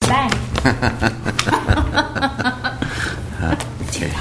bang. Okay.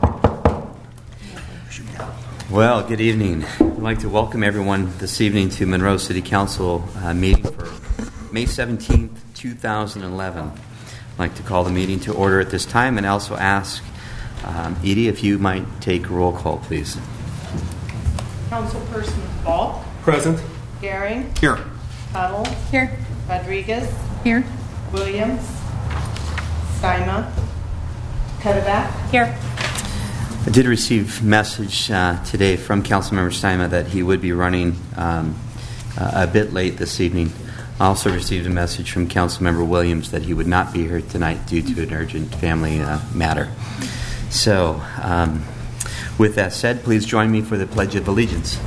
Well, good evening. I'd like to welcome everyone this evening to Monroe City Council meeting for May 17th, 2011. I'd like to call the meeting to order at this time and also ask Edie if you might take roll call, please. Councilperson Falk. Present. Gehring. Here. Tuttle. Here. Rodriguez. Here. Williams. Stima. Cuddeback. Here. I did receive a message today from Councilmember Stima that he would be running a bit late this evening. I also received a message from Councilmember Williams that he would not be here tonight due to an urgent family matter. So, with that said, please join me for the Pledge of Allegiance.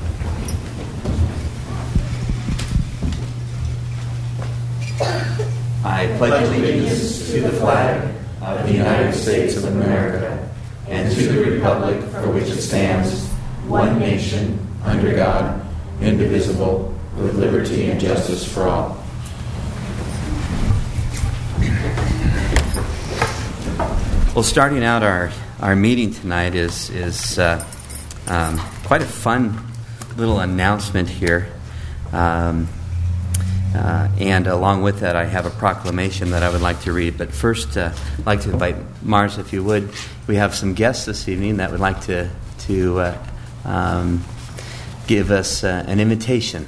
I pledge allegiance to the flag of the United States of America and to the republic for which it stands, one nation, under God, indivisible, with liberty and justice for all. Well, starting out our meeting tonight is quite a fun little announcement here. And along with that, I have a proclamation that I would like to read. But first, I'd like to invite Mars, if you would. We have some guests this evening that would like to give us an invitation.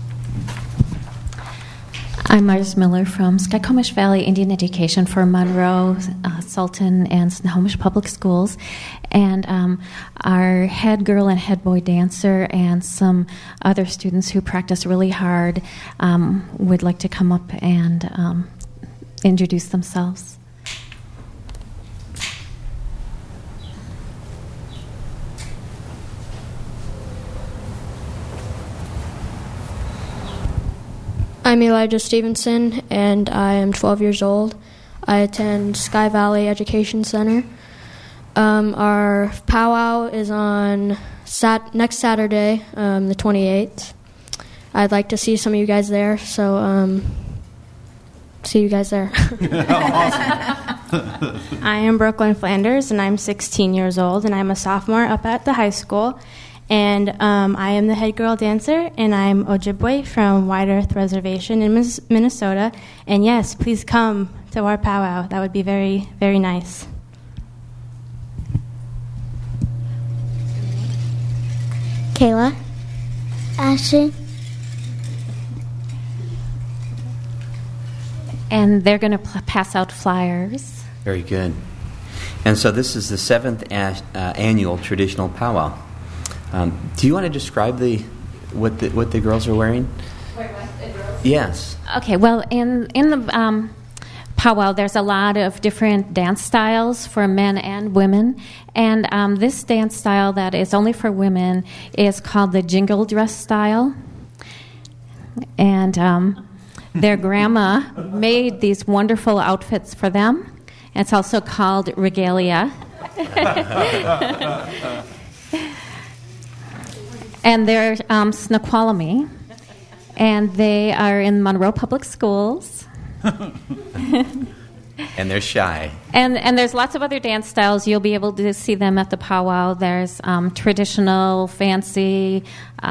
I'm Mars Miller from Skykomish Valley Indian Education for Monroe, Sultan, and Snohomish Public Schools. And our head girl and head boy dancer and some other students who practice really hard would like to come up and introduce themselves. I'm Elijah Stevenson, and I am 12 years old. I attend Sky Valley Education Center. Our powwow is on next Saturday, the 28th. I'd like to see some of you guys there, so see you guys there. I am Brooklyn Flanders, and I'm 16 years old, and I'm a sophomore up at the high school. And I am the head girl dancer, and I'm Ojibwe from White Earth Reservation in Minnesota. And yes, please come to our powwow. That would be very, very nice. Kayla. Ashley. And they're going to pass out flyers. Very good. And so this is the 7th annual traditional powwow. Do you want to describe what the girls are wearing? Wait, what? The girls? Yes. Okay, well, in the powwow, there's a lot of different dance styles for men and women. And this dance style that is only for women is called the jingle dress style. And their grandma made these wonderful outfits for them. It's also called regalia. And they're Snoqualmie, and they are in Monroe Public Schools. And they're shy. And there's lots of other dance styles. You'll be able to see them at the powwow. There's traditional, fancy.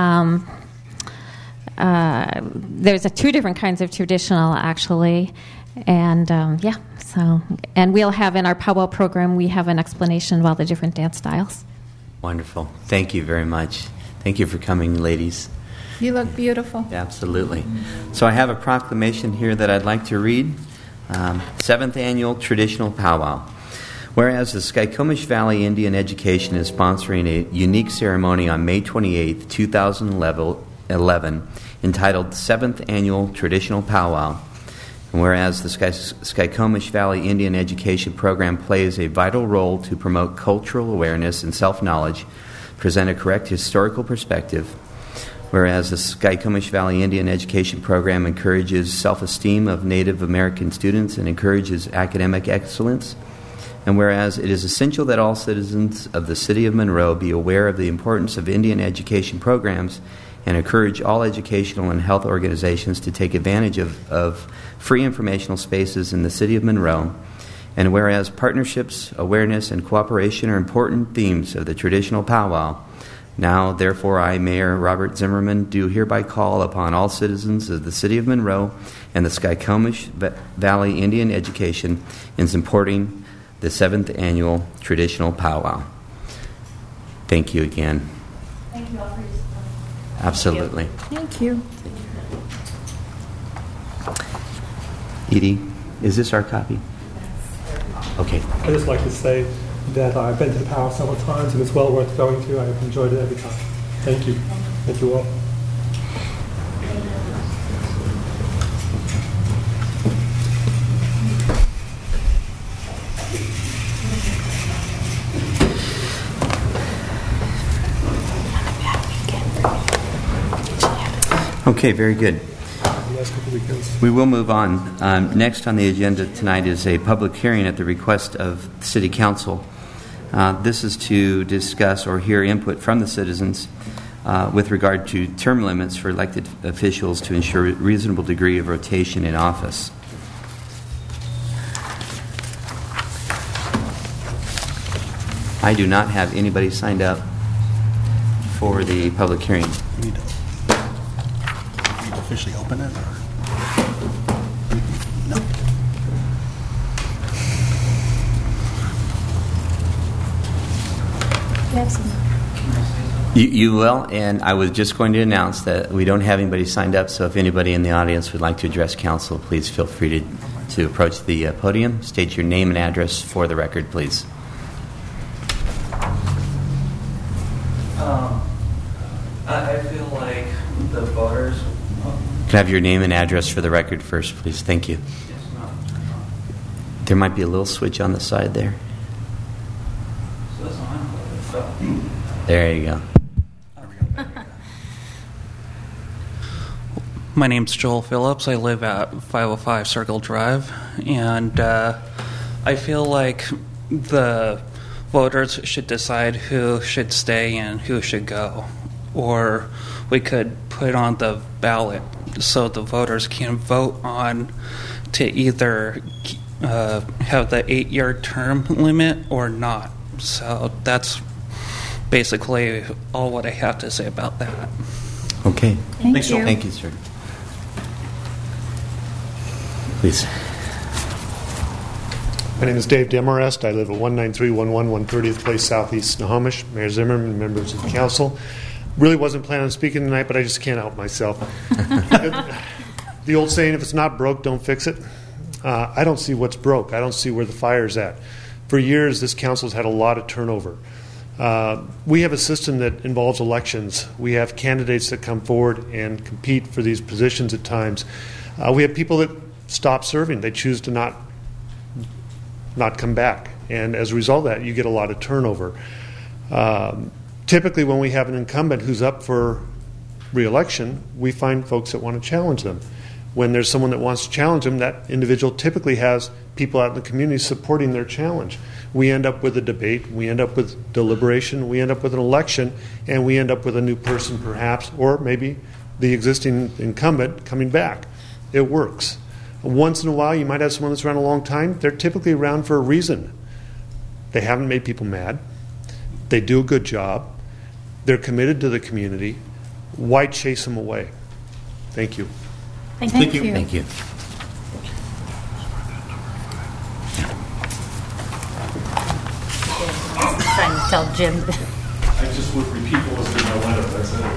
There's two different kinds of traditional, actually. And, and we'll have in our powwow program, we have an explanation of all the different dance styles. Wonderful. Thank you very much. Thank you for coming, ladies. You look beautiful. Absolutely. So I have a proclamation here that I'd like to read. 7th Annual Traditional Powwow. Whereas the Skykomish Valley Indian Education is sponsoring a unique ceremony on May 28th, 2011, entitled 7th Annual Traditional Powwow. And whereas the Skykomish Valley Indian Education Program plays a vital role to promote cultural awareness and self-knowledge, present a correct historical perspective, whereas the Skykomish Valley Indian Education Program encourages self-esteem of Native American students and encourages academic excellence, and whereas it is essential that all citizens of the City of Monroe be aware of the importance of Indian education programs and encourage all educational and health organizations to take advantage of free informational spaces in the City of Monroe. And whereas partnerships, awareness, and cooperation are important themes of the traditional powwow, now, therefore, I, Mayor Robert Zimmerman, do hereby call upon all citizens of the City of Monroe and the Skykomish Valley Indian Education in supporting the 7th Annual Traditional Powwow. Thank you again. Thank you all for your support. Absolutely. Thank you. Edie, is this our copy? Okay. I'd just like to say that I've been to the powwow several times and it's well worth going to. I've enjoyed it every time. Thank you. Thank you all. Okay, very good. Last couple weekends. We will move on. Next on the agenda tonight is a public hearing at the request of the City Council. This is to discuss or hear input from the citizens with regard to term limits for elected officials to ensure a reasonable degree of rotation in office. I do not have anybody signed up for the public hearing. We need to officially open it, or no? You will, and I was just going to announce that we don't have anybody signed up, so if anybody in the audience would like to address council, please feel free to approach the podium. State your name and address for the record, please. I feel like the voters... Can I have your name and address for the record first, please? Thank you. There might be a little switch on the side there. There you go. My name's Joel Phillips. I live at 505 Circle Drive, and I feel like the voters should decide who should stay and who should go. Or we could put on the ballot so the voters can vote on to either have the 8-year term limit or not. So that's basically all what I have to say about that. Okay. Thank you. Thank you, sir. Please. My name is Dave Demarest. I live at 19311 130th Place Southeast Snohomish. Mayor Zimmerman, members of the council. Really wasn't planning on speaking tonight, but I just can't help myself. The old saying, if it's not broke, don't fix it. I don't see what's broke. I don't see where the fire's at. For years, this council's had a lot of turnover. We have a system that involves elections. We have candidates that come forward and compete for these positions at times. We have people that stop serving. They choose to not come back. And as a result of that, you get a lot of turnover. Typically, when we have an incumbent who's up for re-election, we find folks that want to challenge them. When there's someone that wants to challenge them, that individual typically has people out in the community supporting their challenge. We end up with a debate, we end up with deliberation, we end up with an election, and we end up with a new person perhaps, or maybe the existing incumbent coming back. It works. Once in a while, you might have someone that's around a long time. They're typically around for a reason. They haven't made people mad. They do a good job. They're committed to the community. Why chase them away? Thank you. Thank you. Thank you. Trying to tell Jim. I just would repeat what was in my letter.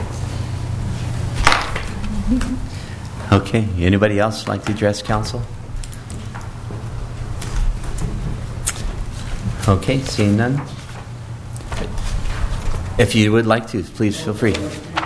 That's it. Okay. Anybody else like to address council? Okay. Seeing none. If you would like to, please feel free.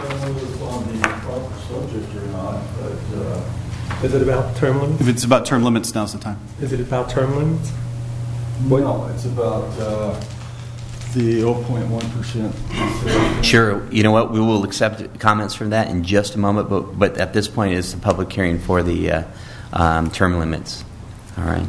Is it about term limits? If it's about term limits, now's the time. Is it about term limits? No, it's about the 0.1%. Sure. You know what? We will accept comments from that in just a moment, but at this point it's the public hearing for the term limits. All right.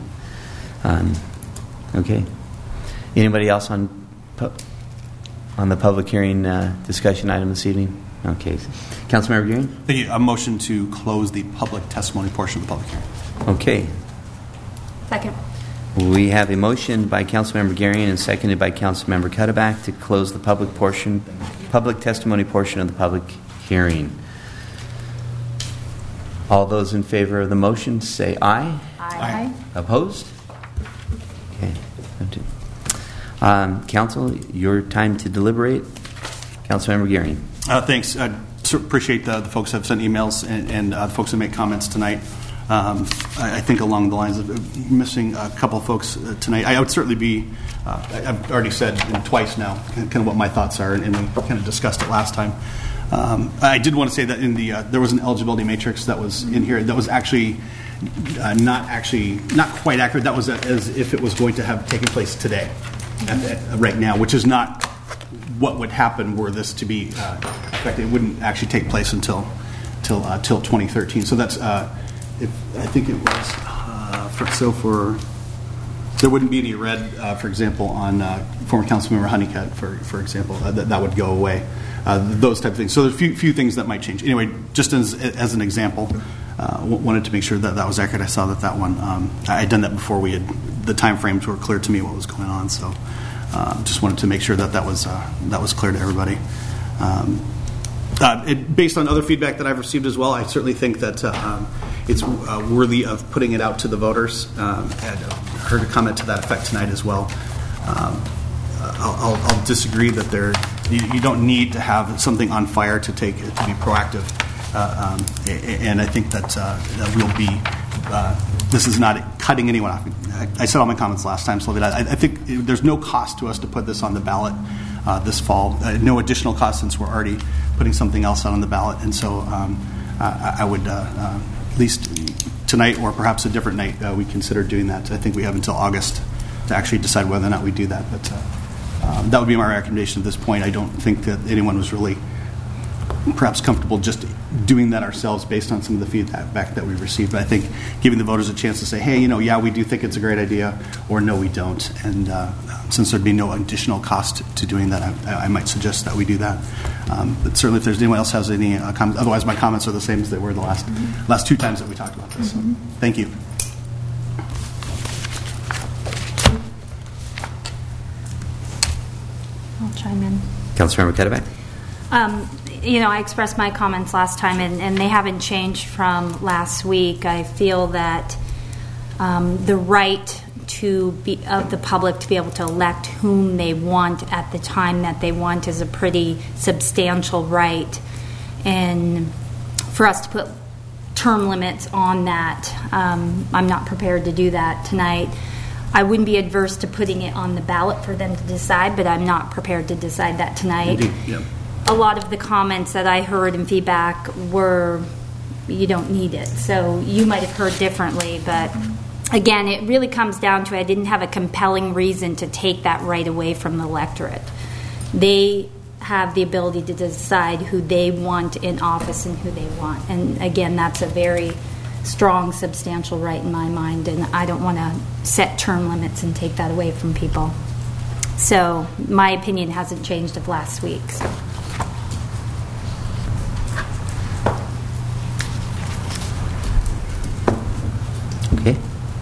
Okay. Anybody else on the public hearing discussion item this evening? Okay. Councilmember Gearing? Thank you. A motion to close the public testimony portion of the public hearing. Okay. Second. We have a motion by Councilmember Gearing and seconded by Councilmember Cuddeback to close the public testimony portion of the public hearing. All those in favor of the motion say aye. Aye. Opposed? Okay. Council, your time to deliberate. Councilmember Gearing. Thanks. I appreciate the folks that have sent emails and the folks that make comments tonight. I think along the lines of missing a couple of folks tonight. I would certainly be, I've already said twice now kind of what my thoughts are, and we kind of discussed it last time. I did want to say that in the there was an eligibility matrix that was in here that was actually not quite accurate. That was as if it was going to have taken place today, right now, which is not what would happen were this to be effective. It wouldn't actually take place until 2013. So that's I think it was there wouldn't be any red, for example, on former Councilmember Honeycutt, for example, that would go away. Those type of things. So there's a few things that might change. Anyway, just as an example, wanted to make sure that was accurate. I saw that one. I had done that before the time frames were clear to me what was going on. So just wanted to make sure that was clear to everybody. Based on other feedback that I've received as well, I certainly think that it's worthy of putting it out to the voters. I heard a comment to that effect tonight as well. I'll disagree that you don't need to have something on fire to be proactive, and I think that we'll be. This is not cutting anyone off. I said all my comments last time, so I think there's no cost to us to put this on the ballot this fall. No additional cost since we're already putting something else out on the ballot, and so I would at least tonight or perhaps a different night we consider doing that. I think we have until August to actually decide whether or not we do that, but. That would be my recommendation at this point. I don't think that anyone was really perhaps comfortable just doing that ourselves based on some of the feedback that we received. But I think giving the voters a chance to say, hey, yeah, we do think it's a great idea, or no, we don't. And since there'd be no additional cost to doing that, I might suggest that we do that. But certainly if there's anyone else has any comments, otherwise my comments are the same as they were the last two times that we talked about this. So, thank you. I'll chime in. Councilmember Cuddeback. I expressed my comments last time, and they haven't changed from last week. I feel that the right of the public to be able to elect whom they want at the time that they want is a pretty substantial right, and for us to put term limits on that, I'm not prepared to do that tonight. I wouldn't be adverse to putting it on the ballot for them to decide, but I'm not prepared to decide that tonight. Indeed, yeah. A lot of the comments that I heard in feedback were, you don't need it. So you might have heard differently, but again, it really comes down to I didn't have a compelling reason to take that right away from the electorate. They have the ability to decide who they want in office and who they want. And again, that's a very strong, substantial right in my mind, and I don't want to set term limits and take that away from people. So my opinion hasn't changed of last week. So. Okay.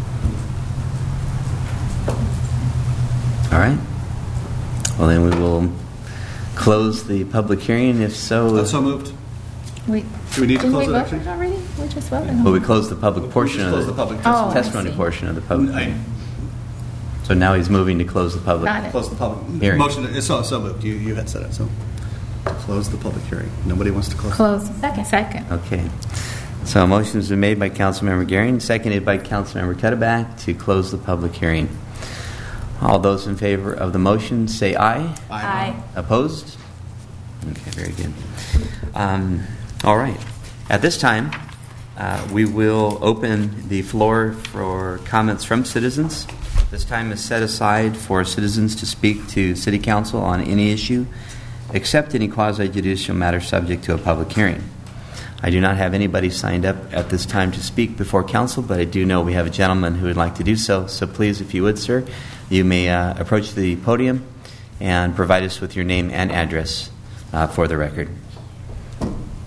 All right. Well, then we will close the public hearing. If so, so moved. Wait. Do we need to close it actually? Already? We just voted. Well, we closed the public portion of the public testimony portion of the public hearing. So now he's moving to close the public Got it. Close the public hearing. Motion. So moved. You had said it. So close the public hearing. Nobody wants to close. Close. Second. Okay. So a motion has been made by Councilmember Gearing, seconded by Councilmember Cuddeback to close the public hearing. All those in favor of the motion say aye. Aye. Opposed? Okay, very good. All right. At this time, we will open the floor for comments from citizens. This time is set aside for citizens to speak to City Council on any issue, except any quasi-judicial matter subject to a public hearing. I do not have anybody signed up at this time to speak before Council, but I do know we have a gentleman who would like to do so. So please, if you would, sir, you may approach the podium and provide us with your name and address for the record.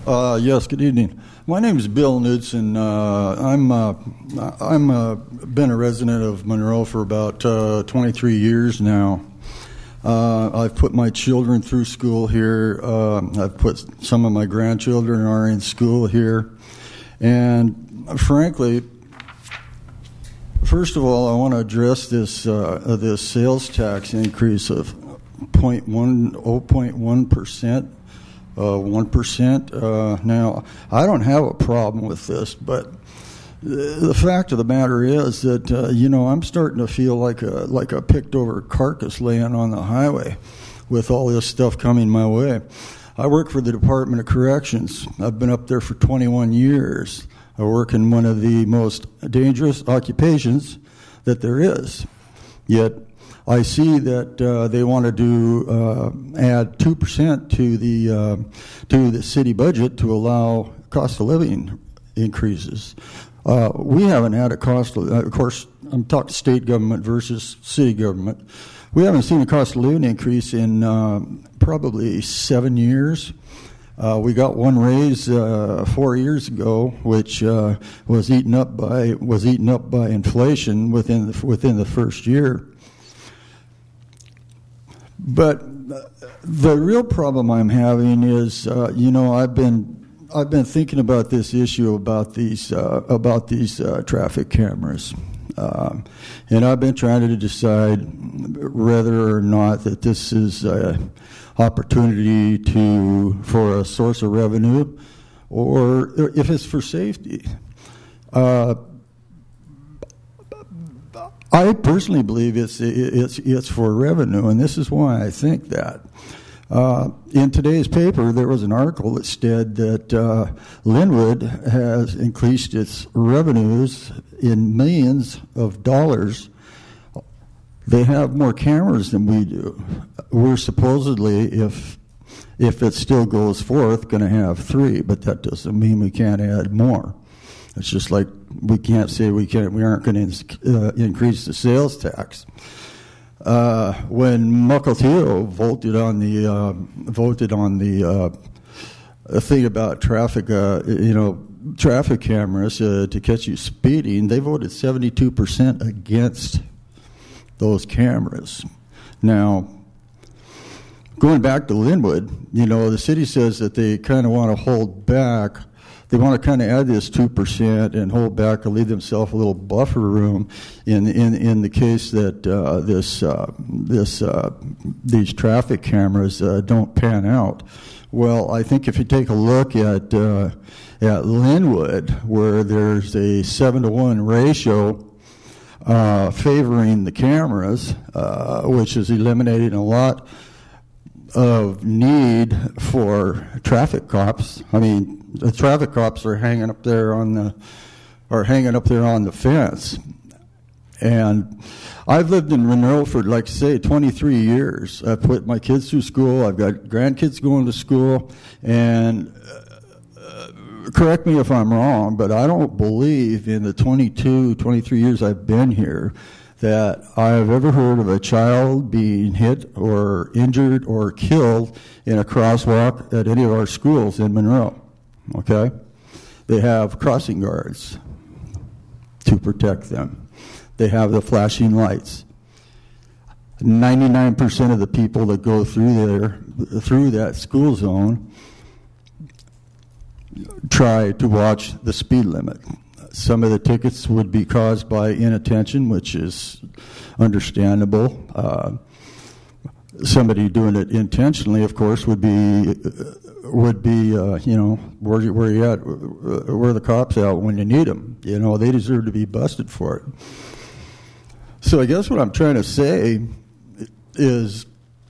Yes, good evening. My name is Bill Knudsen. I'm been a resident of Monroe for about 23 years now. I've put my children through school here. I've put some of my grandchildren are in school here. And frankly, first of all, I want to address this sales tax increase of 0.1%. 1%. Now, I don't have a problem with this, but the fact of the matter is that I'm starting to feel like a picked over carcass laying on the highway with all this stuff coming my way. I work for the Department of Corrections. I've been up there for 21 years. I work in one of the most dangerous occupations that there is. Yet I see that they want to add 2% to the city budget to allow cost of living increases. We haven't had a cost of course, I'm talking state government versus city government. We haven't seen a cost of living increase in probably 7 years. We got one raise 4 years ago, which was eaten up by inflation within the first year. But the real problem I'm having is, I've been thinking about this issue about these traffic cameras, and I've been trying to decide whether or not that this is an opportunity for a source of revenue, or if it's for safety. I personally believe it's for revenue, and this is why I think that. In today's paper, there was an article that said that Linwood has increased its revenues in millions of dollars. They have more cameras than we do. We're supposedly, if it still goes forth, going to have 3, but that doesn't mean we can't add more. It's just like we can't say we aren't going to increase the sales tax. When Mukilteo voted on the thing about traffic, traffic cameras to catch you speeding, they voted 72% against those cameras. Now, going back to Linwood, the city says that they kind of want to hold back. They want to kind of add this 2% and hold back and leave themselves a little buffer room in the case that these traffic cameras don't pan out. Well, I think if you take a look at Linwood, where there's a 7-to-1 ratio favoring the cameras, which is eliminating a lot of need for traffic cops. I mean, the traffic cops are hanging up there on the fence. And I've lived in Monroe for, 23 years. I've put my kids through school. I've got grandkids going to school. And correct me if I'm wrong, but I don't believe in the 23 years I've been here that I've ever heard of a child being hit or injured or killed in a crosswalk at any of our schools in Monroe. Okay? They have crossing guards to protect them. They have the flashing lights. 99% of the people that go through that school zone try to watch the speed limit. Some of the tickets would be caused by inattention, which is understandable. Somebody doing it intentionally, of course, would be where you at? Where are the cops out when you need them? They deserve to be busted for it. So I guess what I'm trying to say is,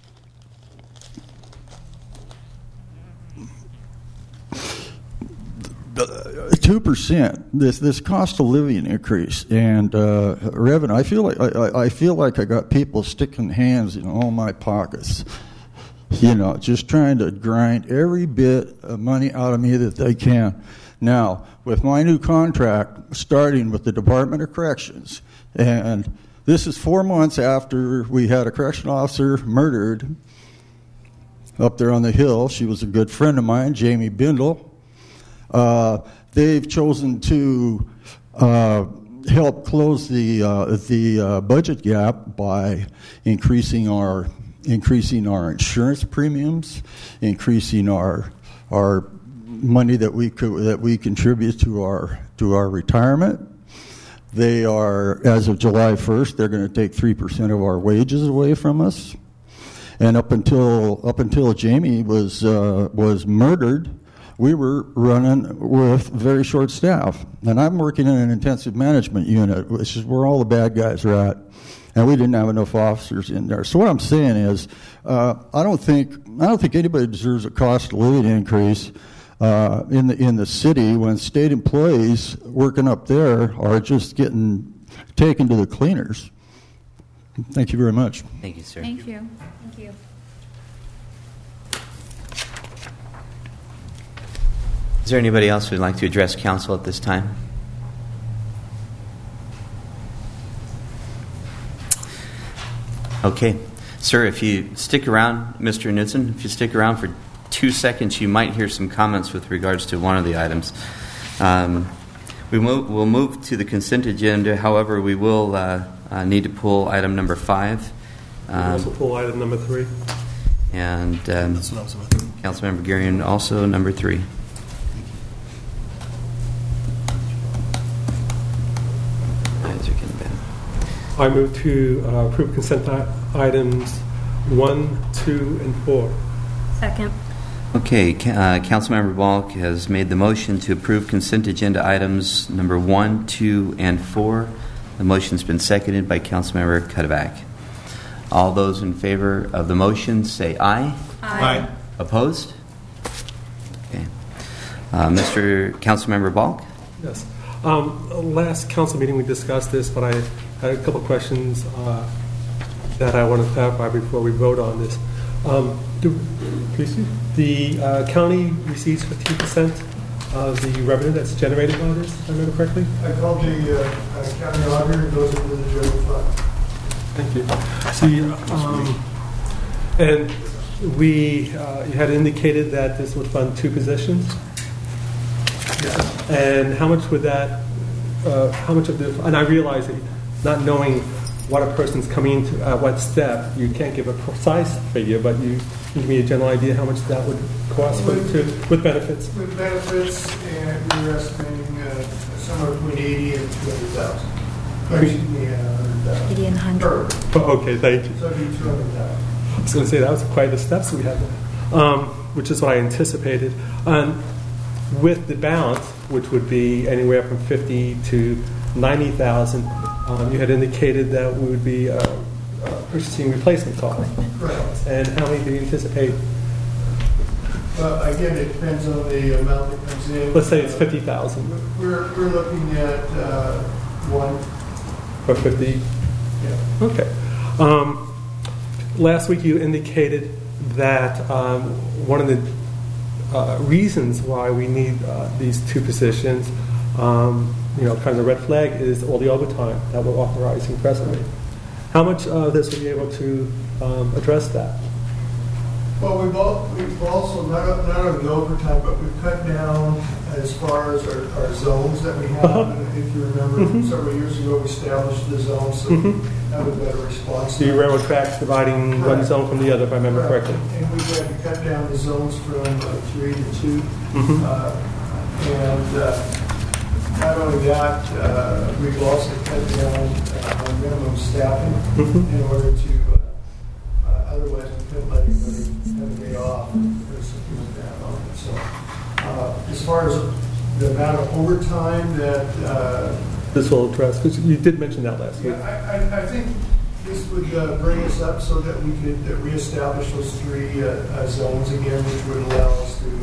2%. This cost of living increase and revenue. I feel like I got people sticking hands in all my pockets. Just trying to grind every bit of money out of me that they can. Now, with my new contract starting with the Department of Corrections, and this is 4 months after we had a correctional officer murdered up there on the hill. She was a good friend of mine, Jamie Bindle. They've chosen to help close the budget gap by increasing our insurance premiums, increasing our money that we contribute to our retirement. They are, as of July 1st, they're going to take 3% of our wages away from us. And up until Jamie was murdered, we were running with very short staff. And I'm working in an intensive management unit, which is where all the bad guys are at. And we didn't have enough officers in there. So what I'm saying is, I don't think anybody deserves a cost of living increase in the city when state employees working up there are just getting taken to the cleaners. Thank you very much. Thank you, sir. Thank you. Thank you. Is there anybody else who would like to address council at this time? Okay. Sir, if you stick around, Mr. Knudsen, if you stick around for 2 seconds, you might hear some comments with regards to one of the items. We'll move to the consent agenda. However, we will need to pull item number 5. We'll also pull item number 3. And That's what I was about to do. Councilmember Gurian, also number 3. I move to approve consent items 1, 2, and 4. Second. Okay, Councilmember Balk has made the motion to approve consent agenda items number 1, 2, and 4. The motion's been seconded by Councilmember Cuddeback. All those in favor of the motion say aye. Aye. Opposed? Okay. Mr. Councilmember Balk? Yes. Last council meeting we discussed this, but I had a couple of questions that I want to clarify before we vote on this. The county receives 15% of the revenue that's generated by this, if I remember correctly? I called the county auditor, it goes into the general fund. Thank you. See, and you had indicated that this would fund 2 positions? Yes. And how much would that, how much of the, and I realize that not knowing what a person's coming into at what step, you can't give a precise figure, but you give me a general idea how much that would cost with benefits. With benefits, and we were estimating somewhere between 80 and 200,000. Excuse me, 80 and 100. Okay, thank you. So it'd be 200,000. I was going to say that was quite the steps we had there, which is what I anticipated. With the balance, which would be anywhere from 50 to 90,000. You had indicated that we would be purchasing replacement costs. Right. And how many do you anticipate? Again, it depends on the amount that comes in. Let's say it's 50,000. We're looking at 1. For 50? Yeah. Okay. Last week you indicated that one of the reasons why we need these 2 positions kind of the red flag is all the overtime that we're authorizing presently. How much of this will be able to address that? Well, we've also, not only overtime, but we've cut down as far as our zones that we have. If you remember, several years ago, we established the zones so we have a better response. So you railroad tracks dividing one zone from the other, if I remember correctly. And we've had to cut down the zones from 3 to 2. And not only that, we've also cut down our minimum staffing in order to, otherwise we couldn't let anybody have a day off or something like that on it. So as far as the amount of overtime that... this will address, because you did mention that last week. I think this would bring us up so that we could reestablish those 3 zones again, which would allow us to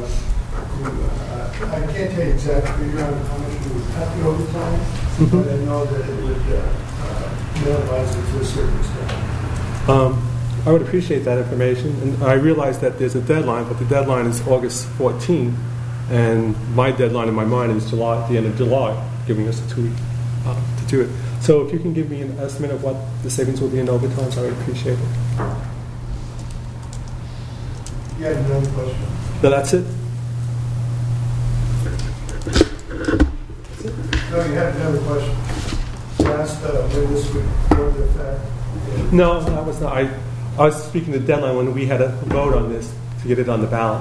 I can't tell you exactly on how much we would cut the overtime, but I know that it would minimize it to a certain extent. I would appreciate that information, and I realize that there's a deadline, but the deadline is August 14, and my deadline in my mind is July, the end of July, giving us a 2 week to do it. So if you can give me an estimate of what the savings will be in overtime, I would appreciate it. You had another question? So that's it? No, you had another question. You asked when this would go into effect. No, that was not. I was speaking the deadline when we had a vote on this to get it on the ballot.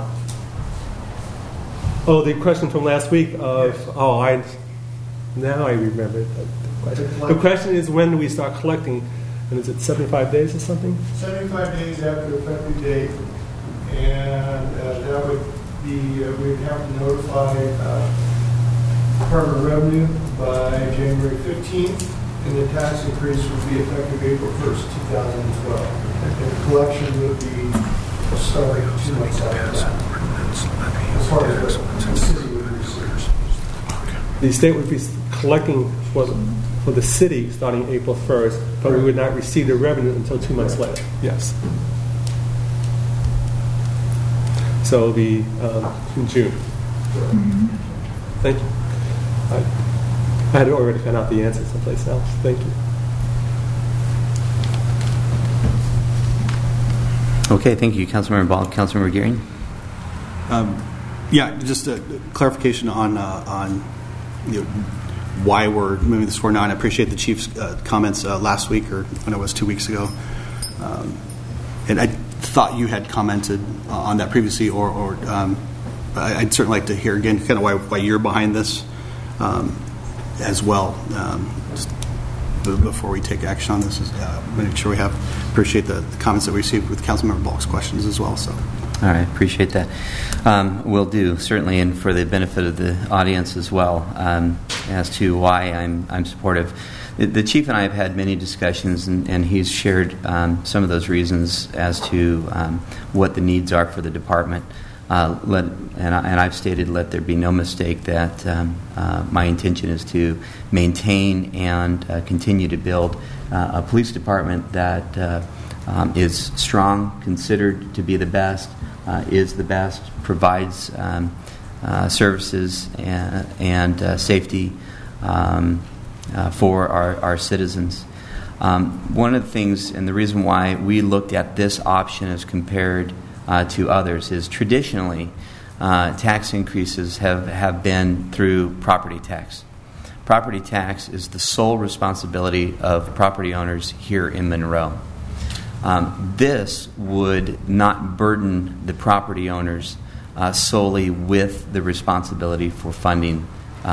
Oh, the question from last week of, now I remember the question. The question is, when do we start collecting? And is it 75 days or something? 75 days after the effective date, and that would be, we'd have to notify Department of Revenue by January 15th, and the tax increase would be effective April 1st, 2012. And collection would be starting 2 months after that. As far as the city would receive. The state would be collecting for the city starting April 1st, but we would not receive the revenue until 2 months later. Yes. So it'll be in June. Thank you. I had already found out the answer someplace else. Thank you. Okay, thank you, Councilmember Ball. Councilmember Gearing? Yeah, just a clarification on why we're moving this forward now. And I appreciate the Chief's comments last week, or when it was 2 weeks ago. And I thought you had commented on that previously, or I'd certainly like to hear again kind of why you're behind this as well. Just before we take action on this, make sure we appreciate the comments that we received with Councilmember Ball's questions as well. So. All right, appreciate that. Will do, certainly, and for the benefit of the audience as well, as to why I'm supportive. The Chief and I have had many discussions, and he's shared some of those reasons as to what the needs are for the department. And I've stated, let there be no mistake that my intention is to maintain and continue to build a police department that is strong, considered to be the best, is the best, provides services and safety for our citizens. One of the things, and the reason why we looked at this option as compared to others, is traditionally tax increases have been through property tax. Property tax is the sole responsibility of property owners here in Monroe. This would not burden the property owners solely with the responsibility for funding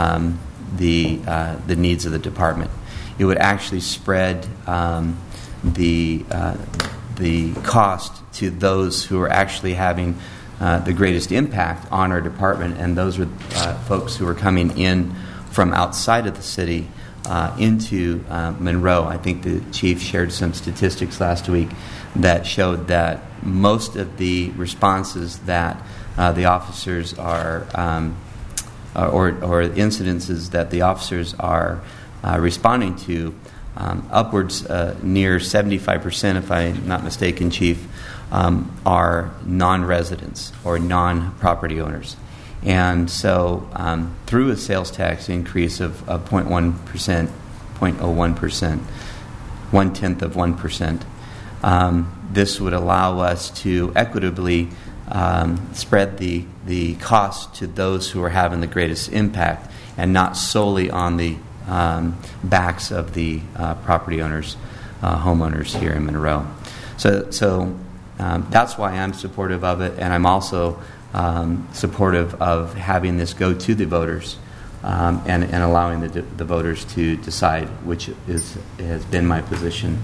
the needs of the department. It would actually spread the cost to those who are actually having the greatest impact on our department, and those are folks who are coming in from outside of the city into Monroe. I think the Chief shared some statistics last week that showed that most of the responses that the officers are, or incidences that the officers are responding to, upwards near 75%, if I'm not mistaken, Chief, are non-residents or non-property owners. And so through a sales tax increase of 0.1%, 0.01%, 1/10 of 1%, this would allow us to equitably spread the cost to those who are having the greatest impact, and not solely on the backs of the property owners, homeowners here in Monroe. So that's why I'm supportive of it, and I'm also supportive of having this go to the voters and allowing the voters to decide, which has been my position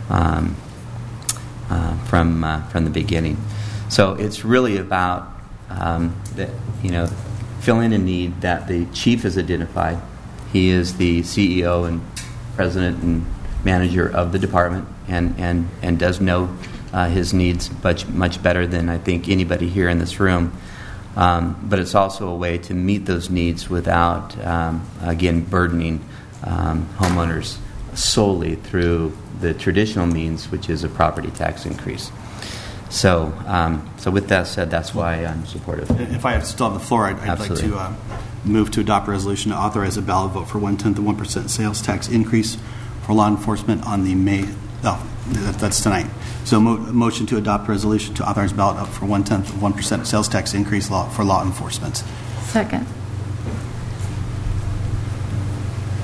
from the beginning. So it's really about filling a need that the Chief has identified. He is the CEO and president and manager of the department, and does know his needs much better than I think anybody here in this room. But it's also a way to meet those needs without, again, burdening homeowners solely through the traditional means, which is a property tax increase. So with that said, that's why I'm supportive. If I still have the floor, I'd like to move to adopt a resolution to authorize a ballot vote for 1/10 of 1% sales tax increase for law enforcement on the May. Oh, that's tonight. So motion to adopt a resolution to authorize ballot up for 1/10 of 1% sales tax increase for law enforcement. Second.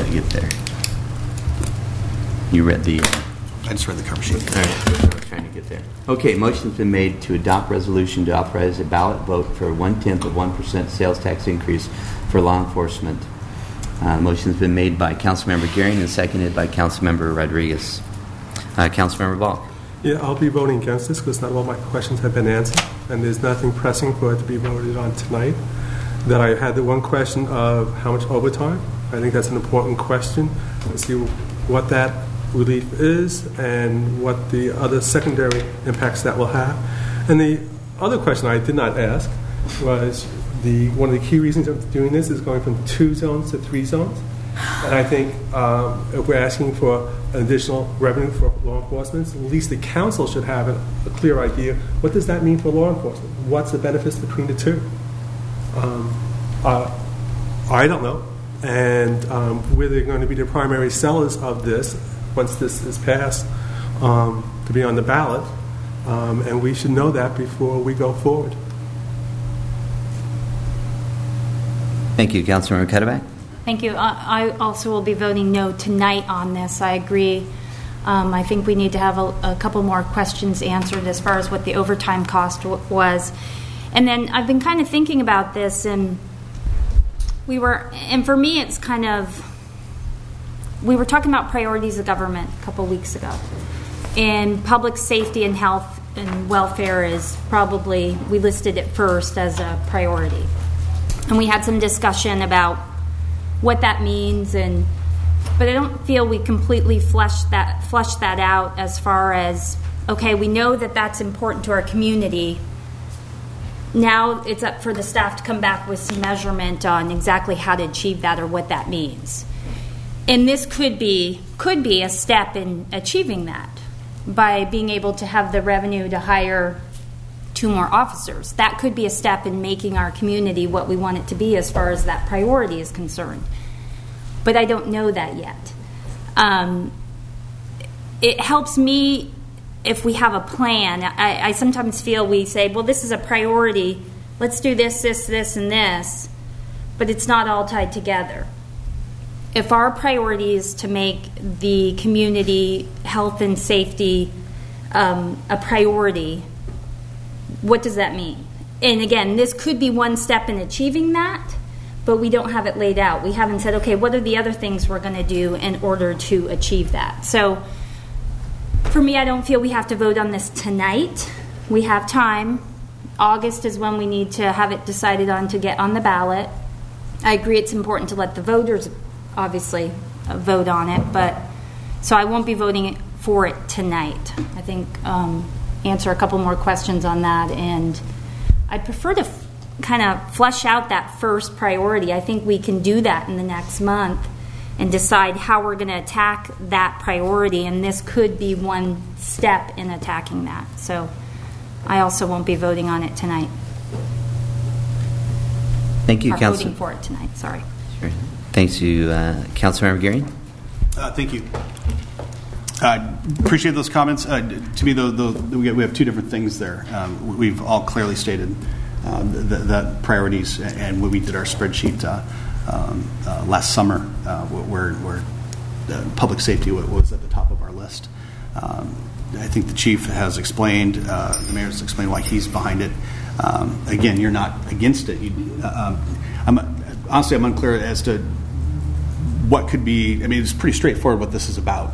we get there? You read the... I just read the cover sheet. All right, we're trying to get there. Okay, motion's been made to adopt resolution to authorize a ballot vote for 0.1% sales tax increase for law enforcement. Motion's been made by Councilmember Gehring and seconded by Councilmember Rodriguez. Councilmember Balk. Yeah, I'll be voting against this because not all my questions have been answered, and there's nothing pressing for it to be voted on tonight. That I had the one question of how much overtime. I think that's an important question. Let's see what that relief is and what the other secondary impacts that will have. And the other question I did not ask was one of the key reasons of doing this is going from 2 zones to 3 zones. And I think if we're asking for an additional revenue for law enforcement, at least the council should have a clear idea. What does that mean for law enforcement? What's the benefits between the two? I don't know. And we're going to be the primary sellers of this once this is passed to be on the ballot. And we should know that before we go forward. Thank you. Councilmember Cuddeback. Thank you. I also will be voting no tonight on this. I agree. I think we need to have a couple more questions answered as far as what the overtime cost was. And then I've been kind of thinking about this, and for me it's kind of, we were talking about priorities of government a couple weeks ago. And public safety and health and welfare is probably, we listed it first as a priority. And we had some discussion about what that means, but I don't feel we completely fleshed that out as far as, okay, we know that that's important to our community. Now it's up for the staff to come back with some measurement on exactly how to achieve that or what that means. And this could be a step in achieving that by being able to have the revenue to hire 2 more officers. That could be a step in making our community what we want it to be as far as that priority is concerned. But I don't know that yet. It helps me if we have a plan. I sometimes feel we say, well, this is a priority. Let's do this, this, this, and this. But it's not all tied together. If our priority is to make the community health and safety a priority, what does that mean? And again, this could be one step in achieving that, but we don't have it laid out. We haven't said, okay, what are the other things we're going to do in order to achieve that? So for me, I don't feel we have to vote on this tonight. We have time. August is when we need to have it decided on to get on the ballot. I agree it's important to let the voters obviously vote on it, but so I won't be voting for it tonight. I think answer a couple more questions on that, and I'd prefer to kind of flesh out that first priority. I think we can do that in the next month and decide how we're going to attack that priority, and this could be one step in attacking that. So I also won't be voting on it tonight. Thank you, Council. Voting for it tonight, sorry. Sure. Thanks you, Councilmember Gehring. Thank you. Appreciate those comments. To me, we have 2 different things there. We've all clearly stated that priorities, and when we did our spreadsheet last summer, where public safety was at the top of our list. I think the chief has explained, the mayor has explained why he's behind it. Again, you're not against it. Honestly, I'm unclear as to what could be. I mean, it's pretty straightforward what this is about.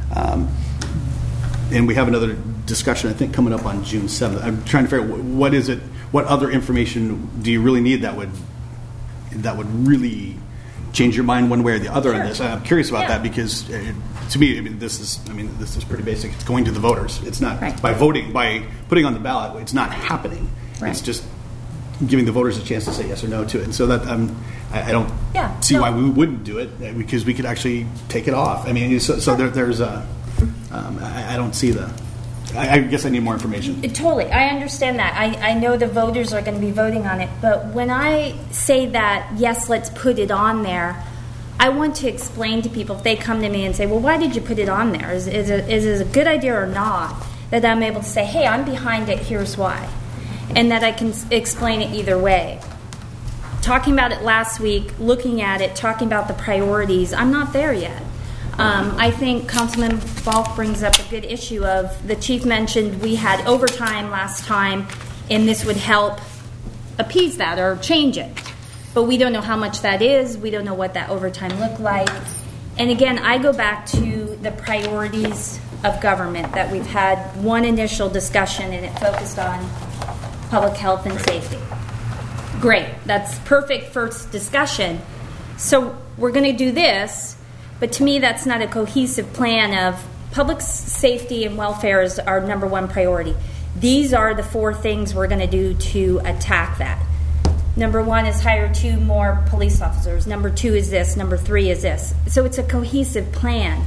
And we have another discussion, I think, coming up on June 7th. I'm trying to figure out what is it, what other information do you really need that would really change your mind one way or the other on this. I'm curious about that because to me, this is pretty basic. It's going to the voters. It's not by voting, by putting on the ballot. It's not happening. Right. It's just giving the voters a chance to say yes or no to it. And so that I don't see why we wouldn't do it, because we could actually take it off. I mean, there's a. I don't see the. I guess I need more information. Totally. I understand that. I know the voters are going to be voting on it. But when I say that, yes, let's put it on there, I want to explain to people if they come to me and say, well, why did you put it on there? Is it a good idea or not? That I'm able to say, hey, I'm behind it, here's why. And that I can explain it either way. talking about it last week, looking at it, talking about the priorities, I'm not there yet. I think Councilman Balk brings up a good issue of, the chief mentioned we had overtime last time, and this would help appease that or change it. But we don't know how much that is. We don't know what that overtime looked like. And again, I go back to the priorities of government that we've had one initial discussion, and it focused on public health and safety. Great. That's perfect first discussion. So we're going to do this, but to me that's not a cohesive plan of public safety and welfare is our number one priority. These are the 4 things we're going to do to attack that. Number 1 is hire 2 more police officers. Number 2 is this. Number 3 is this. So it's a cohesive plan.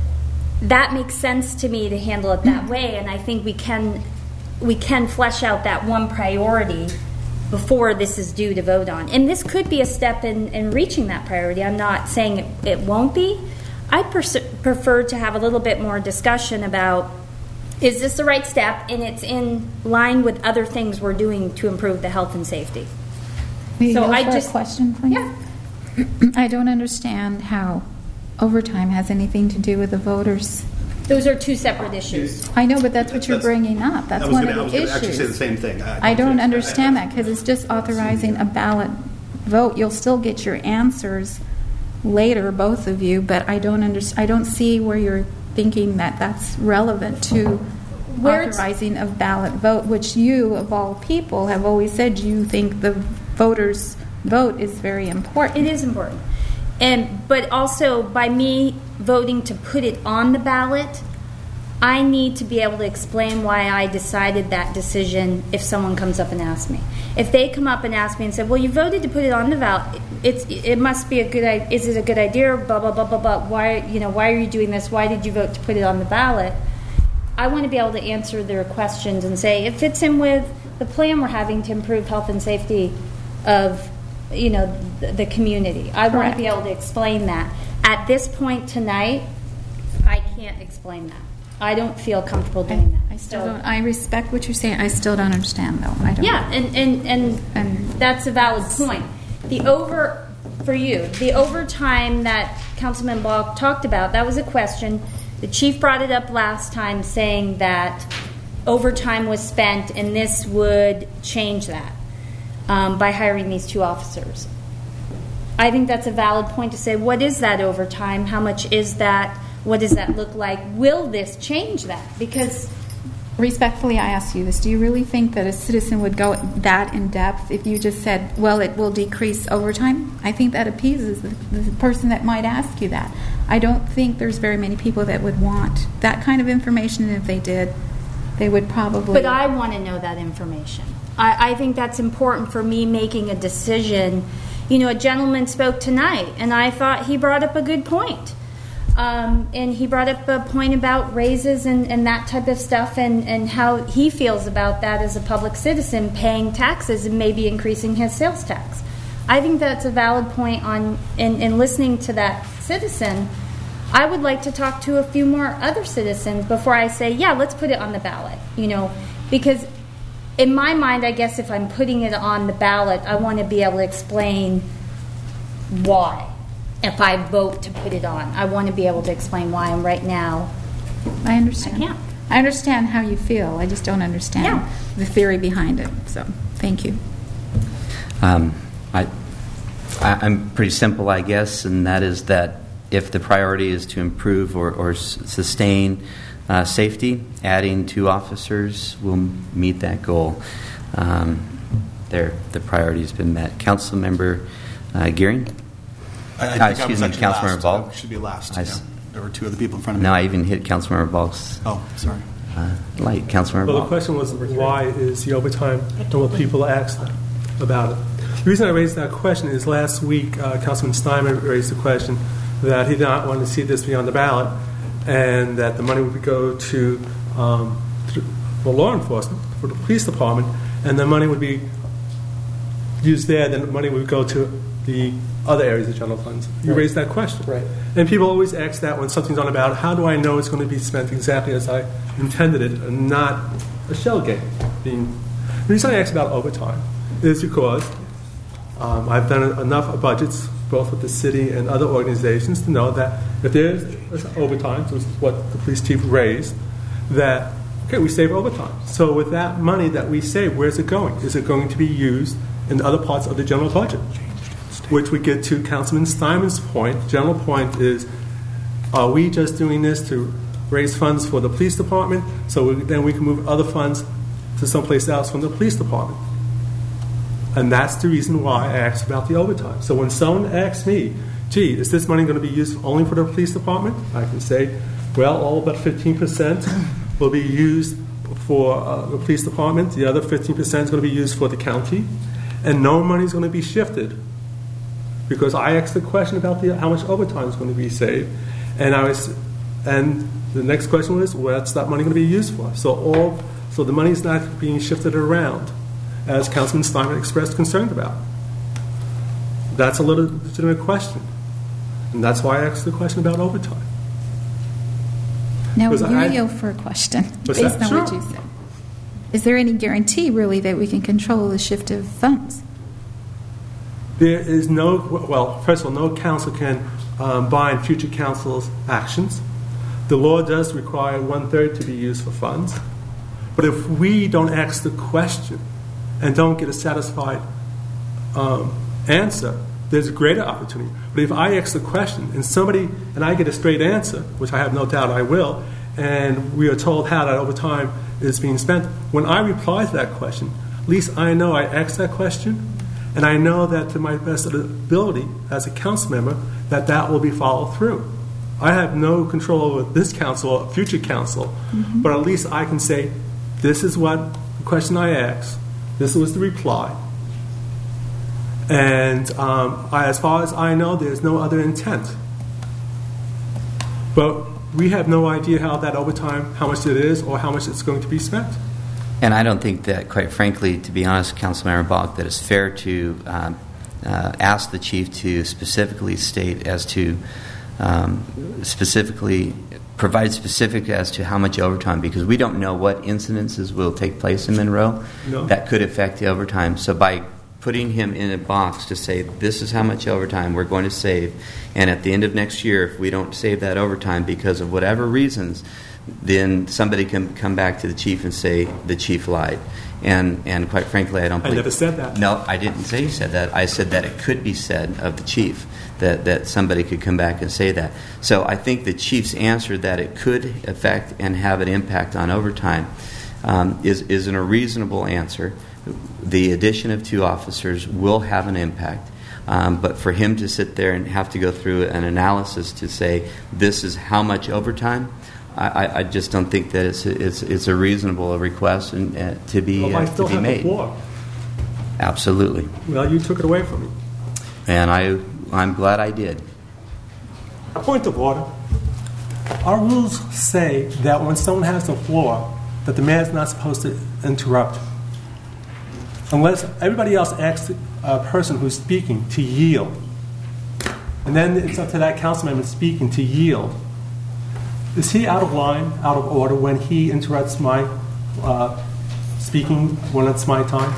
That makes sense to me to handle it that way, and I think we can flesh out that one priority before this is due to vote on. And this could be a step in reaching that priority. I'm not saying it won't be. I prefer to have a little bit more discussion about, is this the right step, and it's in line with other things we're doing to improve the health and safety. May so I just a question, please? Yeah. I don't understand how overtime has anything to do with the voters. Those are 2 separate issues. I know, but that's what you're bringing up. That's one of the issues. I was going to actually say the same thing. I don't understand that, because it's just authorizing a ballot vote. You'll still get your answers later, both of you, but I don't see where you're thinking that that's relevant to authorizing a ballot vote, which you, of all people, have always said you think the voters' vote is very important. It is important. But also, by me voting to put it on the ballot, I need to be able to explain why I decided that decision if someone comes up and asks me. If they come up and ask me and say, well, you voted to put it on the ballot, it must be a good idea. Is it a good idea? Blah, blah, blah, blah, blah. Why are you doing this? Why did you vote to put it on the ballot? I want to be able to answer their questions and say, it fits in with the plan we're having to improve health and safety of the community. I want to be able to explain that. At this point tonight, I can't explain that. I don't feel comfortable doing that. I still don't. I respect what you're saying. I still don't understand, though. I don't. Yeah, and that's a valid point. The overtime that Councilman Balk talked about, that was a question. The chief brought it up last time, saying that overtime was spent, and this would change that. By hiring these 2 officers. I think that's a valid point to say, what is that overtime? How much is that? What does that look like? Will this change that? Because respectfully, I ask you this. Do you really think that a citizen would go that in depth if you just said, well, it will decrease overtime? I think that appeases the person that might ask you that. I don't think there's very many people that would want that kind of information, and if they did, they would probably... But I want to know that information. I think that's important for me making a decision. A gentleman spoke tonight, and I thought he brought up a good point. And he brought up a point about raises and that type of stuff, and how he feels about that as a public citizen paying taxes and maybe increasing his sales tax. I think that's a valid point in listening to that citizen. I would like to talk to a few more other citizens before I say, yeah, let's put it on the ballot. Because in my mind, I guess if I'm putting it on the ballot, I want to be able to explain why. If I vote to put it on, I want to be able to explain why. And right now, I understand. I can't. I understand how you feel. I just don't understand the theory behind it. So, thank you. I'm pretty simple, I guess, and that is that if the priority is to improve or sustain safety, adding 2 officers will meet that goal. The priority has been met. Councilmember Gearing? Excuse me, Councilmember Balk. Should be last. There were 2 other people in front of me. No, I even hit Councilmember Balk's. Oh, sorry. Light, Councilmember Balk. Well, the question was, why is the overtime, and what people ask about it. The reason I raised that question is last week, Councilman Steinman raised the question that he did not want to see this be on the ballot, and that the money would go to law enforcement, for the police department, and the money would be used there, then the money would go to the other areas of general funds. You raised that question. Right. And people always ask that when something's on the ballot, how do I know it's going to be spent exactly as I intended it and not a shell game? The reason I ask about overtime is because I've done enough budgets, both with the city and other organizations, to know that if there's overtime, which is what the police chief raised, that, okay, we save overtime. So with that money that we save, where's it going? Is it going to be used in other parts of the general budget? Which we get to Councilman Steinman's point. The general point is, are we just doing this to raise funds for the police department so then we can move other funds to someplace else from the police department? And that's the reason why I asked about the overtime. So when someone asks me, gee, is this money going to be used only for the police department? I can say, well, all but 15% will be used for the police department. The other 15% is going to be used for the county. And no money is going to be shifted, because I asked the question about how much overtime is going to be saved. And the next question was, what's that money going to be used for? So the money is not being shifted around, as Councilman Steinman expressed concern about. That's a legitimate question. And that's why I asked the question about overtime. Now, you yield for a question based on what you said. Is there any guarantee, really, that we can control the shift of funds? There is well, first of all, no council can bind future council's actions. The law does require 1/3 to be used for funds. But if we don't ask the question and don't get a satisfied answer, there's a greater opportunity. But if I ask the question and I get a straight answer, which I have no doubt I will, and we are told how that overtime is being spent, when I reply to that question, at least I know I asked that question, and I know that to my best ability as a council member, that will be followed through. I have no control over this council or future council, but at least I can say, this is what the question I asked, this was the reply, and as far as I know, there's no other intent. But we have no idea how that overtime, how much it is, or how much it's going to be spent. And I don't think that, quite frankly, to be honest, Councilmember Balk, that it's fair to ask the chief to specifically state as to provide specific as to how much overtime, because we don't know what incidences will take place in Monroe that could affect the overtime. So by putting him in a box to say, this is how much overtime we're going to save, and at the end of next year, if we don't save that overtime because of whatever reasons, then somebody can come back to the chief and say the chief lied. And quite frankly, I don't believe... I never said that. No, I didn't say you said that. I said that it could be said of the chief, that somebody could come back and say that. So I think the chief's answer that it could affect and have an impact on overtime is a reasonable answer. The addition of 2 officers will have an impact. But for him to sit there and have to go through an analysis to say this is how much overtime, I just don't think that it's a reasonable request to be made. I still have the floor. Absolutely. Well, you took it away from me. And I'm glad I did. Point of order. Our rules say that when someone has the floor, that the mayor is not supposed to interrupt, unless everybody else asks a person who's speaking to yield. And then it's up to that council member speaking to yield. Is he out of line, out of order, when he interrupts my speaking when it's my time?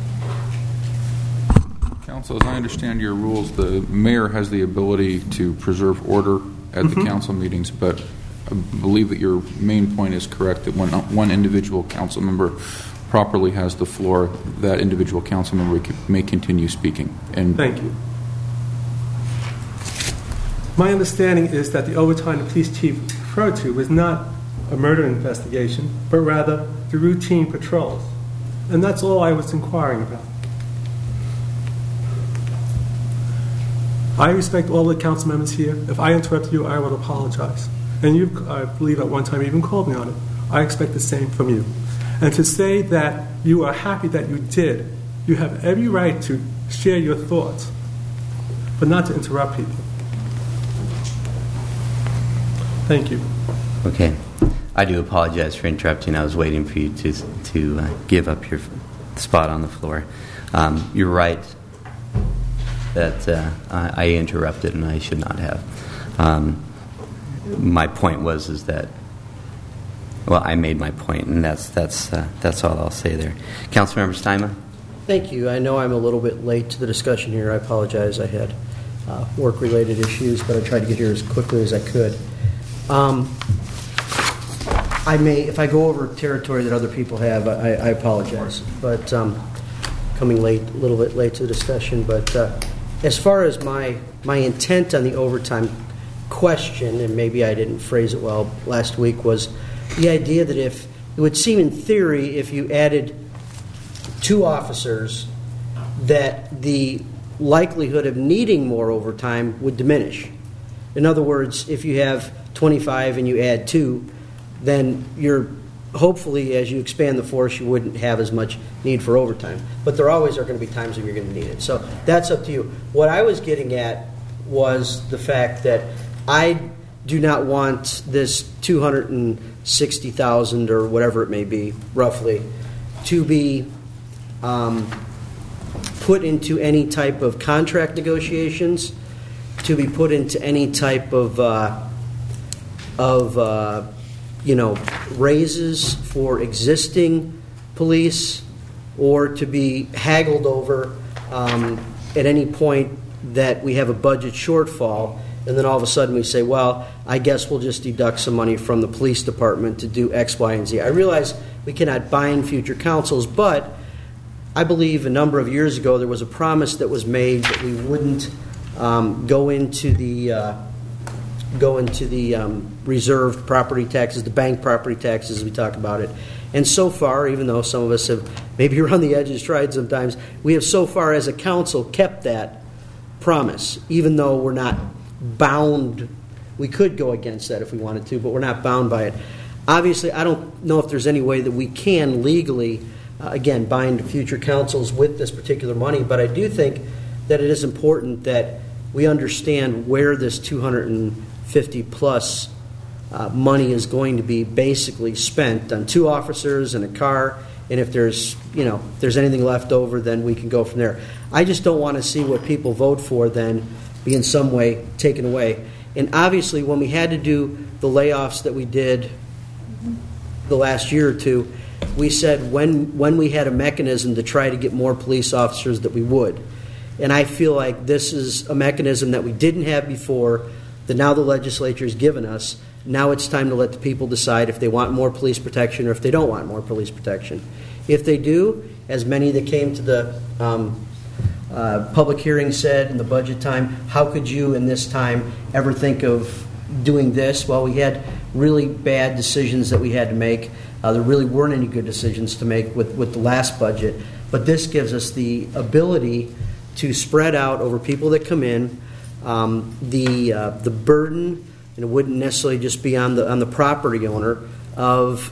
Council, as I understand your rules, the mayor has the ability to preserve order at the council meetings, but I believe that your main point is correct, that when one individual council member properly has the floor, that individual council member may continue speaking. And thank you. My understanding is that the overtime the police chief referred to was not a murder investigation, but rather the routine patrols. And that's all I was inquiring about. I respect all the council members here. If I interrupt you, I will apologize. And you, I believe at one time, even called me on it. I expect the same from you. And to say that you are happy that you did, you have every right to share your thoughts, but not to interrupt people. Thank you. Okay. I do apologize for interrupting. I was waiting for you to give up your spot on the floor. You're right that I interrupted and I should not have. My point was that, well, I made my point, and that's all I'll say there. Councilmember Steinman? Thank you. I know I'm a little bit late to the discussion here. I apologize. I had work-related issues, but I tried to get here as quickly as I could. I may, if I go over territory that other people have, I apologize. But coming late, a little bit late to the discussion. But as far as my intent on the overtime question, and maybe I didn't phrase it well last week, was the idea that if it would seem in theory if you added 2 officers that the likelihood of needing more overtime would diminish. In other words, if you have 25 and you add 2, then you're hopefully, as you expand the force, you wouldn't have as much need for overtime. But there always are going to be times when you're going to need it. So that's up to you. What I was getting at was the fact that I do not want this $260,000 or whatever it may be, roughly, to be put into any type of contract negotiations, to be put into any type of raises for existing police, or to be haggled over at any point that we have a budget shortfall, and then all of a sudden we say, well, I guess we'll just deduct some money from the police department to do X, Y, and Z. I realize we cannot bind future councils, but I believe a number of years ago there was a promise that was made that we wouldn't go into the reserved property taxes, the bank property taxes, as we talk about it. And so far, even though some of us have maybe around the edges tried sometimes, we have so far as a council kept that promise, even though we're not bound. We could go against that if we wanted to, but we're not bound by it. Obviously, I don't know if there's any way that we can legally, again, bind future councils with this particular money, but I do think that it is important that we understand where this 250 plus money is going to be basically spent on 2 officers and a car, and if there's anything left over, then we can go from there. I just don't want to see what people vote for then be in some way taken away. And obviously, when we had to do the layoffs that we did the last year or two, we said when we had a mechanism to try to get more police officers that we would. And I feel like this is a mechanism that we didn't have before, that now the legislature has given us. Now it's time to let the people decide if they want more police protection or if they don't want more police protection. If they do, as many that came to the public hearing said in the budget time, how could you in this time ever think of doing this? Well, we had really bad decisions that we had to make. There really weren't any good decisions to make with the last budget. But this gives us the ability to spread out over people that come in. The burden, and it wouldn't necessarily just be on the property owner of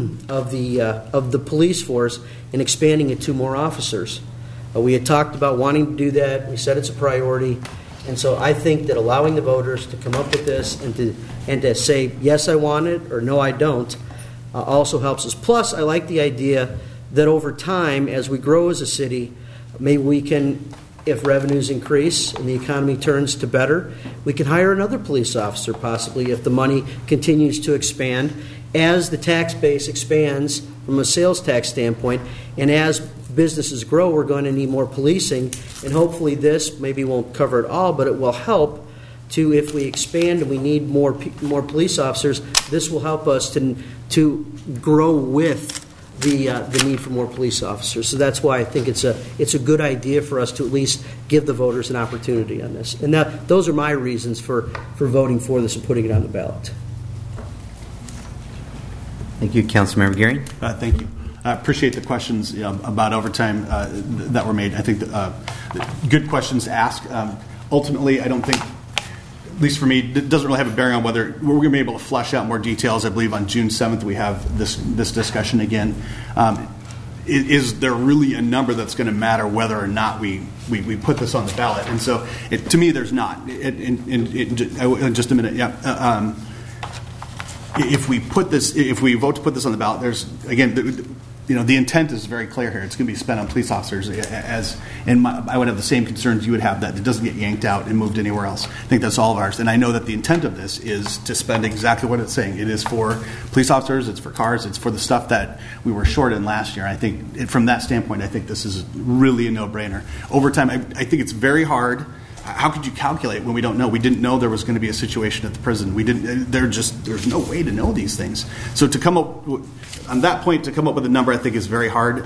the police force, and expanding it to more officers. We had talked about wanting to do that. We said it's a priority, and so I think that allowing the voters to come up with this and to say yes, I want it, or no, I don't, also helps us. Plus, I like the idea that over time, as we grow as a city, maybe we can, if revenues increase and the economy turns to better, we can hire another police officer possibly if the money continues to expand. As the tax base expands from a sales tax standpoint, and as businesses grow, we're going to need more policing, and hopefully this maybe won't cover it all, but it will help to, if we expand and we need more police officers, this will help us to grow with the need for more police officers. So that's why I think it's a good idea for us to at least give the voters an opportunity on this. And those are my reasons for voting for this and putting it on the ballot. Thank you, Councilmember Gearing. Thank you. I appreciate the questions about overtime that were made. I think good questions to ask. Ultimately, I don't think, at least for me, it doesn't really have a bearing on whether we're going to be able to flesh out more details. I believe on June 7th we have this discussion again. Is there really a number that's going to matter whether or not we put this on the ballot? And so, to me, there's not. In just a minute, yeah. If we vote to put this on the ballot, there's again the intent is very clear here. It's going to be spent on police officers. I would have the same concerns you would have, that it doesn't get yanked out and moved anywhere else. I think that's all of ours. And I know that the intent of this is to spend exactly what it's saying. It is for police officers. It's for cars. It's for the stuff that we were short in last year. I think from that standpoint, I think this is really a no-brainer. Overtime, I think it's very hard. How could you calculate when we don't know? We didn't know there was going to be a situation at the prison. There's no way to know these things. So to come up on that point, to come up with a number, I think is very hard.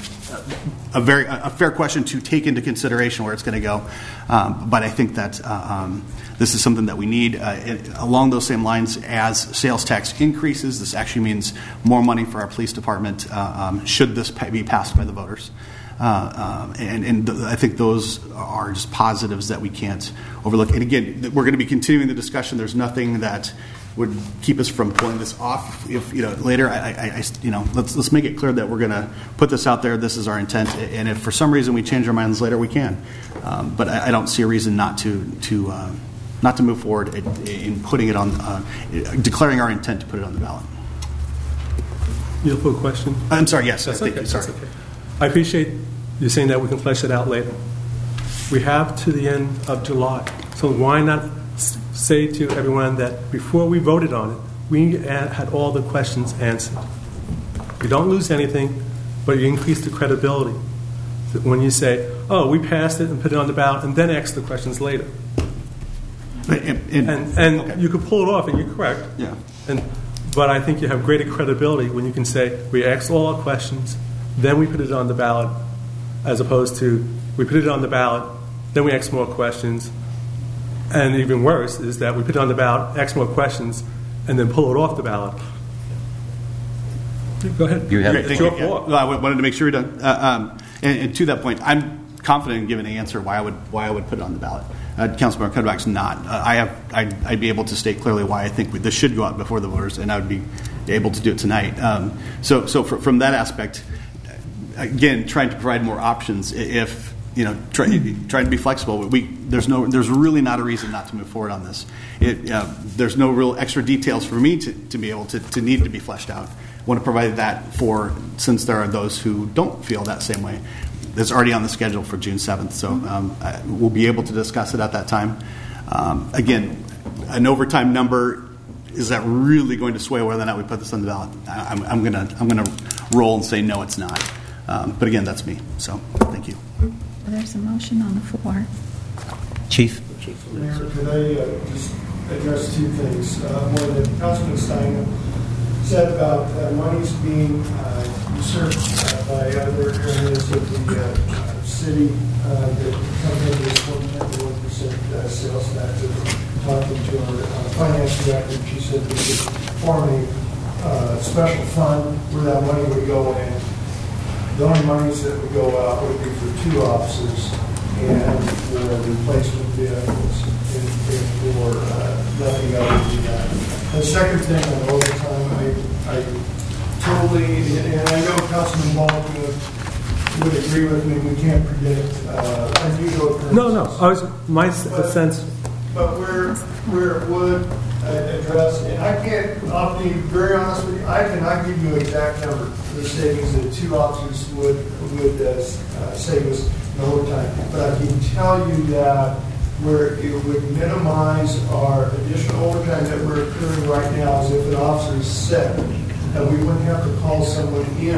A fair question to take into consideration where it's going to go. But I think that this is something that we need. Along those same lines, as sales tax increases, this actually means more money for our police department. Should this be passed by the voters? And I think those are just positives that we can't overlook. And again, we're going to be continuing the discussion. There's nothing that would keep us from pulling this off. If later, let's make it clear that we're going to put this out there. This is our intent, and if for some reason we change our minds later, we can. But I don't see a reason not to move forward in putting it on, declaring our intent to put it on the ballot. You have a question? I'm sorry. Yes, that's thank okay. you. Sorry. That's okay. I appreciate you saying that we can flesh it out later. We have to the end of July, so why not say to everyone that before we voted on it, we had all the questions answered. You don't lose anything, but you increase the credibility. When you say, oh, we passed it and put it on the ballot, and then ask the questions later. And you could pull it off, and you're correct. Yeah. But I think you have greater credibility when you can say, we asked all our questions, then we put it on the ballot, as opposed to we put it on the ballot, then we ask more questions. And even worse is that we put it on the ballot, ask more questions, and then pull it off the ballot. Go ahead. You have I wanted to make sure you're done. And to that point, I'm confident in giving an answer why I would put it on the ballot. Councilmember Cuddeback's not. I'd be able to state clearly why I think this should go out before the voters, and I would be able to do it tonight. So from that aspect, again, trying to provide more options. If trying to be flexible, there's really not a reason not to move forward on this. There's no real extra details for me to be able to need to be fleshed out. I want to provide that since there are those who don't feel that same way. It's already on the schedule for June 7th, so we'll be able to discuss it at that time. Again, an overtime number, is that really going to sway whether or not we put this on the ballot? I'm gonna roll and say no, it's not. But again, that's me. So thank you. There's a motion on the floor. Chief. Mayor, could I just address two things? One that Councilman Stein said about monies being usurped by other areas of the city that come into this 1.1% sales tax. Talking to our finance director, she said we could form a special fund where that money would go in. The only monies that would go out would be for 2 officers and for replacement vehicles and for nothing other than that. The second thing on overtime, I totally, and I know Councilman Baldwin would agree with me, we can't predict. I do know. My sense. But where it would address, and I'll be very honest with you, I cannot give you an exact number of the savings that 2 officers would save us in overtime. But I can tell you that where it would minimize our additional overtime that we're accruing right now is if an officer is sick, and we wouldn't have to call someone in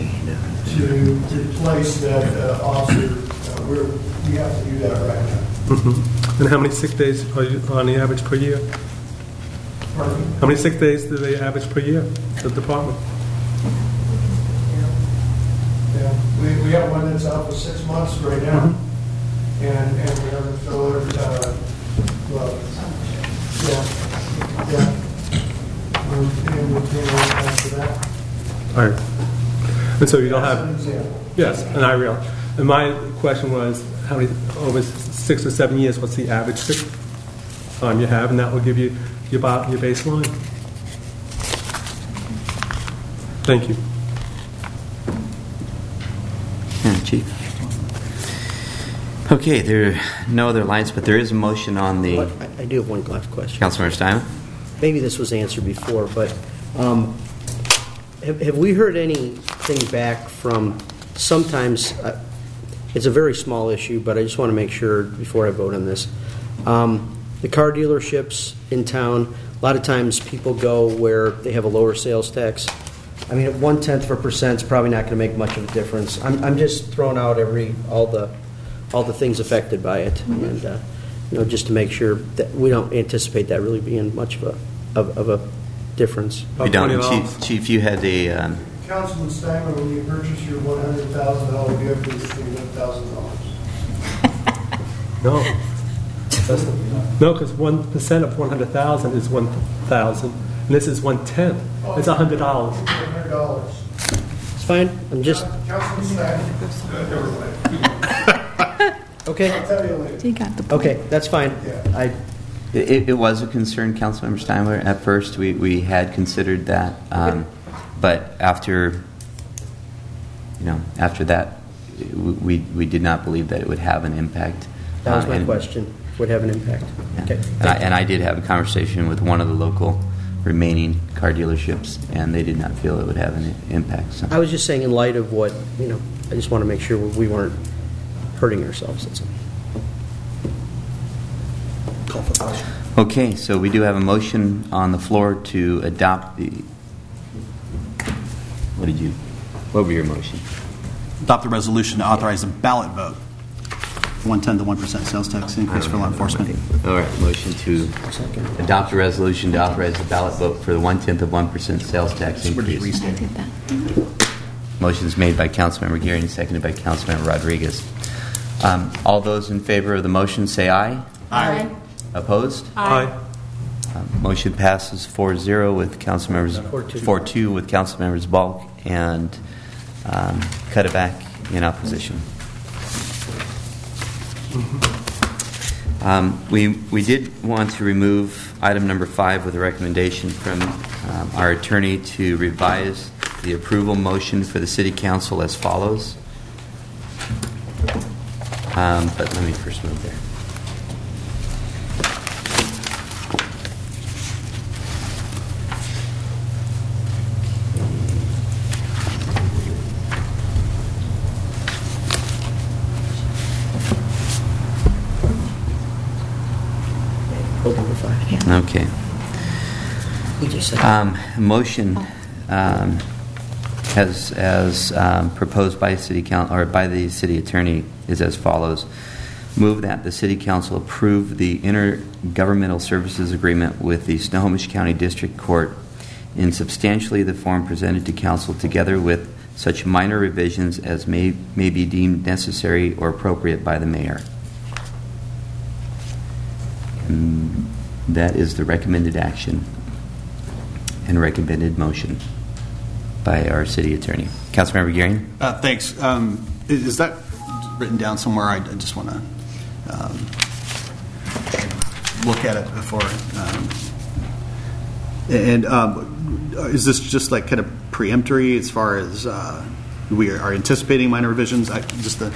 to replace that officer. We have to do that right now. Mm-hmm. And how many sick days are you on the average per year? Pardon me? How many sick days do they average per year, the department? Yeah, we have one that's out for 6 months right now. Mm-hmm. And we have a filler, and we'll pay after that. All right. And so you don't have... Yes, and I realize. And my question was, how many, over 6 or 7 years, what's the average sick time you have? And that will give you your baseline. Thank you. Chief. Okay, there are no other lights, but there is a motion on the... I do have one last question. Councilmember Stein. Maybe this was answered before, but have we heard anything back from, sometimes, it's a very small issue, but I just want to make sure before I vote on this. The car dealerships in town, a lot of times people go where they have a lower sales tax. I mean, 0.1% is probably not going to make much of a difference. I'm just throwing out all the things affected by it, and just to make sure that we don't anticipate that really being much of a difference. We don't, Chief. You had a. Councilman Steinman, when you purchase your $100,000 vehicle, you pay $1,000. No. No, because 1% of 100,000 is 1,000, and this is 1/10. It's $100. $100. It's fine. I'm just. Councilman Steinman. Okay. I'll tell you later. Okay, that's fine. Yeah. It was a concern, Councilmember Steinler. At first, we had considered that, but after that, we did not believe that it would have an impact. That was my question. Would have an impact. Yeah. Okay. And I did have a conversation with one of the local remaining car dealerships, and they did not feel it would have an impact. So. I was just saying, in light of what I just want to make sure we weren't hurting ourselves. That's all. Call for the question. Okay, so we do have a motion on the floor to adopt the. What were your motion? Adopt the resolution to authorize a ballot vote. 1/10 to 1% sales tax increase for law enforcement. All right, motion to adopt a resolution to authorize the ballot vote for the 1/10 of 1% sales tax increase. Motion is made by Councilmember Geary and seconded by Councilmember Rodriguez. All those in favor of the motion say aye. Aye. Opposed? Aye. Motion passes 4-0 with Councilmembers 4-2 with Councilmembers Bulk and Cuddeback in opposition. We did want to remove item number 5 with a recommendation from our attorney to revise the approval motion for the City Council as follows. But let me first move there. Okay. Motion as proposed by City Council or by the City Attorney is as follows: move that the City Council approve the intergovernmental services agreement with the Snohomish County District Court in substantially the form presented to Council, together with such minor revisions as may be deemed necessary or appropriate by the Mayor. That is the recommended action and recommended motion by our City Attorney. Councilmember Gearing? Thanks. Is that written down somewhere? I just want to look at it before. Is this just like kind of preemptory as far as we are anticipating minor revisions? The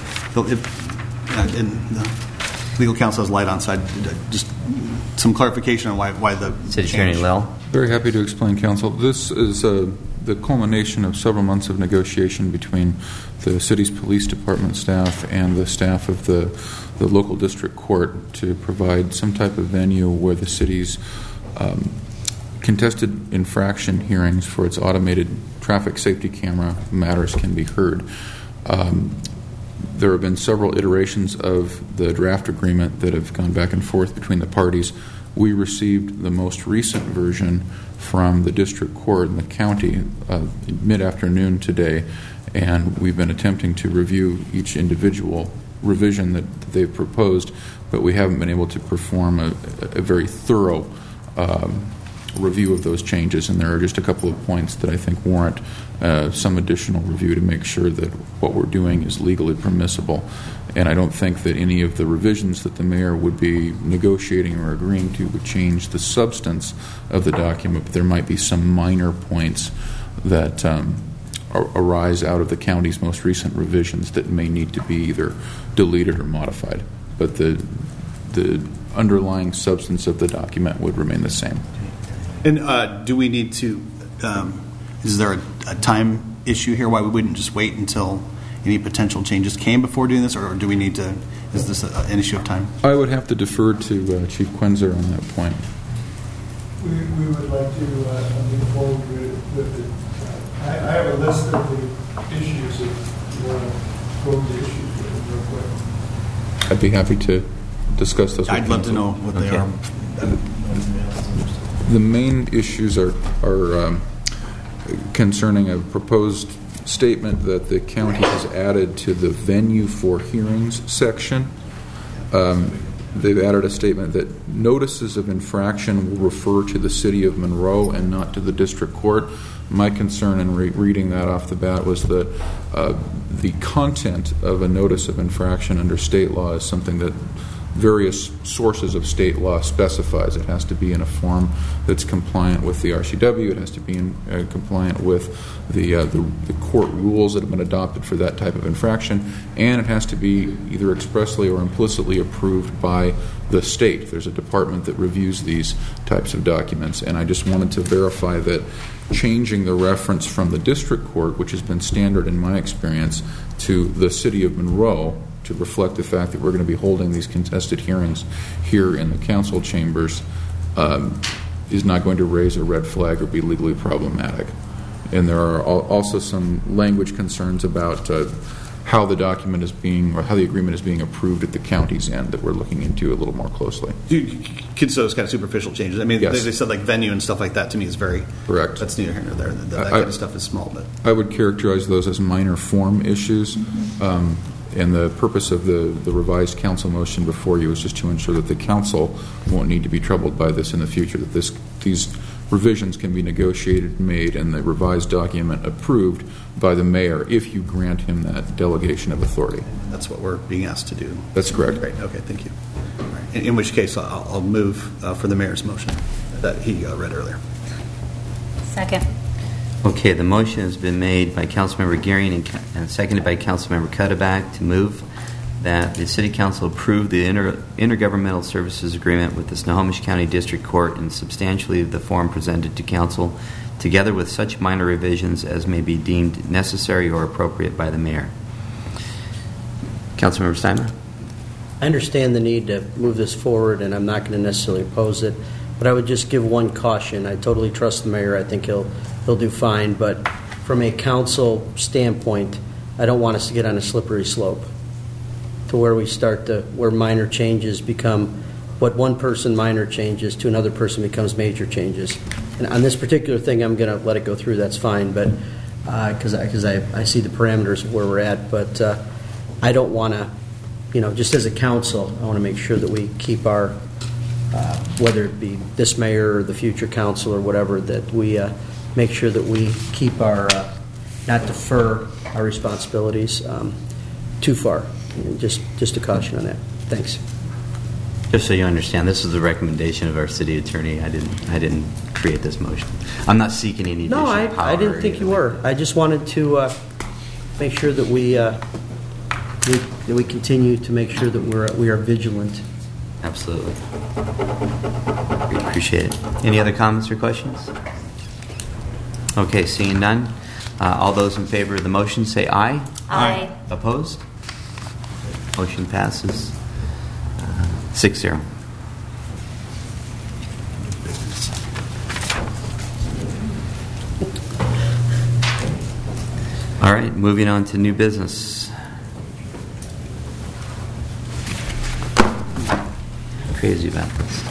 legal counsel has light on side. Just some clarification on why the City Attorney Lell. Very happy to explain, Council. This is the culmination of several months of negotiation between the city's police department staff and the staff of the local district court to provide some type of venue where the city's contested infraction hearings for its automated traffic safety camera matters can be heard. There have been several iterations of the draft agreement that have gone back and forth between the parties. We received the most recent version from the district court in the county mid-afternoon today, and we've been attempting to review each individual revision that they've proposed, but we haven't been able to perform a very thorough review of those changes, and there are just a couple of points that I think warrant some additional review to make sure that what we're doing is legally permissible. And I don't think that any of the revisions that the mayor would be negotiating or agreeing to would change the substance of the document, but there might be some minor points that arise out of the county's most recent revisions that may need to be either deleted or modified. But the underlying substance of the document would remain the same. And do we need to is there a time issue here why we wouldn't just wait until any potential changes came before doing this, or do we need to, is this an issue of time? I would have to defer to Chief Quenzer on that point. We would like to move forward with it. I have a list of the issues if you want to go over the issues with it real quick. I'd be happy to discuss those. I'd love to know what they are. The main issues are concerning a proposed statement that the county has added to the venue for hearings section. They've added a statement that notices of infraction will refer to the city of Monroe and not to the district court. My concern in reading that off the bat was that the content of a notice of infraction under state law is something that various sources of state law specifies. It has to be in a form that's compliant with the RCW. It has to be compliant with the court rules that have been adopted for that type of infraction, and it has to be either expressly or implicitly approved by the state. There's a department that reviews these types of documents, and I just wanted to verify that changing the reference from the district court, which has been standard in my experience, to the city of Monroe to reflect the fact that we're going to be holding these contested hearings here in the council chambers is not going to raise a red flag or be legally problematic. And there are also some language concerns about how the document is being, or how the agreement is being approved at the county's end that we're looking into a little more closely. You consider those kind of superficial changes? I mean, yes. They said like venue and stuff like that to me is very... Correct. That's neither here nor there. That kind of stuff is small. But I would characterize those as minor form issues. And the purpose of the revised council motion before you is just to ensure that the council won't need to be troubled by this in the future, that these revisions can be negotiated and made and the revised document approved by the mayor if you grant him that delegation of authority. That's what we're being asked to do. That's correct. Great. Okay, thank you. All right. In which case, I'll move for the mayor's motion that he read earlier. Second. Okay, the motion has been made by Councilmember Gearing and seconded by Councilmember Cuddeback to move that the City Council approve the intergovernmental services agreement with the Snohomish County District Court in substantially the form presented to Council, together with such minor revisions as may be deemed necessary or appropriate by the mayor. Councilmember Steinman? I understand the need to move this forward, and I'm not going to necessarily oppose it, but I would just give one caution. I totally trust the mayor. I think he'll do fine, but from a council standpoint, I don't want us to get on a slippery slope to where we start to, where minor changes become what one person minor changes to another person becomes major changes. And on this particular thing, I'm going to let it go through. That's fine, but because I see the parameters of where we're at, but I don't want to, just as a council, I want to make sure that we keep our, whether it be this mayor or the future council or whatever, that we make sure that we keep our, not defer our responsibilities too far. And just a caution on that. Thanks. Just so you understand, this is the recommendation of our city attorney. I didn't create this motion. I'm not seeking any additional power. No, I didn't think you were. I just wanted to make sure that we continue to make sure that we are vigilant. Absolutely. We appreciate it. Any other comments or questions? Okay, seeing none. All those in favor of the motion say aye. Aye. Opposed? Motion passes 6-0. All right, moving on to new business. Crazy about this.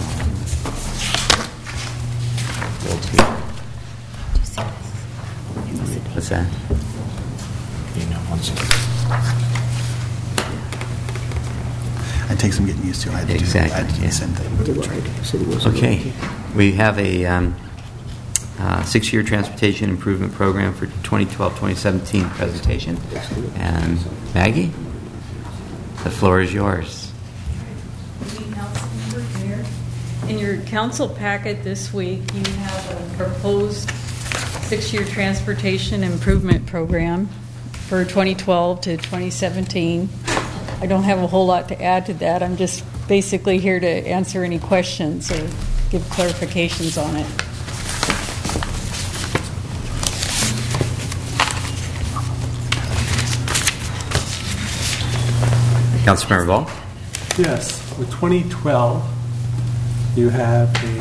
What's that? It takes some getting used to. I had to do the same thing. Okay, we have a 6-year transportation improvement program for 2012-2017 presentation. And Maggie, the floor is yours. In your council packet this week, you have a proposed 6-year transportation improvement program for 2012 to 2017. I don't have a whole lot to add to that. I'm just basically here to answer any questions or give clarifications on it. Councilmember Ball? Yes, with 2012, you have a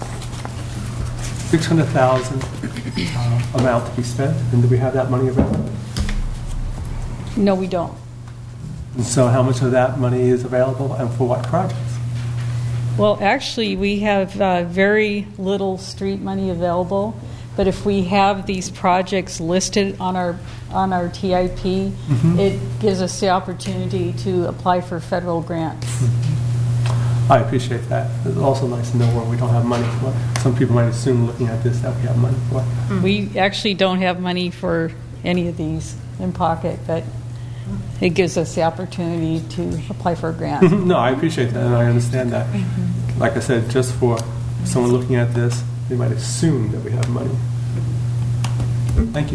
$600,000 amount to be spent, and do we have that money available? No, we don't. And so how much of that money is available and for what projects? Well, actually, we have very little street money available, but if we have these projects listed on our TIP, it gives us the opportunity to apply for federal grants. I appreciate that. It's also nice to know where we don't have money for. Some people might assume looking at this that we have money for. We actually don't have money for any of these in pocket, but it gives us the opportunity to apply for a grant. No, I appreciate that, and I understand that. Like I said, just for someone looking at this, they might assume that we have money. Thank you.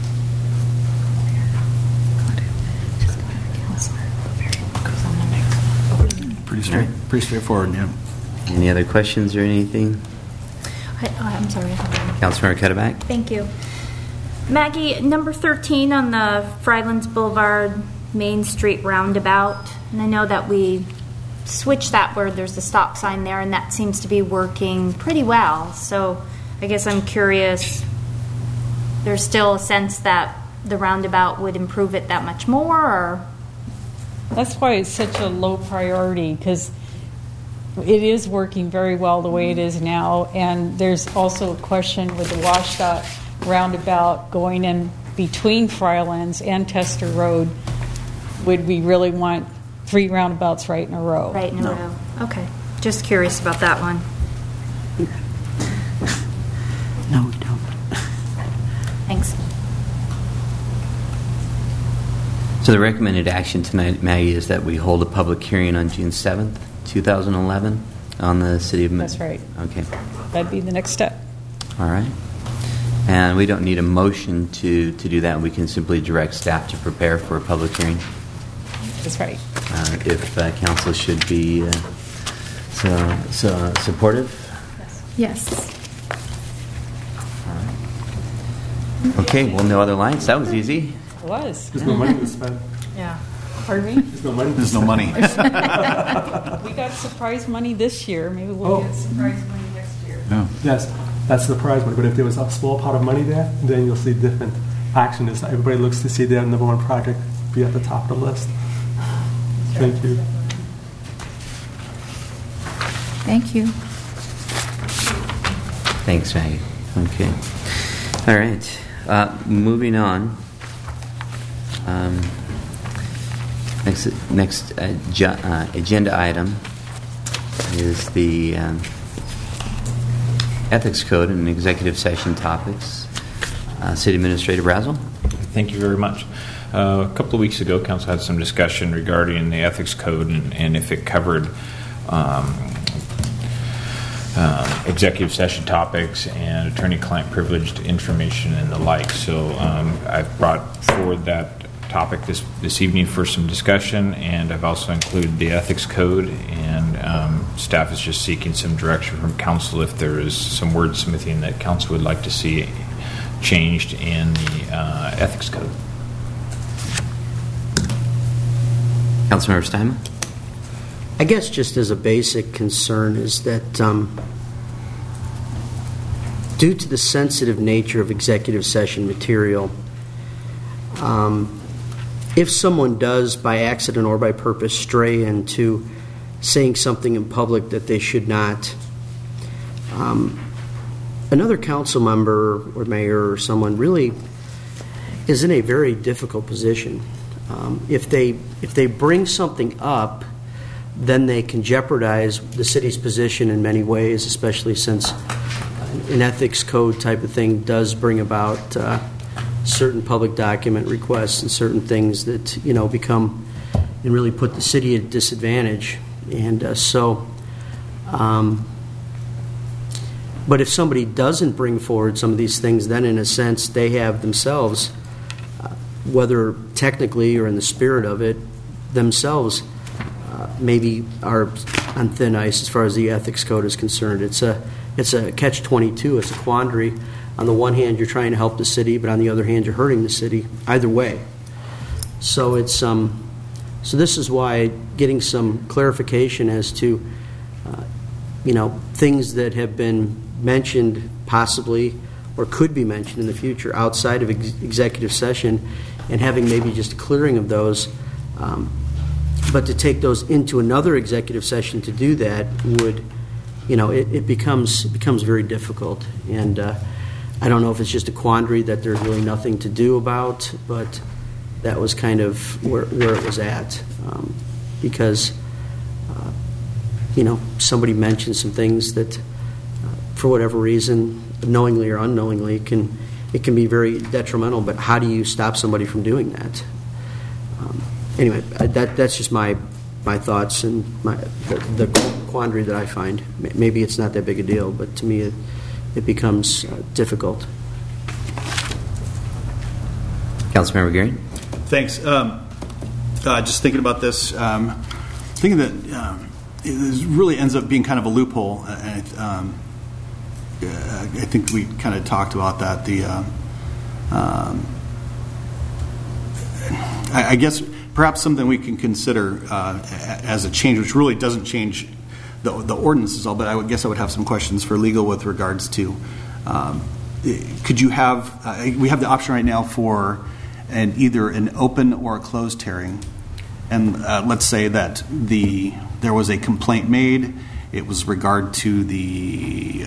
Pretty straightforward, yeah. Any other questions or anything? I'm sorry. Councilmember Cuddeback? Thank you. Maggie, number 13 on the Frylands Boulevard Main Street roundabout, and I know that we switched that where there's a stop sign there, and that seems to be working pretty well. So I guess I'm curious, there's still a sense that the roundabout would improve it that much more, or? That's why it's such a low priority, because it is working very well the way it is now, and there's also a question with the WashDOT roundabout going in between Frylands and Tester Road. Would we really want 3 roundabouts right in a row? Right in a row. Okay. Just curious about that one. No, we don't. Thanks. So the recommended action tonight, Maggie, is that we hold a public hearing on June 7th, 2011 on the City of That's right. Okay. That'd be the next step. All right. And we don't need a motion to do that. We can simply direct staff to prepare for a public hearing. That's right. If council should be so supportive. Yes. Okay, well, no other lines. That was easy. It was. There's no money to spend. Yeah. Pardon me? There's no money. There's no money. We got surprise money this year. Maybe we'll get surprise money next year. Yeah. Yes, that's the surprise money. But if there was a small pot of money there, then you'll see different action. Is everybody looks to see their number 1 project be at the top of the list. Thank you. Thank you. Thanks, Maggie. Okay. All right. Moving on. Next agenda item is the Ethics Code and Executive Session topics. City Administrator Brazel. Thank you very much. A couple of weeks ago, Council had some discussion regarding the Ethics Code and if it covered executive session topics and attorney-client privileged information and the like. So I've brought forward that topic this evening for some discussion, and I've also included the Ethics Code, and staff is just seeking some direction from Council if there is some wordsmithing that Council would like to see changed in the Ethics Code. Councilmember Steinman? I guess just as a basic concern is that due to the sensitive nature of executive session material, if someone does by accident or by purpose stray into saying something in public that they should not, another council member or mayor or someone really is in a very difficult position. If they bring something up, then they can jeopardize the city's position in many ways, especially since an ethics code type of thing does bring about certain public document requests and certain things that become and really put the city at disadvantage. And but if somebody doesn't bring forward some of these things, then in a sense they have themselves, whether technically or in the spirit of it, themselves maybe are on thin ice as far as the ethics code is concerned. It's a catch-22. It's a quandary. On the one hand, you're trying to help the city, but on the other hand, you're hurting the city. Either way. So it's So this is why getting some clarification as to, things that have been mentioned possibly or could be mentioned in the future outside of executive session, and having maybe just a clearing of those. But to take those into another executive session to do that would, it becomes very difficult. And I don't know if it's just a quandary that there's really nothing to do about, but that was kind of where it was at. Because, somebody mentioned some things that, for whatever reason, knowingly or unknowingly, it can be very detrimental. But how do you stop somebody from doing that? Anyway, that's just my thoughts and the quandary that I find. Maybe it's not that big a deal, but to me it becomes difficult. Councilmember Gearing? Thanks. Just thinking about this, thinking that it really ends up being kind of a loophole. I think we kind of talked about that. I guess perhaps something we can consider as a change, which really doesn't change the ordinances all, but I guess I would have some questions for legal with regards to, could you have, we have the option right now for either an open or a closed hearing, and let's say that there was a complaint made, it was regard to the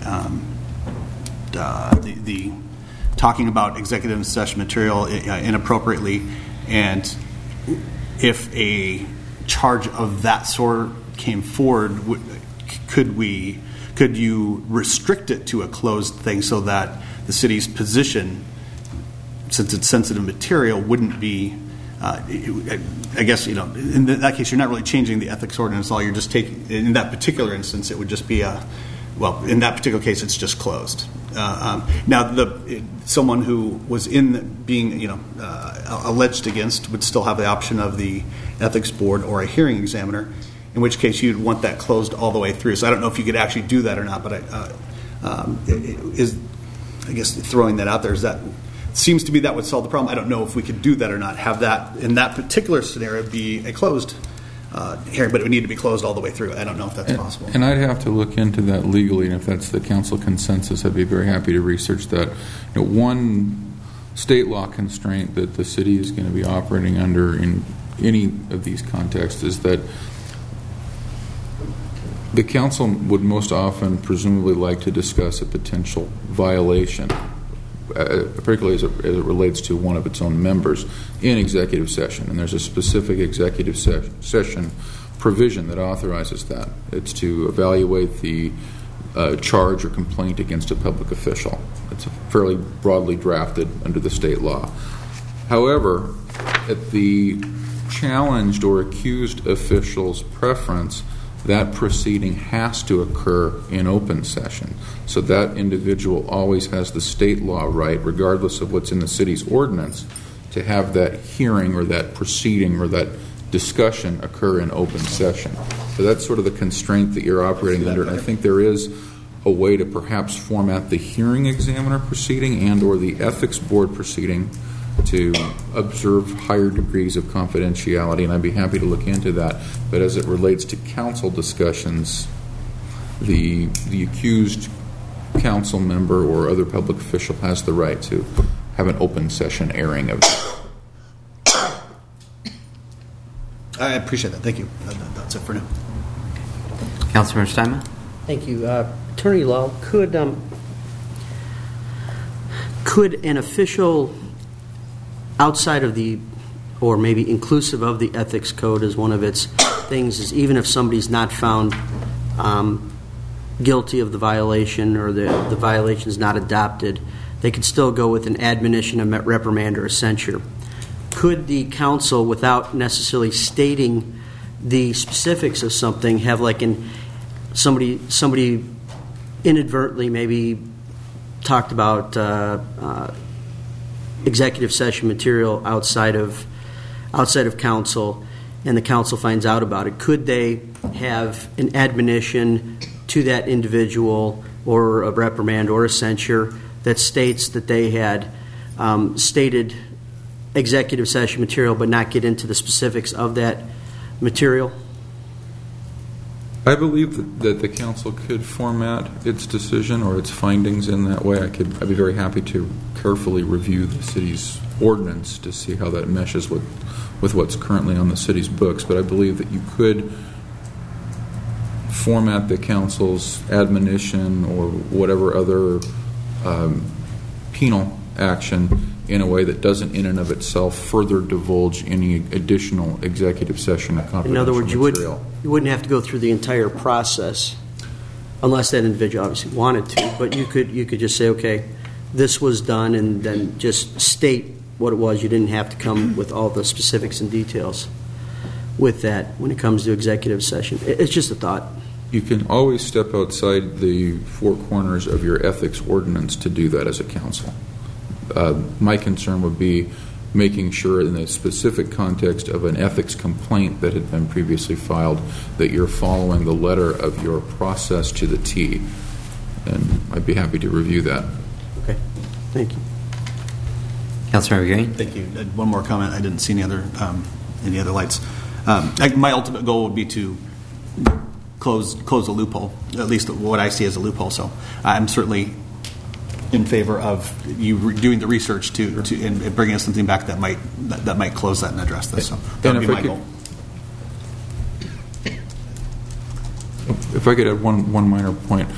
talking about executive session material inappropriately, and if a charge of that sort came forward, could you restrict it to a closed thing so that the city's position, since it's sensitive material, wouldn't be? I guess in that case you're not really changing the ethics ordinance. All you're just taking in that particular instance, it would just be in that particular case, it's just closed. Now, someone who was being alleged against would still have the option of the ethics board or a hearing examiner, in which case you'd want that closed all the way through. So I don't know if you could actually do that or not, but I guess throwing that out there, seems to me that would solve the problem. I don't know if we could do that or not, have that in that particular scenario be a closed hearing, but it would need to be closed all the way through. I don't know if that's possible. And I'd have to look into that legally, and if that's the council consensus, I'd be very happy to research that. One state law constraint that the city is going to be operating under in any of these contexts is that the council would most often presumably like to discuss a potential violation, particularly as it relates to one of its own members, in executive session. And there's a specific executive session provision that authorizes that. It's to evaluate the charge or complaint against a public official. It's fairly broadly drafted under the state law. However, at the challenged or accused official's preference, that proceeding has to occur in open session. So that individual always has the state law right, regardless of what's in the city's ordinance, to have that hearing or that proceeding or that discussion occur in open session. So that's sort of the constraint that you're operating under. And I think there is a way to perhaps format the hearing examiner proceeding and or the ethics board proceeding to observe higher degrees of confidentiality, and I'd be happy to look into that. But as it relates to council discussions, the accused council member or other public official has the right to have an open session airing of that. I appreciate that. Thank you. That's it for now. Councilmember Steinman? Thank you. Attorney Law, could an official outside of the, or maybe inclusive of the ethics code as one of its things, is even if somebody's not found guilty of the violation or the violation is not adopted, they could still go with an admonition, a reprimand, or a censure. Could the council, without necessarily stating the specifics of something, have like somebody inadvertently maybe talked about executive session material outside of council, and the council finds out about it? Could they have an admonition to that individual or a reprimand or a censure that states that they had stated executive session material but not get into the specifics of that material? I believe that the council could format its decision or its findings in that way. I'd be very happy to carefully review the city's ordinance to see how that meshes with what's currently on the city's books. But I believe that you could format the council's admonition or whatever other penal action in a way that doesn't in and of itself further divulge any additional executive session or confidential In other words, material. you wouldn't have to go through the entire process unless that individual obviously wanted to, but you could just say, okay, this was done, and then just state what it was. You didn't have to come with all the specifics and details with that when it comes to executive session. It's just a thought. You can always step outside the four corners of your ethics ordinance to do that as a council. My concern would be making sure in the specific context of an ethics complaint that had been previously filed that you're following the letter of your process to the T. And I'd be happy to review that. Okay. Thank you. Councilmember Green? Thank you. One more comment. I didn't see any other lights. My ultimate goal would be to close a loophole, at least what I see as a loophole. So I'm certainly in favor of you doing the research and bringing us something back that might close that and address this. So that would be my goal. If I could add one minor point.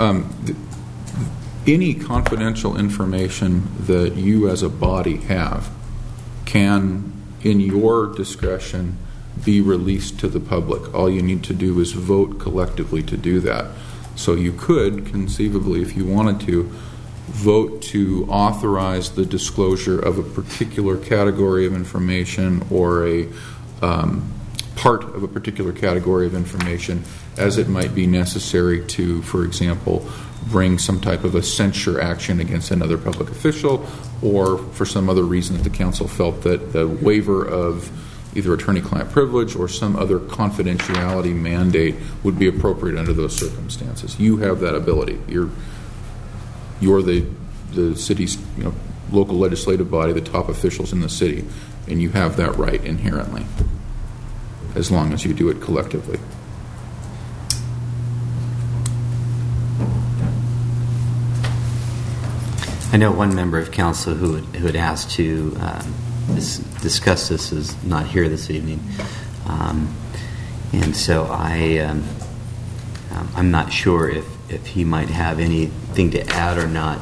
Any confidential information that you as a body have can, in your discretion, be released to the public. All you need to do is vote collectively to do that. So you could, conceivably, if you wanted to, vote to authorize the disclosure of a particular category of information or a part of a particular category of information as it might be necessary to, for example, bring some type of a censure action against another public official, or for some other reason that the council felt that the waiver of either attorney-client privilege or some other confidentiality mandate would be appropriate under those circumstances. You have that ability. You're the city's local legislative body, the top officials in the city, and you have that right inherently, as long as you do it collectively. I know one member of council who had asked to discuss this is not here this evening, and so I'm not sure if he might have anything to add or not,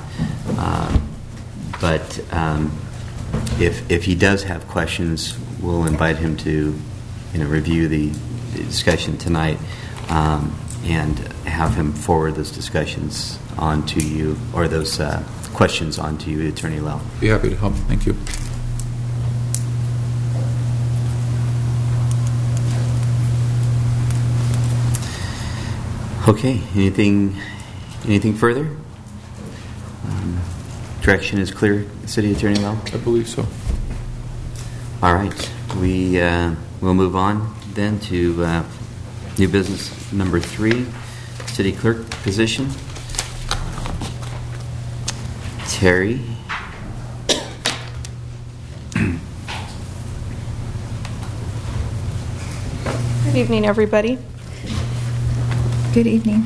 but if he does have questions, we'll invite him to review the discussion tonight and have him forward those discussions on to you, or those questions on to you, Attorney Lau. Be happy to help. Thank you. Okay. Anything further? Direction is clear, City Attorney Lau? I believe so. All right. We'll move on then to new business number 3, City Clerk position. Terry. Good evening, everybody. Good evening.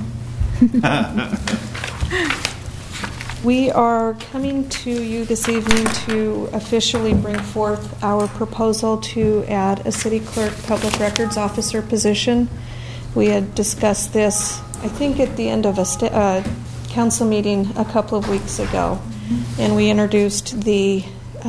We are coming to you this evening to officially bring forth our proposal to add a city clerk public records officer position. We had discussed this, I think, at the end of a council meeting a couple of weeks ago, and we introduced the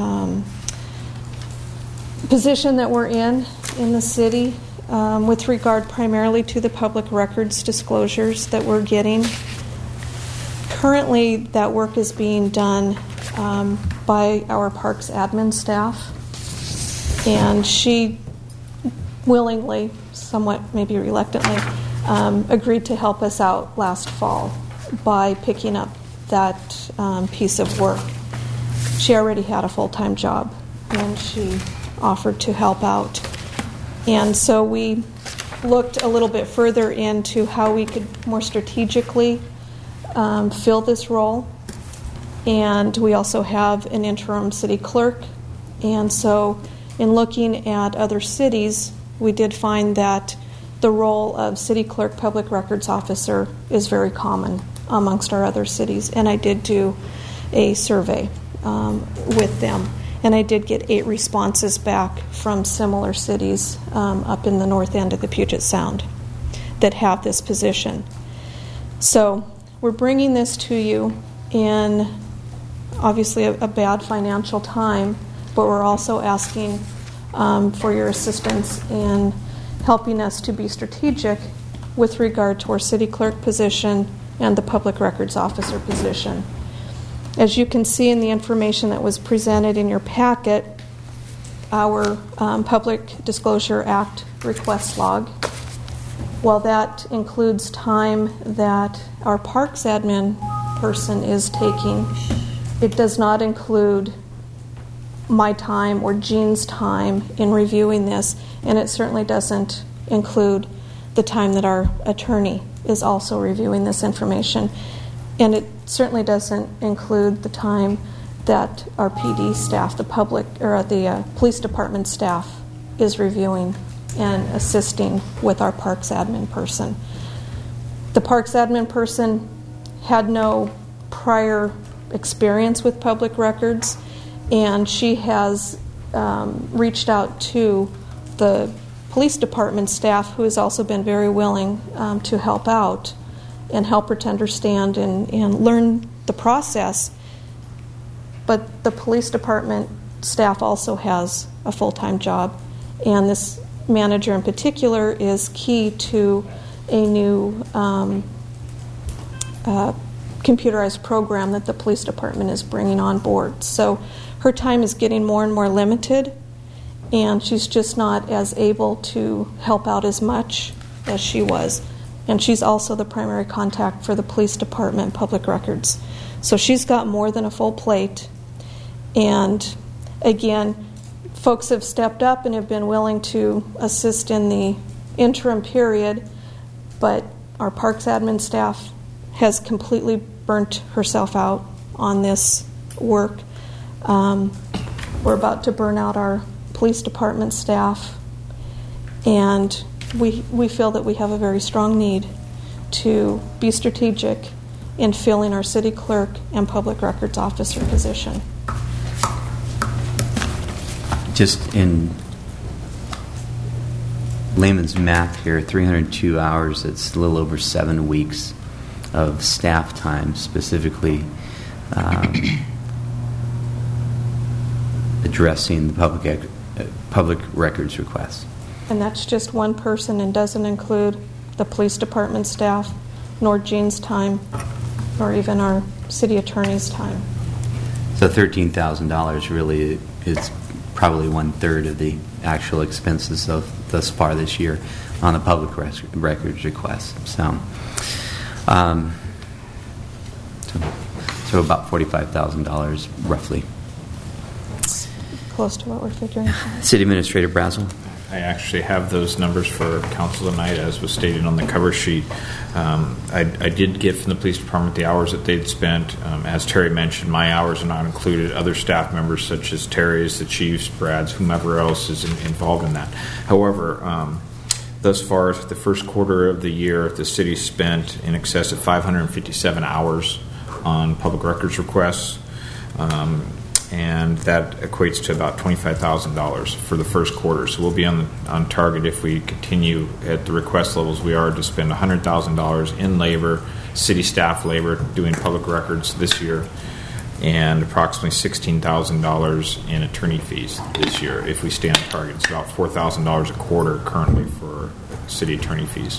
position that we're in the city with regard primarily to the public records disclosures that we're getting. Currently, that work is being done by our parks admin staff, and she willingly, somewhat maybe reluctantly, agreed to help us out last fall by picking up that piece of work. She already had a full-time job, and she offered to help out. And so we looked a little bit further into how we could more strategically fill this role. And we also have an interim city clerk. And so in looking at other cities we did find that the role of city clerk public records officer is very common amongst our other cities, and I did do a survey with them, and I did get 8 responses back from similar cities up in the north end of the Puget Sound that have this position. So we're bringing this to you in obviously a bad financial time, but we're also asking for your assistance in helping us to be strategic with regard to our city clerk position and the public records officer position. As you can see in the information that was presented in your packet, our Public Disclosure Act request log, while that includes time that our parks admin person is taking, it does not include my time or Jean's time in reviewing this, and it certainly doesn't include the time that our attorney is also reviewing this information. And it certainly doesn't include the time that our PD staff, the police department staff, is reviewing and assisting with our parks admin person. The parks admin person had no prior experience with public records, and she has reached out to the police department staff, who has also been very willing to help out and help her to understand and learn the process. But the police department staff also has a full-time job, and this manager in particular is key to a new computerized program that the police department is bringing on board. So her time is getting more and more limited, and she's just not as able to help out as much as she was. And she's also the primary contact for the police department public records. So she's got more than a full plate. And again, folks have stepped up and have been willing to assist in the interim period, but our parks admin staff has completely burnt herself out on this work. We're about to burn out our police department staff, and we feel that we have a very strong need to be strategic in filling our city clerk and public records officer position. Just in layman's math here, 302 hours, it's a little over 7 weeks of staff time, specifically addressing the public records requests. And that's just one person and doesn't include the police department staff, nor Jean's time, nor even our city attorney's time. So $13,000 really is probably 1/3 of the actual expenses of thus far this year on the public records request. So about $45,000 roughly. Close to what we're figuring. City Administrator Brazel. I actually have those numbers for council tonight, as was stated on the cover sheet. I did get from the police department the hours that they'd spent. As Terry mentioned, my hours are not included. Other staff members, such as Terry's, the chief's, Brad's, whomever else is involved in that. However, thus far, the first quarter of the year, the city spent in excess of 557 hours on public records requests. And that equates to about $25,000 for the first quarter. So we'll be on target if we continue at the request levels we are to spend $100,000 in labor, city staff labor, doing public records this year, and approximately $16,000 in attorney fees this year if we stay on target. It's about $4,000 a quarter currently for city attorney fees.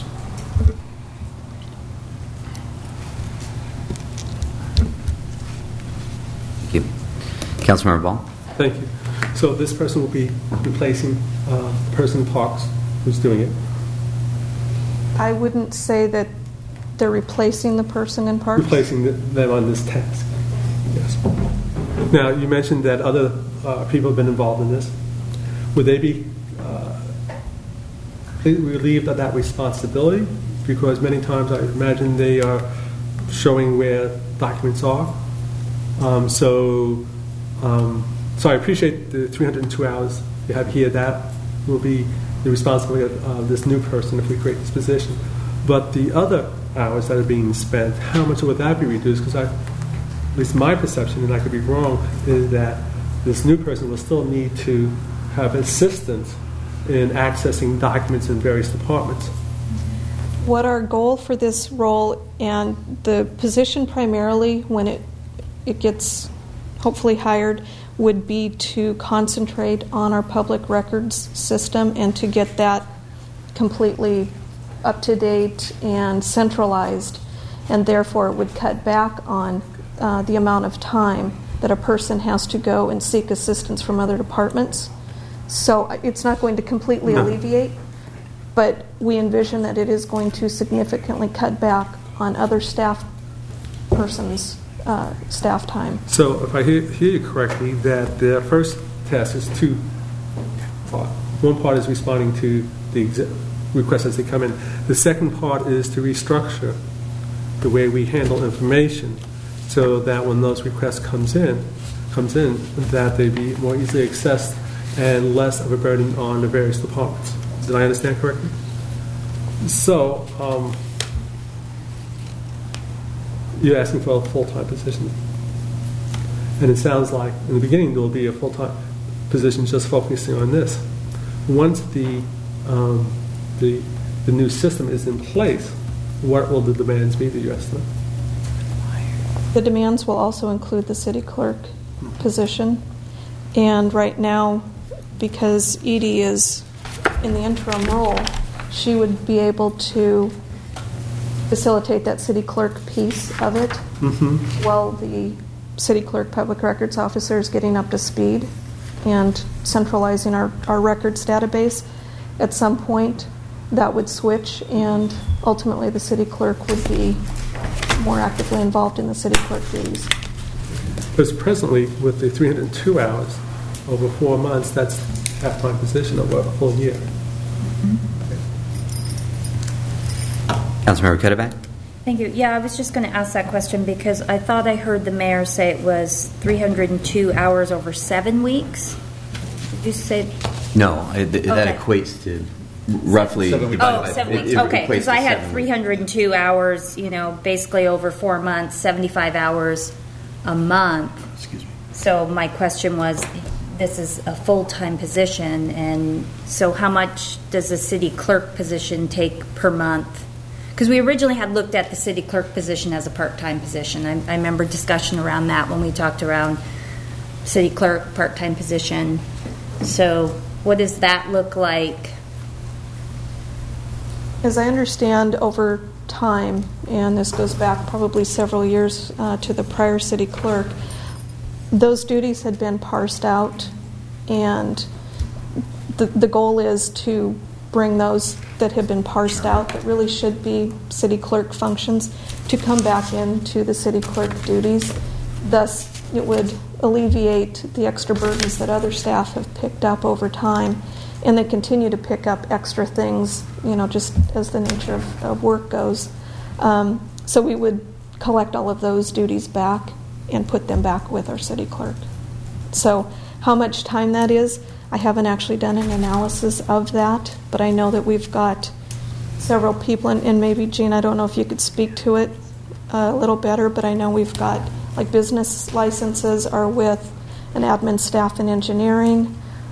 Thank you. Councilmember Ball. Thank you. So this person will be replacing the person in Parks who's doing it? I wouldn't say that they're replacing the person in Parks. Replacing them on this task, yes. Now, you mentioned that other people have been involved in this. Would they be relieved of that responsibility? Because many times I imagine they are showing where documents are. So I appreciate the 302 hours you have here. That will be the responsibility of this new person if we create this position. But the other hours that are being spent, how much would that be reduced? Because at least my perception, and I could be wrong, is that this new person will still need to have assistance in accessing documents in various departments. What our goal for this role and the position primarily when it gets hopefully hired would be to concentrate on our public records system and to get that completely up to date and centralized, and therefore it would cut back on the amount of time that a person has to go and seek assistance from other departments. So it's not going to completely alleviate, but we envision that it is going to significantly cut back on other staff persons' staff time. So if I hear you correctly, that the first task is two parts. One part is responding to the requests as they come in. The second part is to restructure the way we handle information so that when those requests comes in, that they be more easily accessed and less of a burden on the various departments. Did I understand correctly? So, you're asking for a full-time position. And it sounds like in the beginning there will be a full-time position just focusing on this. Once the new system is in place, what will the demands be that you estimate? The demands will also include the city clerk position. And right now, because Edie is in the interim role, she would be able to facilitate that city clerk piece of it while the city clerk public records officer is getting up to speed and centralizing our records database. At some point, that would switch, and ultimately the city clerk would be more actively involved in the city clerk duties. Because presently, with the 302 hours over 4 months, that's half-time position over a full year. Councilmember Cuddeback? Thank you. Yeah, I was just going to ask that question because I thought I heard the mayor say it was 302 hours over 7 weeks. Did you say? No, that equates to roughly. 7 weeks. Oh, 7 weeks. Okay, because I had 302 hours, basically over 4 months, 75 hours a month. Excuse me. So my question was, this is a full-time position, and so how much does the city clerk position take per month? Because we originally had looked at the city clerk position as a part-time position. I remember discussion around that when we talked around city clerk part-time position. So what does that look like? As I understand, over time, and this goes back probably several years to the prior city clerk, those duties had been parsed out, and the goal is to bring those that have been parsed out that really should be city clerk functions to come back into the city clerk duties. Thus, it would alleviate the extra burdens that other staff have picked up over time, and they continue to pick up extra things, just as the nature of work goes. So we would collect all of those duties back and put them back with our city clerk. So how much time that is, I haven't actually done an analysis of that, but I know that we've got several people, and maybe, Jean, I don't know if you could speak to it a little better, but I know we've got, business licenses are with an admin staff and engineering.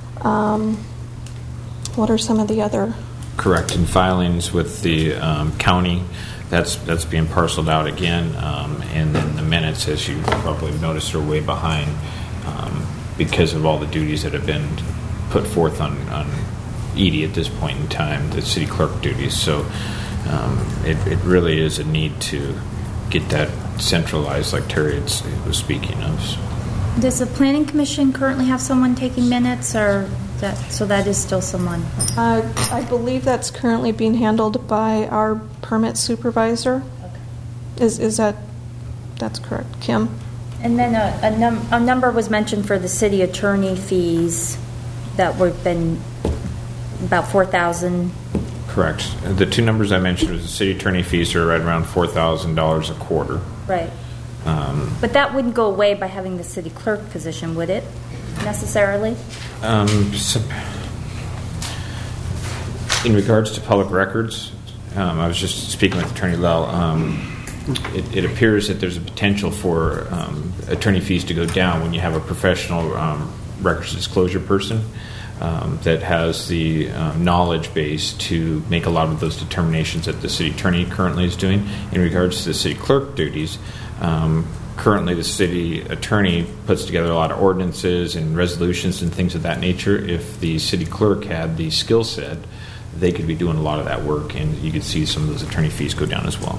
What are some of the other? Correct, and filings with the county, that's being parceled out again, and then the minutes, as you probably have noticed, are way behind because of all the duties that have been put forth on Edie at this point in time, the city clerk duties. So it really is a need to get that centralized, like Terry was speaking of. Does the Planning Commission currently have someone taking minutes, or that is still someone? I believe that's currently being handled by our permit supervisor. Okay. Is that's correct, Kim? And then a number was mentioned for the city attorney fees that would have been about $4,000. Correct. The two numbers I mentioned was the city attorney fees are right around $4,000 a quarter. Right. But that wouldn't go away by having the city clerk position, would it, necessarily? in regards to public records, I was just speaking with Attorney Lell. It appears that there's a potential for attorney fees to go down when you have a professional records disclosure person that has the knowledge base to make a lot of those determinations that the city attorney currently is doing. In regards to the city clerk duties, currently the city attorney puts together a lot of ordinances and resolutions and things of that nature. If the city clerk had the skill set, they could be doing a lot of that work, and you could see some of those attorney fees go down as well.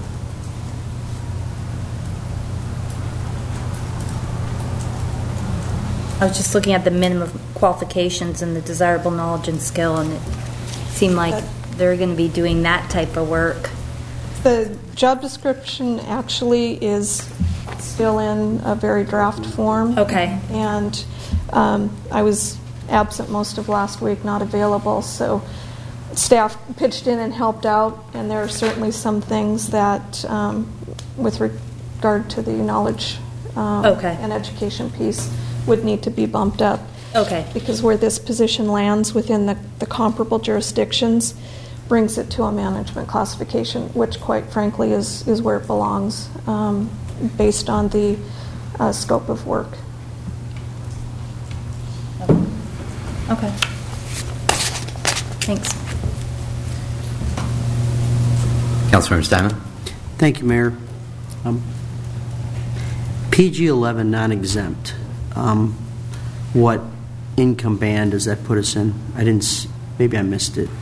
I was just looking at the minimum qualifications and the desirable knowledge and skill, and it seemed like they're going to be doing that type of work. The job description actually is still in a very draft form. Okay. And I was absent most of last week, not available, so staff pitched in and helped out, and there are certainly some things that, with regard to the knowledge and education piece, would need to be bumped up. Okay. Because where this position lands within the comparable jurisdictions brings it to a management classification, which quite frankly is where it belongs based on the scope of work. Okay. Thanks. Councilmember Steinman. Thank you, Mayor. PG-11 non-exempt. What income band does that put us in? Maybe I missed it.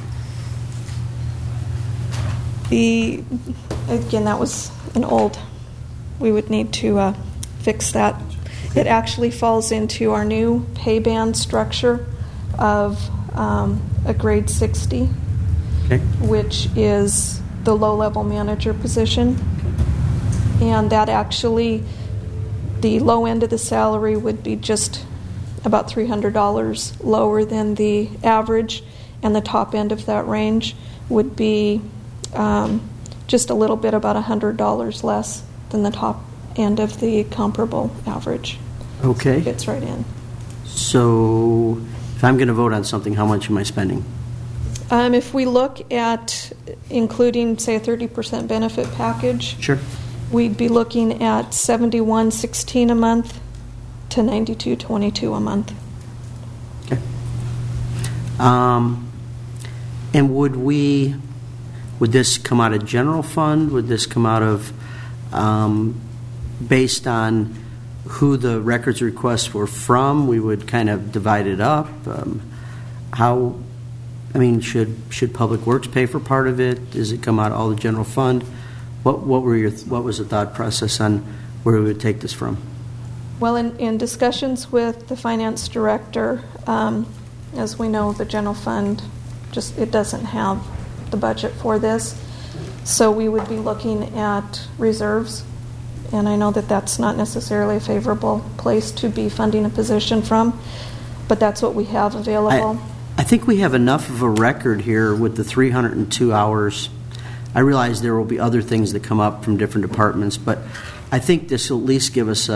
Again, that was an old. We would need to fix that. It actually falls into our new pay band structure of a grade 60, which is the low-level manager position. And that actually, the low end of the salary would be just about $300 lower than the average, and the top end of that range would be just a little bit, about $100 less than the top end of the comparable average. Okay. So it fits right in. So if I'm going to vote on something, how much am I spending? If we look at including, say, a 30% benefit package, sure, we'd be looking at $71.16 a month to $92.22 a month. Okay. And would this come out of general fund? Would this come out of based on who the records requests were from? We would kind of divide it up. Should Public Works pay for part of it? Does it come out of all the general fund? What was the thought process on where we would take this from? Well, in discussions with the finance director, as we know, the general fund it doesn't have the budget for this, so we would be looking at reserves. And I know that that's not necessarily a favorable place to be funding a position from, but that's what we have available. I think we have enough of a record here with the 302 hours. I realize there will be other things that come up from different departments, but I think this will at least give us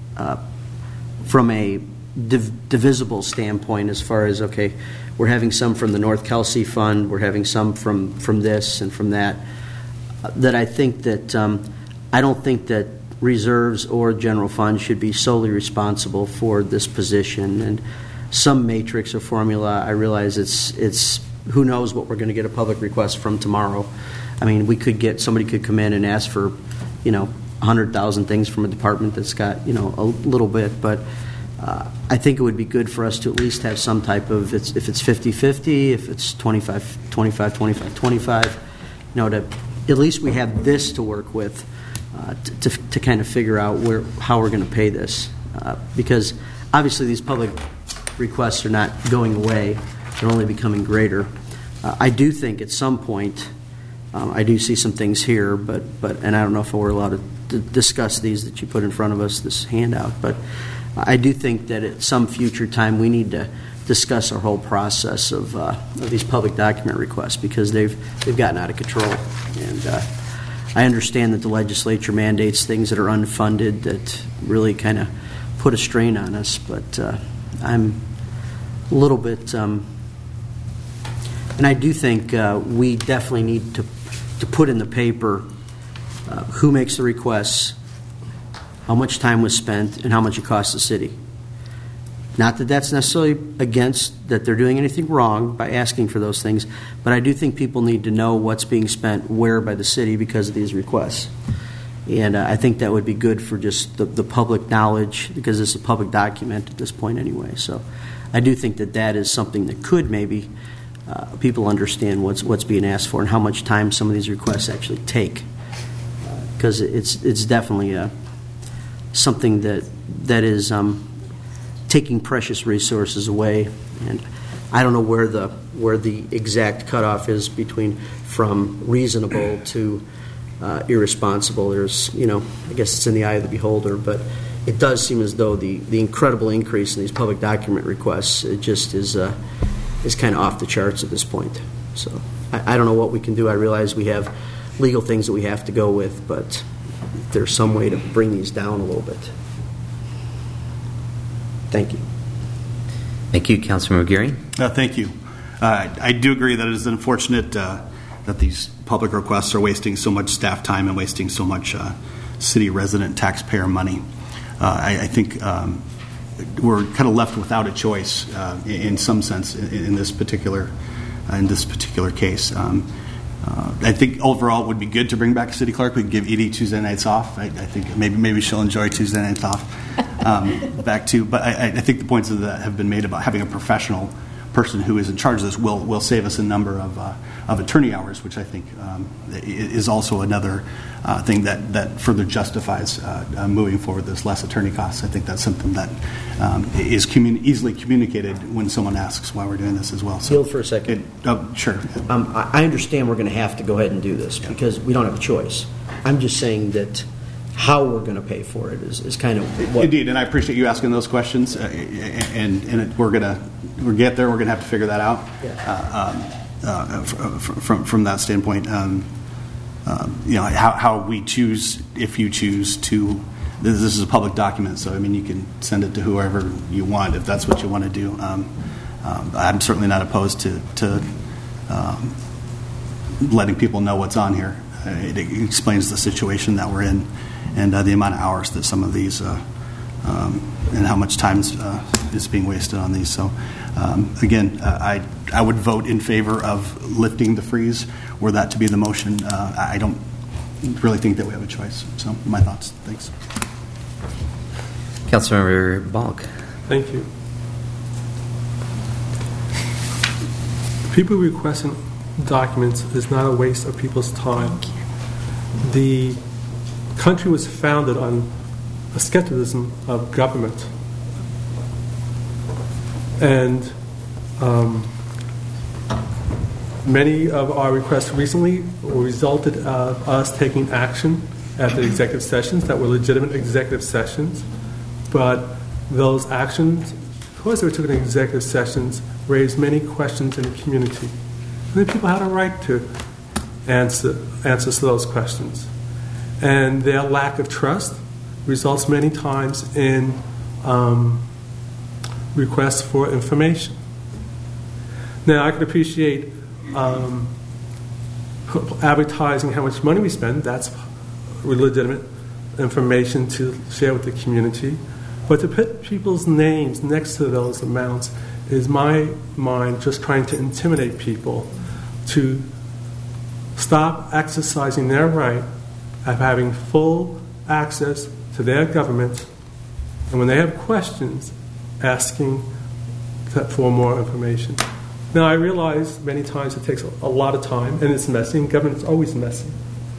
from a divisible standpoint as far as, okay, we're having some from the North Kelsey Fund, we're having some from this and from that, that I think that I don't think that reserves or general fund should be solely responsible for this position. And some matrix or formula, I realize it's who knows what we're going to get a public request from tomorrow. I mean, somebody could come in and ask for, 100,000 things from a department that's got, a little bit, but I think it would be good for us to at least have some type of, if it's 50-50, if it's 25-25, to at least we have this to work with to kind of figure out how we're going to pay this. Because obviously these public requests are not going away, they're only becoming greater. I do think at some point, I do see some things here, but and I don't know if we're allowed to discuss these that you put in front of us, this handout, but I do think that at some future time we need to discuss our whole process of these public document requests, because they've gotten out of control. And I understand that the legislature mandates things that are unfunded that really kind of put a strain on us, but I'm a little bit And I do think we definitely need to put in the paper who makes the requests, how much time was spent, and how much it costs the city. Not that that's necessarily against that they're doing anything wrong by asking for those things, but I do think people need to know what's being spent where by the city because of these requests. And I think that would be good for just the public knowledge, because it's a public document at this point anyway. So I do think that is something that could maybe people understand what's being asked for and how much time some of these requests actually take. Because it's definitely something that is taking precious resources away, and I don't know where the exact cutoff is from reasonable to irresponsible. There's, I guess it's in the eye of the beholder, but it does seem as though the incredible increase in these public document requests, it just is kind of off the charts at this point. So I don't know what we can do. I realize we have legal things that we have to go with, but there's some way to bring these down a little bit. Thank you. Thank you, Councilmember Geary. Thank you. I do agree that it is unfortunate that these public requests are wasting so much staff time and wasting so much city resident taxpayer money. I think we're kind of left without a choice in some sense in this particular case. I think overall it would be good to bring back a city clerk. We could give Edie Tuesday nights off. I think maybe she'll enjoy Tuesday nights off. But I think the points of that have been made about having a professional person who is in charge of this will save us a number of attorney hours, which I think is also another thing that further justifies moving forward. There's less attorney costs. I think that's something that is easily communicated when someone asks why we're doing this as well. So, yield for a second. Sure. I understand we're going to have to go ahead and do this because we don't have a choice. I'm just saying that how we're going to pay for it is kind of what... Indeed, and I appreciate you asking those questions, and we're get there. We're going to have to figure that out. Yeah. From that standpoint, how we choose, if you choose to, this is a public document, so I mean you can send it to whoever you want if that's what you want to do. I'm certainly not opposed to letting people know what's on here. It explains the situation that we're in and the amount of hours that some of these and how much time is being wasted on these. So again, I would vote in favor of lifting the freeze were that to be the motion. I don't really think that we have a choice. So my thoughts. Thanks. Councilmember Balk. Thank you. People requesting documents is not a waste of people's time. The country was founded on a skepticism of government. And many of our requests recently resulted of us taking action at the executive sessions that were legitimate executive sessions. But those actions, because they were taken in executive sessions, raised many questions in the community. And the people had a right to answers to those questions. And their lack of trust results many times in requests for information. Now, I can appreciate advertising how much money we spend. That's legitimate information to share with the community. But to put people's names next to those amounts is my mind just trying to intimidate people to stop exercising their right of having full access to their government, and when they have questions, asking for more information. Now, I realize many times it takes a lot of time, and it's messy, and government's always messy.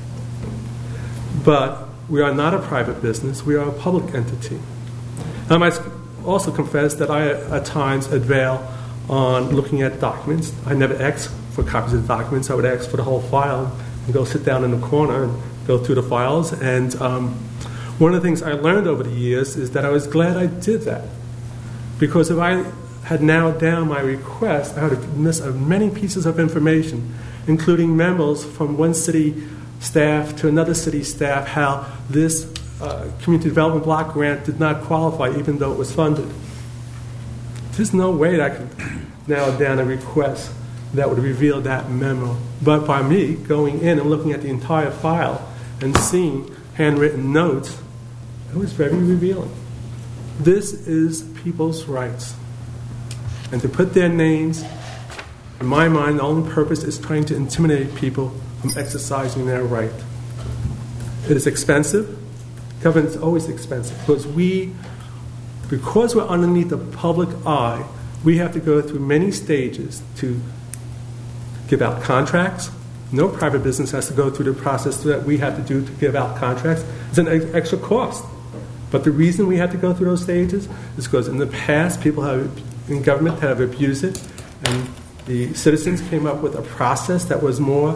But we are not a private business. We are a public entity. I might also confess that I, at times, avail on looking at documents. I never ask for copies of documents. I would ask for the whole file and go sit down in the corner and go through the files. And one of the things I learned over the years is that I was glad I did that. Because if I had narrowed down my request, I would have missed many pieces of information, including memos from one city staff to another city staff, how this community development block grant did not qualify even though it was funded. There's no way that I could narrow down a request that would reveal that memo. But by me going in and looking at the entire file and seeing handwritten notes, it was very revealing. This is people's rights. And to put their names, in my mind, the only purpose is trying to intimidate people from exercising their right. It is expensive. Government is always expensive because we're underneath the public eye, we have to go through many stages to give out contracts. No private business has to go through the process that we have to do to give out contracts. It's an extra cost. But the reason we have to go through those stages is because in the past, people in government have abused it, and the citizens came up with a process that was more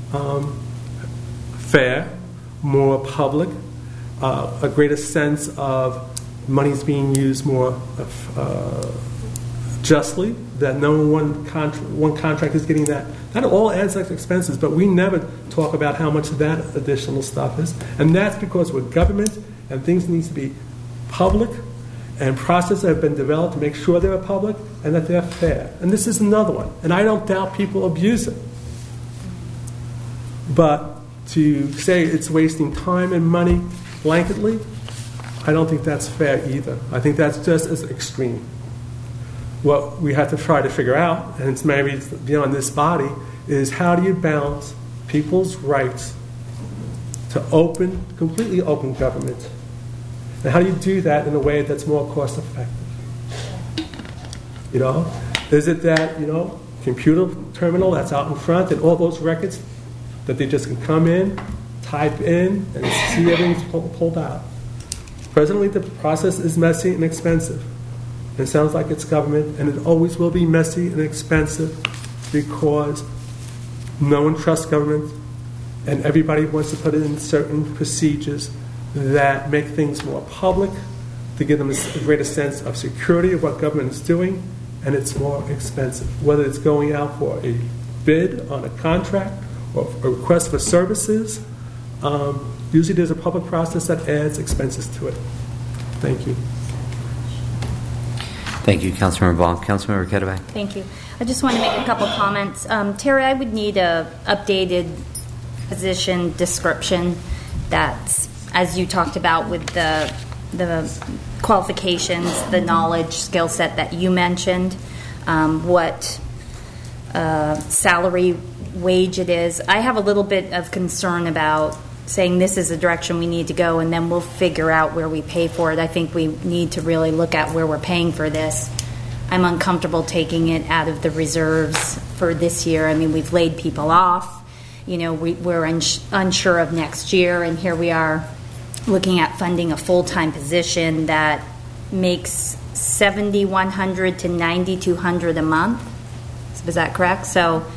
fair, more public, a greater sense of money's being used more justly, that no one contract is getting that. That all adds up expenses, but we never talk about how much that additional stuff is. And that's because we're government and things need to be public, and processes have been developed to make sure they're public and that they're fair. And this is another one. And I don't doubt people abuse it. But to say it's wasting time and money blanketly, I don't think that's fair either. I think that's just as extreme. What we have to try to figure out, and it's maybe beyond this body, is how do you balance people's rights to completely open government? And how do you do that in a way that's more cost effective? Is it that, computer terminal that's out in front and all those records that they just can come in, type in, and see everything's pulled out? Presently, the process is messy and expensive. It sounds like it's government, and it always will be messy and expensive because no one trusts government, and everybody wants to put in certain procedures that make things more public, to give them a greater sense of security of what government is doing, and it's more expensive. Whether it's going out for a bid on a contract or a request for services, usually there's a public process that adds expenses to it. Thank you. Thank you, Councilmember Ball. Councilmember Ketterback. Thank you. I just want to make a couple comments. Terry, I would need a updated position description that's, as you talked about with the qualifications, the knowledge, skill set that you mentioned, what salary, wage it is. I have a little bit of concern about saying this is the direction we need to go, and then we'll figure out where we pay for it. I think we need to really look at where we're paying for this. I'm uncomfortable taking it out of the reserves for this year. I mean, we've laid people off. We're unsure of next year, and here we are looking at funding a full-time position that makes $7,100 to $9,200 a month. Is that correct? So,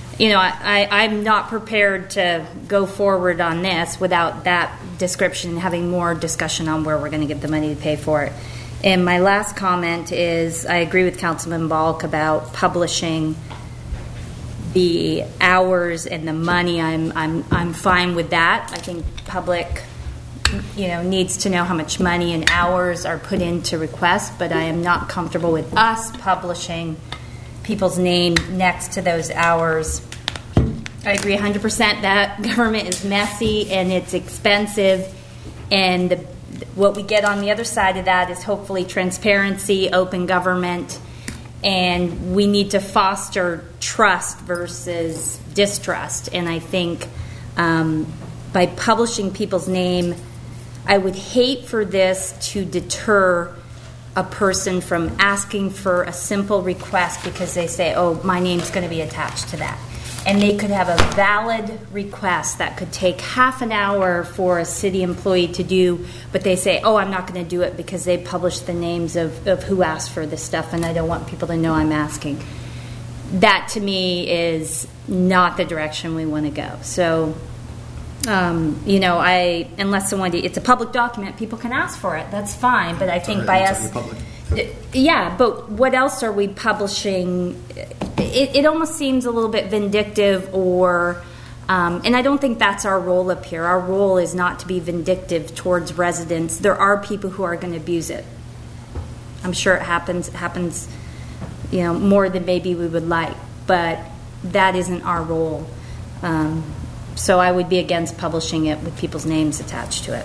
I'm not prepared to go forward on this without that description and having more discussion on where we're going to get the money to pay for it. And my last comment is I agree with Councilman Balk about publishing the hours and the money. I'm fine with that. I think public needs to know how much money and hours are put into requests, but I am not comfortable with us publishing people's name next to those hours. I agree 100% that government is messy and it's expensive, and what we get on the other side of that is hopefully transparency, open government, and we need to foster trust versus distrust. And I think by publishing people's name, I would hate for this to deter a person from asking for a simple request because they say, oh, my name's going to be attached to that. And they could have a valid request that could take half an hour for a city employee to do, but they say, oh, I'm not going to do it because they published the names of who asked for this stuff, and I don't want people to know I'm asking. That, to me, is not the direction we want to go. So, unless someone, it's a public document, people can ask for it. That's fine, but I think by us... Yeah, but what else are we publishing? It almost seems a little bit vindictive, or and I don't think that's our role up here. Our role is not to be vindictive towards residents. There are people who are going to abuse it. I'm sure it happens more than maybe we would like. But that isn't our role. So I would be against publishing it with people's names attached to it.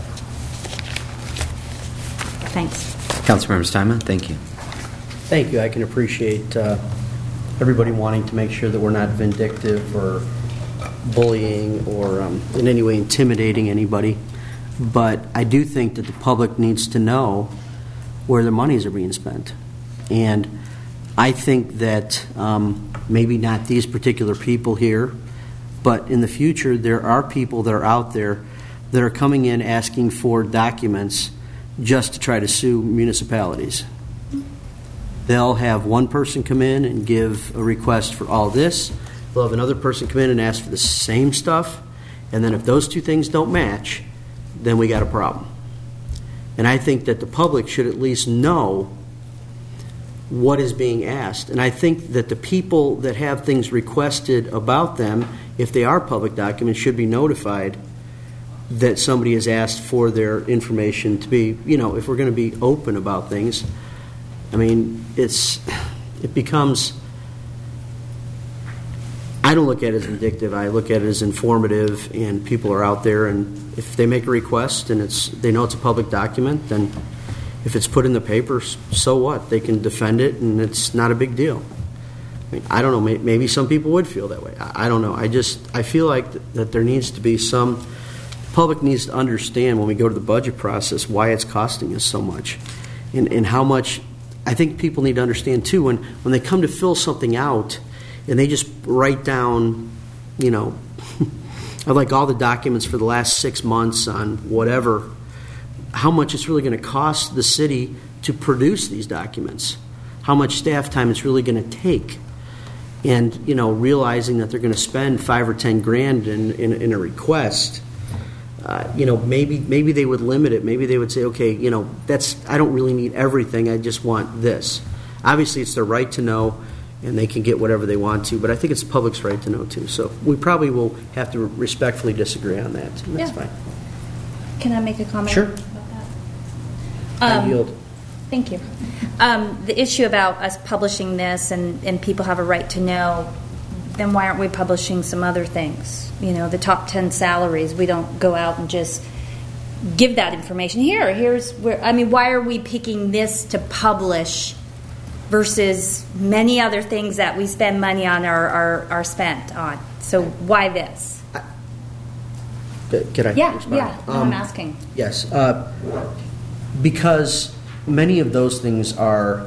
Thanks. Councilmember Steinman, thank you. Thank you. I can appreciate everybody wanting to make sure that we're not vindictive or bullying or in any way intimidating anybody. But I do think that the public needs to know where their monies are being spent. And I think that maybe not these particular people here, but in the future there are people that are out there that are coming in asking for documents just to try to sue municipalities. They'll have one person come in and give a request for all this. They'll have another person come in and ask for the same stuff. And then if those two things don't match, then we got a problem. And I think that the public should at least know what is being asked. And I think that the people that have things requested about them, if they are public documents, should be notified that somebody has asked for their information to be, if we're going to be open about things. I mean, it becomes, I don't look at it as vindictive. I look at it as informative, and people are out there, and if they make a request and they know it's a public document, then if it's put in the paper, so what? They can defend it, and it's not a big deal. I mean, I don't know. Maybe some people would feel that way. I don't know. I feel like that there needs to be some. The public needs to understand when we go to the budget process why it's costing us so much, and how much. I think people need to understand too when they come to fill something out, and they just write down, like all the documents for the last 6 months on whatever. How much it's really going to cost the city to produce these documents, how much staff time it's really going to take, and realizing that they're going to spend $5 or $10 grand in a request. Maybe they would limit it. Maybe they would say, okay, I don't really need everything. I just want this. Obviously, it's their right to know, and they can get whatever they want to. But I think it's the public's right to know too. So we probably will have to respectfully disagree on that. And that's fine. Can I make a comment? Sure. I yield. Thank you. The issue about us publishing this and people have a right to know, then why aren't we publishing some other things? The top 10 salaries. We don't go out and just give that information. Here's where, why are we picking this to publish versus many other things that we spend money on are spent on? So why this? Can I respond? Yeah, I'm asking. Yes. Because many of those things are,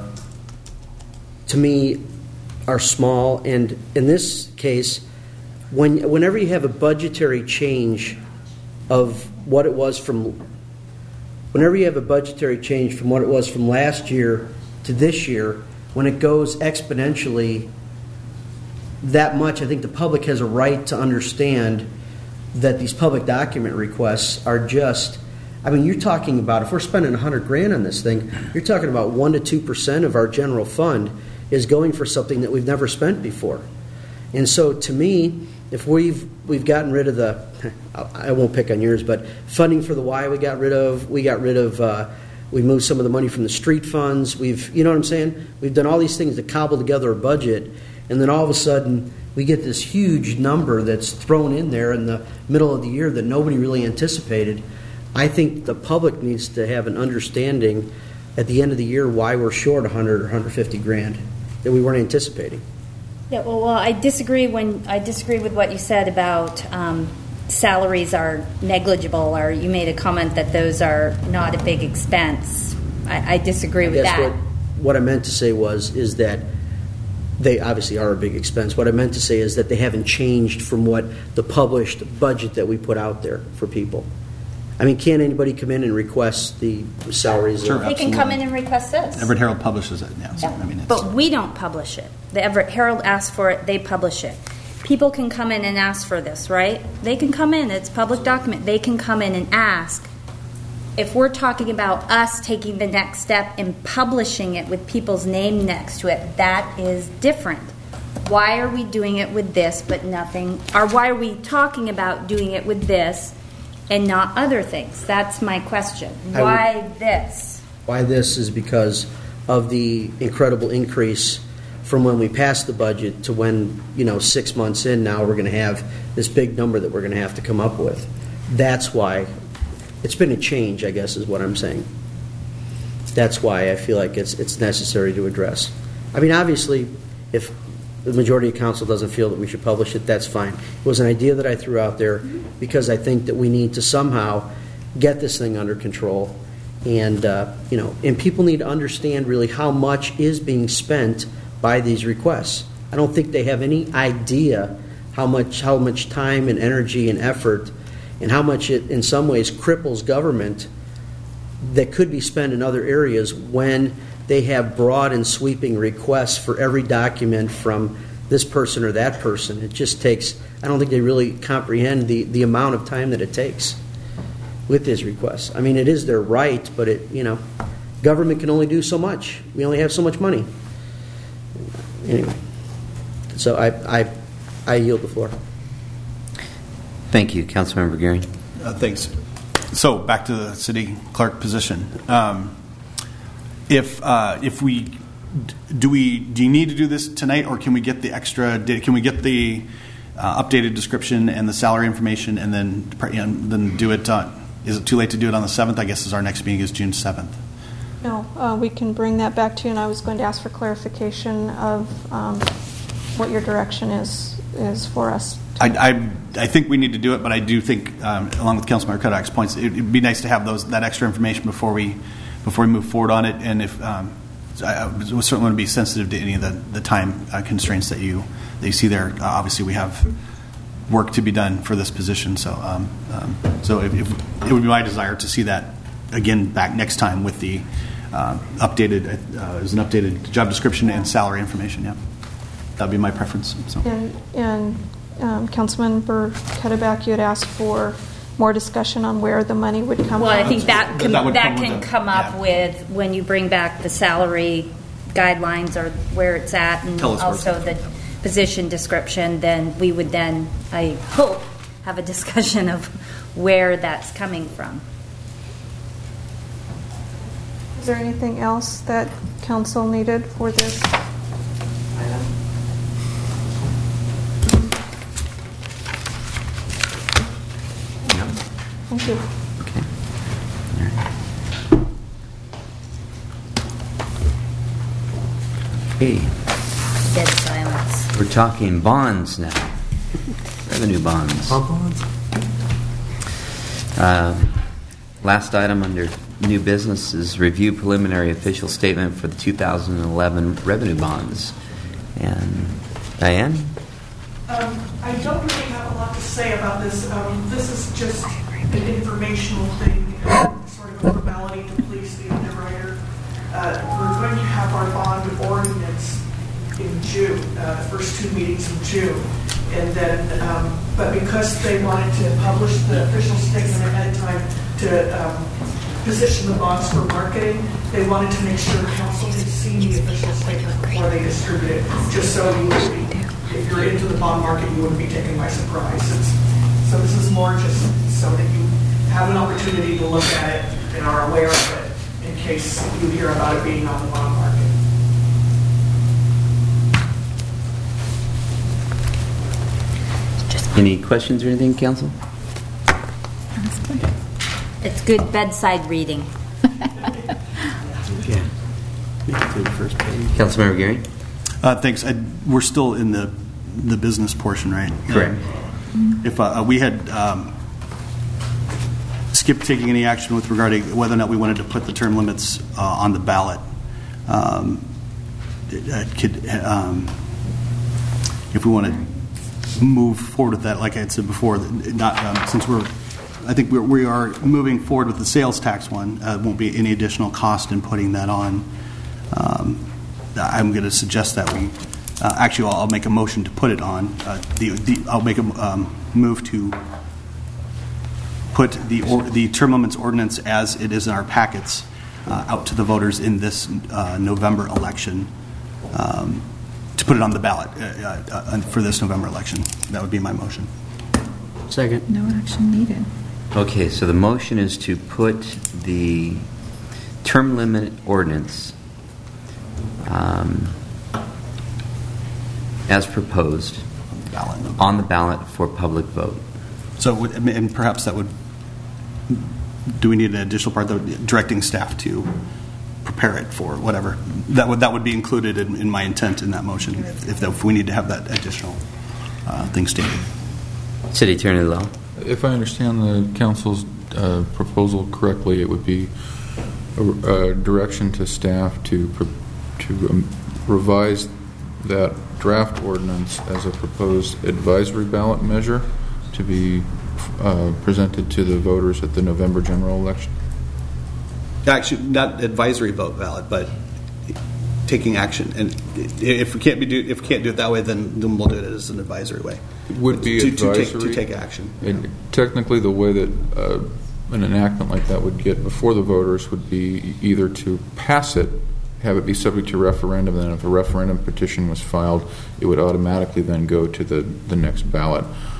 to me, are small, and in this case, whenever you have a budgetary change of what it was from, whenever you have a budgetary change from what it was from last year to this year, when it goes exponentially that much, I think the public has a right to understand that these public document requests are just. You're talking about, if we're spending $100 grand on this thing, you're talking about 1% to 2% of our general fund is going for something that we've never spent before. And so, to me, if we've gotten rid of the, I won't pick on yours, but funding for the Y we got rid of, we moved some of the money from the street funds. You know what I'm saying? We've done all these things to cobble together a budget, and then all of a sudden we get this huge number that's thrown in there in the middle of the year that nobody really anticipated. I think the public needs to have an understanding at the end of the year why we're short 100 or 150 grand that we weren't anticipating. Yeah, well, I disagree with what you said about salaries are negligible, or you made a comment that those are not a big expense. I disagree with that. What I meant to say is that they obviously are a big expense. What I meant to say is that they haven't changed from what the published budget that we put out there for people. Can't anybody come in and request the salaries? Sure, they can come in and request this. Everett Herald publishes it now. So, but we don't publish it. The Everett Herald asks for it. They publish it. People can come in and ask for this, right? They can come in. It's a public document. They can come in and ask. If we're talking about us taking the next step in publishing it with people's name next to it, that is different. Why are we doing it with this but nothing? Or why are we talking about doing it with this and not other things? That's my question. Why this? Why this is because of the incredible increase from when we passed the budget to when, 6 months in now, we're going to have this big number that we're going to have to come up with. That's why it's been a change, I guess, is what I'm saying. That's why I feel like it's necessary to address. I mean, obviously, if the majority of council doesn't feel that we should publish it, that's fine. It was an idea that I threw out there because I think that we need to somehow get this thing under control. And, and people need to understand really how much is being spent by these requests. I don't think they have any idea how much time and energy and effort and how much it in some ways cripples government that could be spent in other areas when they have broad and sweeping requests for every document from this person or that person. It just takes, I don't think they really comprehend the amount of time that it takes with these requests. I mean, it is their right, but government can only do so much. We only have so much money. Anyway, so I yield the floor. Thank you, Councilmember Gearing. Thanks. So back to the city clerk position. If we do you need to do this tonight, or can we get the extra? Can we get the updated description and the salary information, and then do it? Is it too late to do it on the 7th? I guess our next meeting is June 7th. No, we can bring that back to you, and I was going to ask for clarification of what your direction is for us. I think we need to do it, but I do think, along with Councilmember Kodak's points, it'd be nice to have that extra information before we move forward on it. And if I certainly want to be sensitive to any of the time constraints that you see there. Obviously, we have work to be done for this position, so if it would be my desire to see that again back next time with the updated job description and salary information. Yeah, that'd be my preference. So. And Councilmember Ketteback, you had asked for more discussion on where the money would come from. Well, I think that can come up with when you bring back the salary guidelines or where it's at, and also the position description. Then we would I hope, have a discussion of where that's coming from. Is there anything else that council needed for this item? Thank you. Okay. All right. Okay. Dead silence. We're talking bonds now. Revenue bonds. Bonds. Last item under new business is review preliminary official statement for the 2011 revenue bonds. And Diane? I don't really have a lot to say about this. This is just an informational thing, sort of a formality to please the underwriter. We're going to have our bond ordinance in June, first 2 meetings in June. And then, but because they wanted to publish the official statement ahead of time to position the bonds for marketing, they wanted to make sure council could see the official statement before they distribute it, just so you would be, if you're into the bond market, you wouldn't be taken by surprise. So this is more just so that you have an opportunity to look at it and are aware of it in case you hear about it being on the bond market. Any questions or anything, council? It's good bedside reading. Yeah. Councilmember Gearing? Thanks. We're still in the business portion, right? Correct. If we had skipped taking any action with regard to whether or not we wanted to put the term limits on the ballot, if we want to move forward with that, like I had said before, since I think we are moving forward with the sales tax one. Won't be any additional cost in putting that on. I'm going to suggest that we actually I'll make a motion to put it on. I'll make a move to put the term limits ordinance as it is in our packets out to the voters in this November election. To put it on the ballot for this November election. That would be my motion. Second. No action needed. Okay, so the motion is to put the term limit ordinance as proposed on the ballot for public vote. So, and perhaps that would, do we need an additional part, directing staff to prepare it for whatever? That would be included in my intent in that motion, if we need to have that additional thing stated. City Attorney Lowe. If I understand the council's proposal correctly, it would be a direction to staff to revise that draft ordinance as a proposed advisory ballot measure to be presented to the voters at the November general election. Actually, not advisory vote ballot, but taking action. And if we can't do it that way, then we'll do it as an advisory way. It would be advisory to take action. And technically, the way that an enactment like that would get before the voters would be either to pass it, have it be subject to referendum, and then if a referendum petition was filed, it would automatically then go to the next ballot,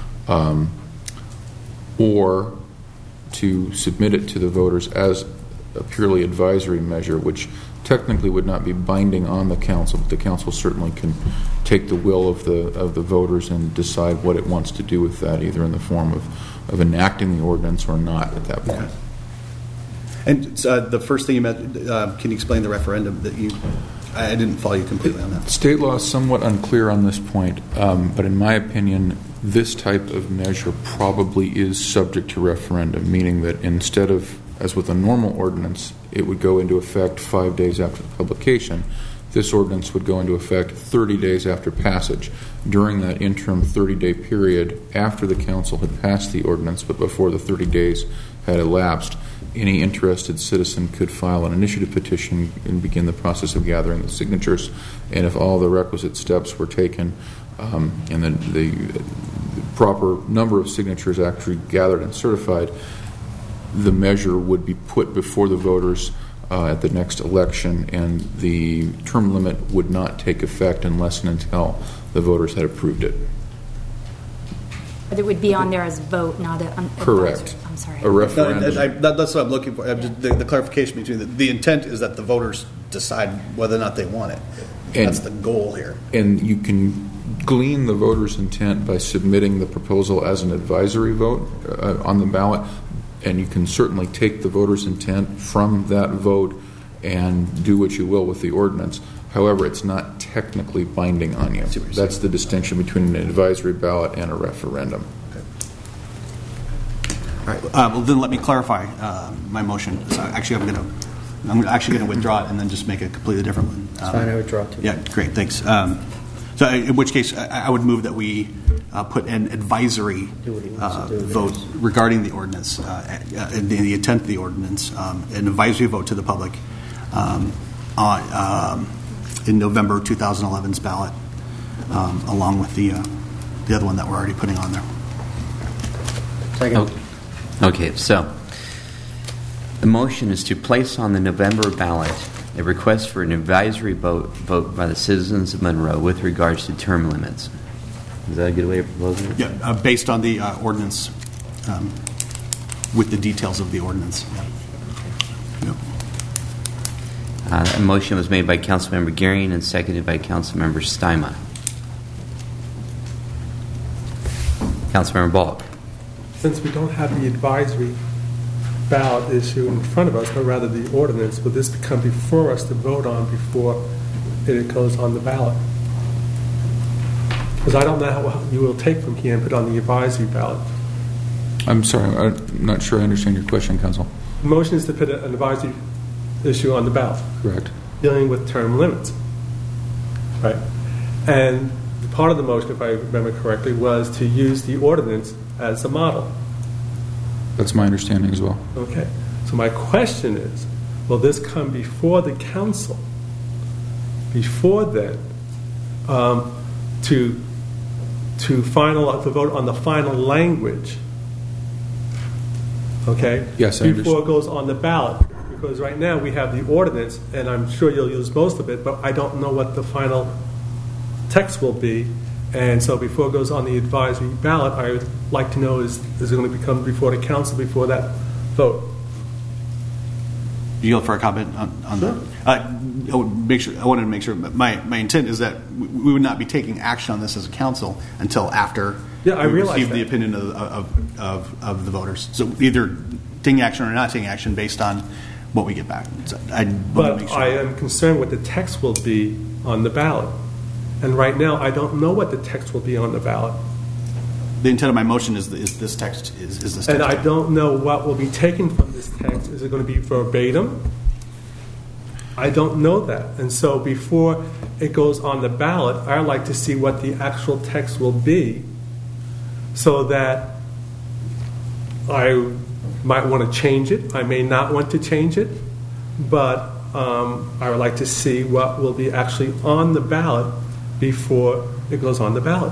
or to submit it to the voters as a purely advisory measure, which technically would not be binding on the council, but the council certainly can take the will of the voters and decide what it wants to do with that, either in the form of enacting the ordinance or not at that point. And the first thing you meant, can you explain the referendum that I didn't follow you completely on that. State law is somewhat unclear on this point, but in my opinion, this type of measure probably is subject to referendum, meaning that instead of, as with a normal ordinance, it would go into effect 5 days after the publication, this ordinance would go into effect 30 days after passage. During that interim 30-day period, after the council had passed the ordinance, but before the 30 days had elapsed, any interested citizen could file an initiative petition and begin the process of gathering the signatures. And if all the requisite steps were taken and then the proper number of signatures actually gathered and certified, the measure would be put before the voters at the next election, and the term limit would not take effect unless and until the voters had approved it. But it would be on there as vote, not a correct. I'm sorry. A referendum. That's what I'm looking for. The clarification between the intent is that the voters decide whether or not they want it. That's the goal here. And you can glean the voters' intent by submitting the proposal as an advisory vote on the ballot, and you can certainly take the voters' intent from that vote and do what you will with the ordinance. However, it's not technically binding on you. That's the distinction between an advisory ballot and a referendum. Okay. All right. Well, then let me clarify my motion. So actually, I'm actually going to withdraw it and then just make a completely different one. It's fine. I withdraw it too. Yeah. Great. Thanks. So, in which case, I would move that we put an advisory vote regarding the ordinance, the intent of the ordinance, an advisory vote to the public in November 2011's ballot, along with the other one that we're already putting on there. Second. Okay, so the motion is to place on the November ballot a request for an advisory vote by the citizens of Monroe with regards to term limits. Is that a good way of proposing it? Yeah, based on the ordinance, with the details of the ordinance. Yeah. A motion was made by Councilmember Gearing and seconded by Councilmember Steinma. Councilmember Bullock. Since we don't have the advisory ballot issue in front of us, but rather the ordinance, will this come before us to vote on before it goes on the ballot? Because I don't know how you will take from here and put on the advisory ballot. I'm sorry, I'm not sure I understand your question, Council. The motion is to put an advisory issue on the ballot. Correct. Dealing with term limits. Right? And part of the motion, if I remember correctly, was to use the ordinance as a model. That's my understanding as well. Okay. So my question is, will this come before the council, before then, to vote on the final language? Okay? Yes, I before it goes on the ballot. Because right now we have the ordinance, and I'm sure you'll use most of it, but I don't know what the final text will be. And so before it goes on the advisory ballot, I would like to know, is it going to come before the council before that vote? yield for a comment on Sure. that? I wanted to make sure. My intent is that we would not be taking action on this as a council until after we receive the opinion of the voters. So either taking action or not taking action based on what we get back. So I am concerned what the text will be on the ballot, and right now I don't know what the text will be on the ballot. The intent of my motion is this text. Is this text. And I don't know what will be taken from this text. Is it going to be verbatim? I don't know that. And so before it goes on the ballot, I'd like to see what the actual text will be so that I might want to change it. I may not want to change it, but I would like to see what will be actually on the ballot before it goes on the ballot.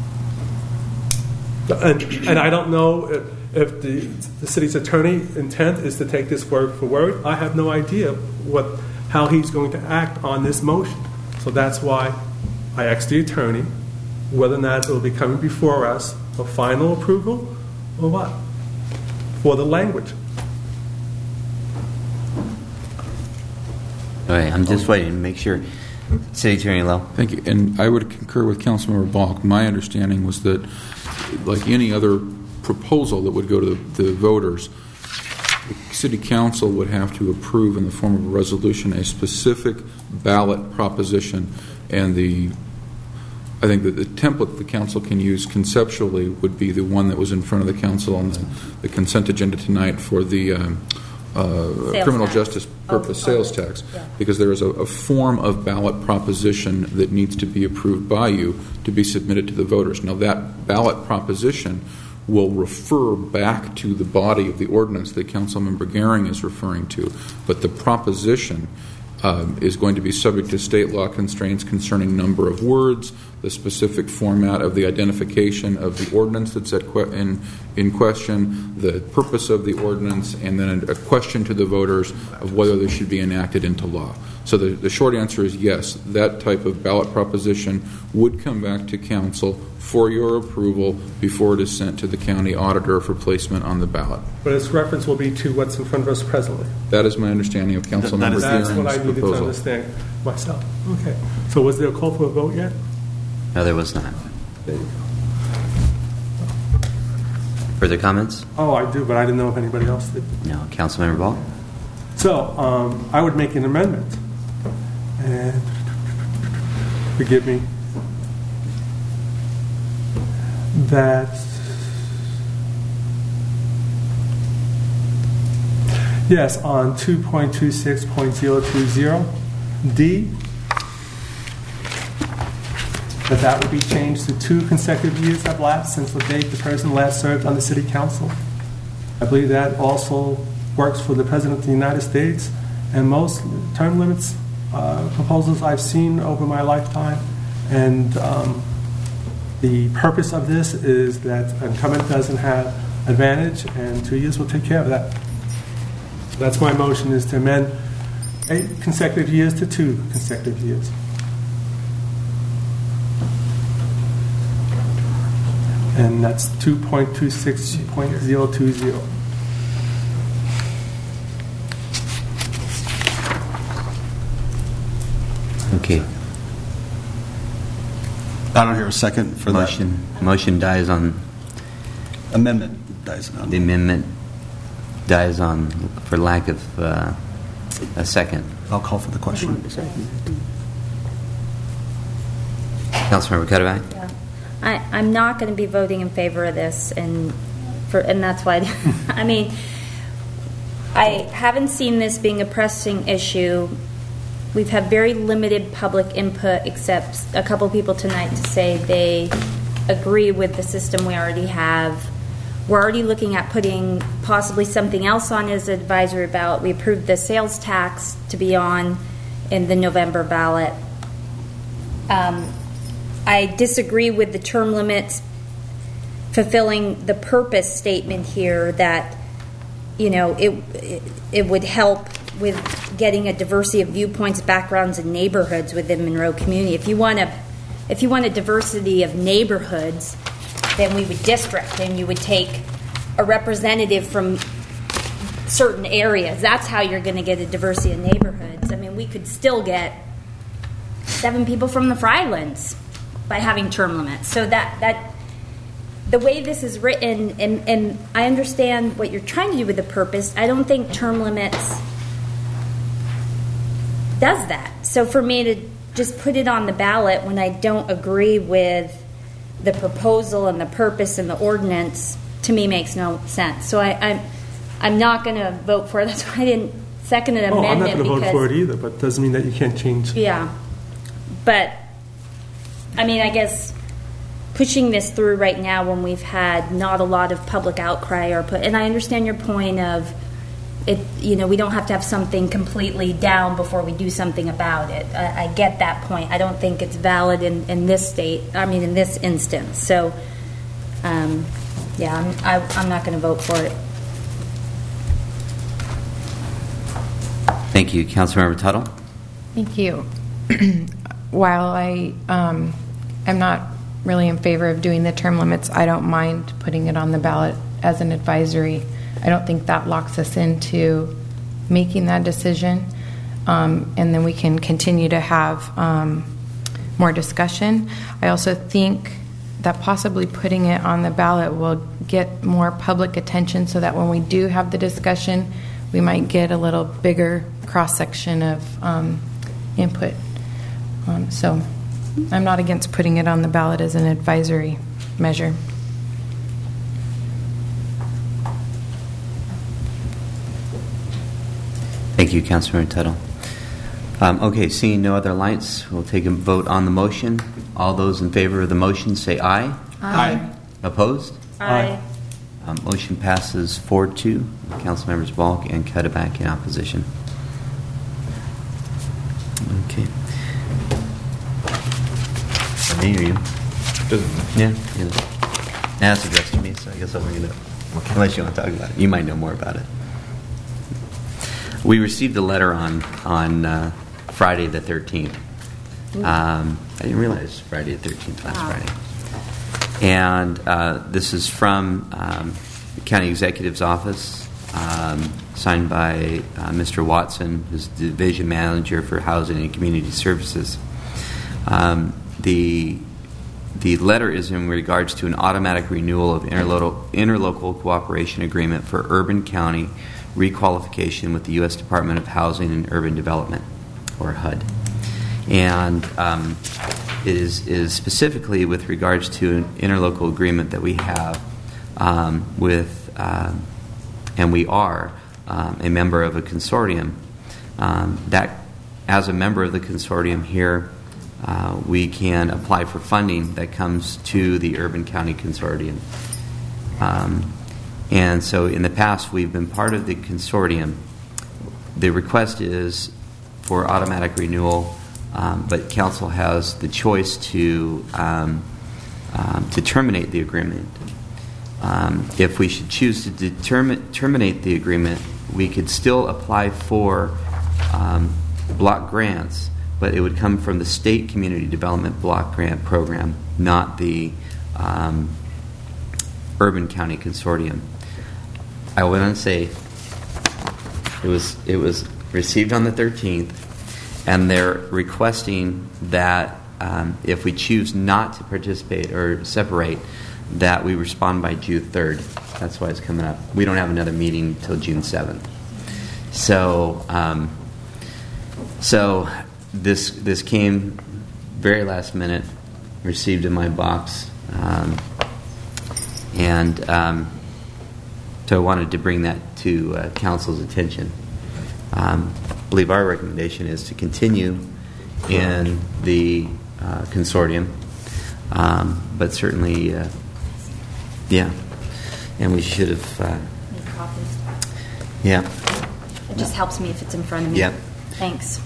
And I don't know if the city's attorney intent is to take this word for word. I have no idea how he's going to act on this motion. So that's why I asked the attorney whether or not it will be coming before us for final approval or what, for the language. All right, I'm just waiting to make sure. City Attorney Lowe. Thank you. And I would concur with Councilmember Balk. My understanding was that, like any other proposal that would go to the voters, the City Council would have to approve in the form of a resolution a specific ballot proposition, and I think that the template the Council can use conceptually would be the one that was in front of the Council on the consent agenda tonight for the criminal justice purpose sales tax, because there is a form of ballot proposition that needs to be approved by you to be submitted to the voters. Now, that ballot proposition will refer back to the body of the ordinance that Councilmember Gehring is referring to, but the proposition is going to be subject to state law constraints concerning number of words, the specific format of the identification of the ordinance that's in question, the purpose of the ordinance, and then a question to the voters of whether they should be enacted into law. So the short answer is yes, that type of ballot proposition would come back to Council for your approval before it is sent to the county auditor for placement on the ballot. But its reference will be to what's in front of us presently. That is my understanding of Councilmember Gehring's proposal. That's what I needed to understand myself. Okay. So was there a call for a vote yet? No, there was not. There you go. Further comments? Oh, I do, but I didn't know if anybody else did. No. Councilmember Ball? So I would make an amendment. And forgive me. That yes, on 2.26.020D, that would be changed to 2 consecutive years have lapsed since the date the president last served on the city council. I believe that also works for the president of the United States and most term limits proposals I've seen over my lifetime. And the purpose of this is that an incumbent doesn't have advantage, and 2 years will take care of that. So that's my motion, is to amend 8 consecutive years to 2 consecutive years. And that's 2.26.020. Okay. I don't hear a second for motion. That. Motion dies on. Amendment dies on. The amendment dies on for lack of a second. I'll call for the question. Councilmember Cuddeback? Yeah. I'm not going to be voting in favor of this, and that's why. I mean, I haven't seen this being a pressing issue. We've had very limited public input, except a couple people tonight to say they agree with the system we already have. We're already looking at putting possibly something else on as an advisory ballot. We approved the sales tax to be on in the November ballot. I disagree with the term limits fulfilling the purpose statement here that, you know, it would help with getting a diversity of viewpoints, backgrounds, and neighborhoods within Monroe community. If you want a diversity of neighborhoods, then we would district, and you would take a representative from certain areas. That's how you're going to get a diversity of neighborhoods. I mean, we could still get 7 people from the Frylands by having term limits. So that the way this is written, and I understand what you're trying to do with the purpose, I don't think term limits does that. So for me to just put it on the ballot when I don't agree with the proposal and the purpose and the ordinance, to me makes no sense. So I'm not going to vote for it. That's why I didn't second an amendment. I'm not going to vote for it either, but it doesn't mean that you can't change. Yeah. But, I mean, I guess pushing this through right now when we've had not a lot of public outcry and I understand your point of it, we don't have to have something completely down before we do something about it. I get that point. I don't think it's valid in this in this instance. So, I'm not going to vote for it. Thank you. Councilmember Tuttle. Thank you. While I am not really in favor of doing the term limits, I don't mind putting it on the ballot as an advisory. I don't think that locks us into making that decision, and then we can continue to have more discussion. I also think that possibly putting it on the ballot will get more public attention so that when we do have the discussion, we might get a little bigger cross-section of input. So I'm not against putting it on the ballot as an advisory measure. Thank you, Councilmember Tuttle. Okay, seeing no other lights, we'll take a vote on the motion. All those in favor of the motion say aye. Aye. Opposed? Aye. Motion passes 4-2. Councilmembers Balk and Cuddeback in opposition. Okay. Me or you? Yeah. Now it's addressed to me, so I guess I'm going to, unless you want to talk about it. You might know more about it. We received a letter on Friday the 13th. I didn't realize it was Friday the 13th last Friday. And this is from the County Executive's Office, signed by Mr. Watson, who's the Division Manager for Housing and Community Services. The letter is in regards to an automatic renewal of interlocal cooperation agreement for Urban County requalification with the U.S. Department of Housing and Urban Development, or HUD. And it is specifically with regards to an interlocal agreement that we have with, and we are a member of a consortium. That, as a member of the consortium here, we can apply for funding that comes to the Urban County Consortium. And so in the past, we've been part of the consortium. The request is for automatic renewal, but council has the choice to terminate the agreement. If we should choose to terminate the agreement, we could still apply for block grants, but it would come from the State Community Development Block Grant Program, not the Urban County Consortium. I want to say it was received on the 13th, and they're requesting that if we choose not to participate or separate, that we respond by June 3rd. That's why it's coming up. We don't have another meeting until June 7th. So, this came very last minute, received in my box, so I wanted to bring that to council's attention. I believe our recommendation is to continue in the consortium, but certainly, and we should have. Make copies. Yeah. It just helps me if it's in front of me. Yep. Thanks.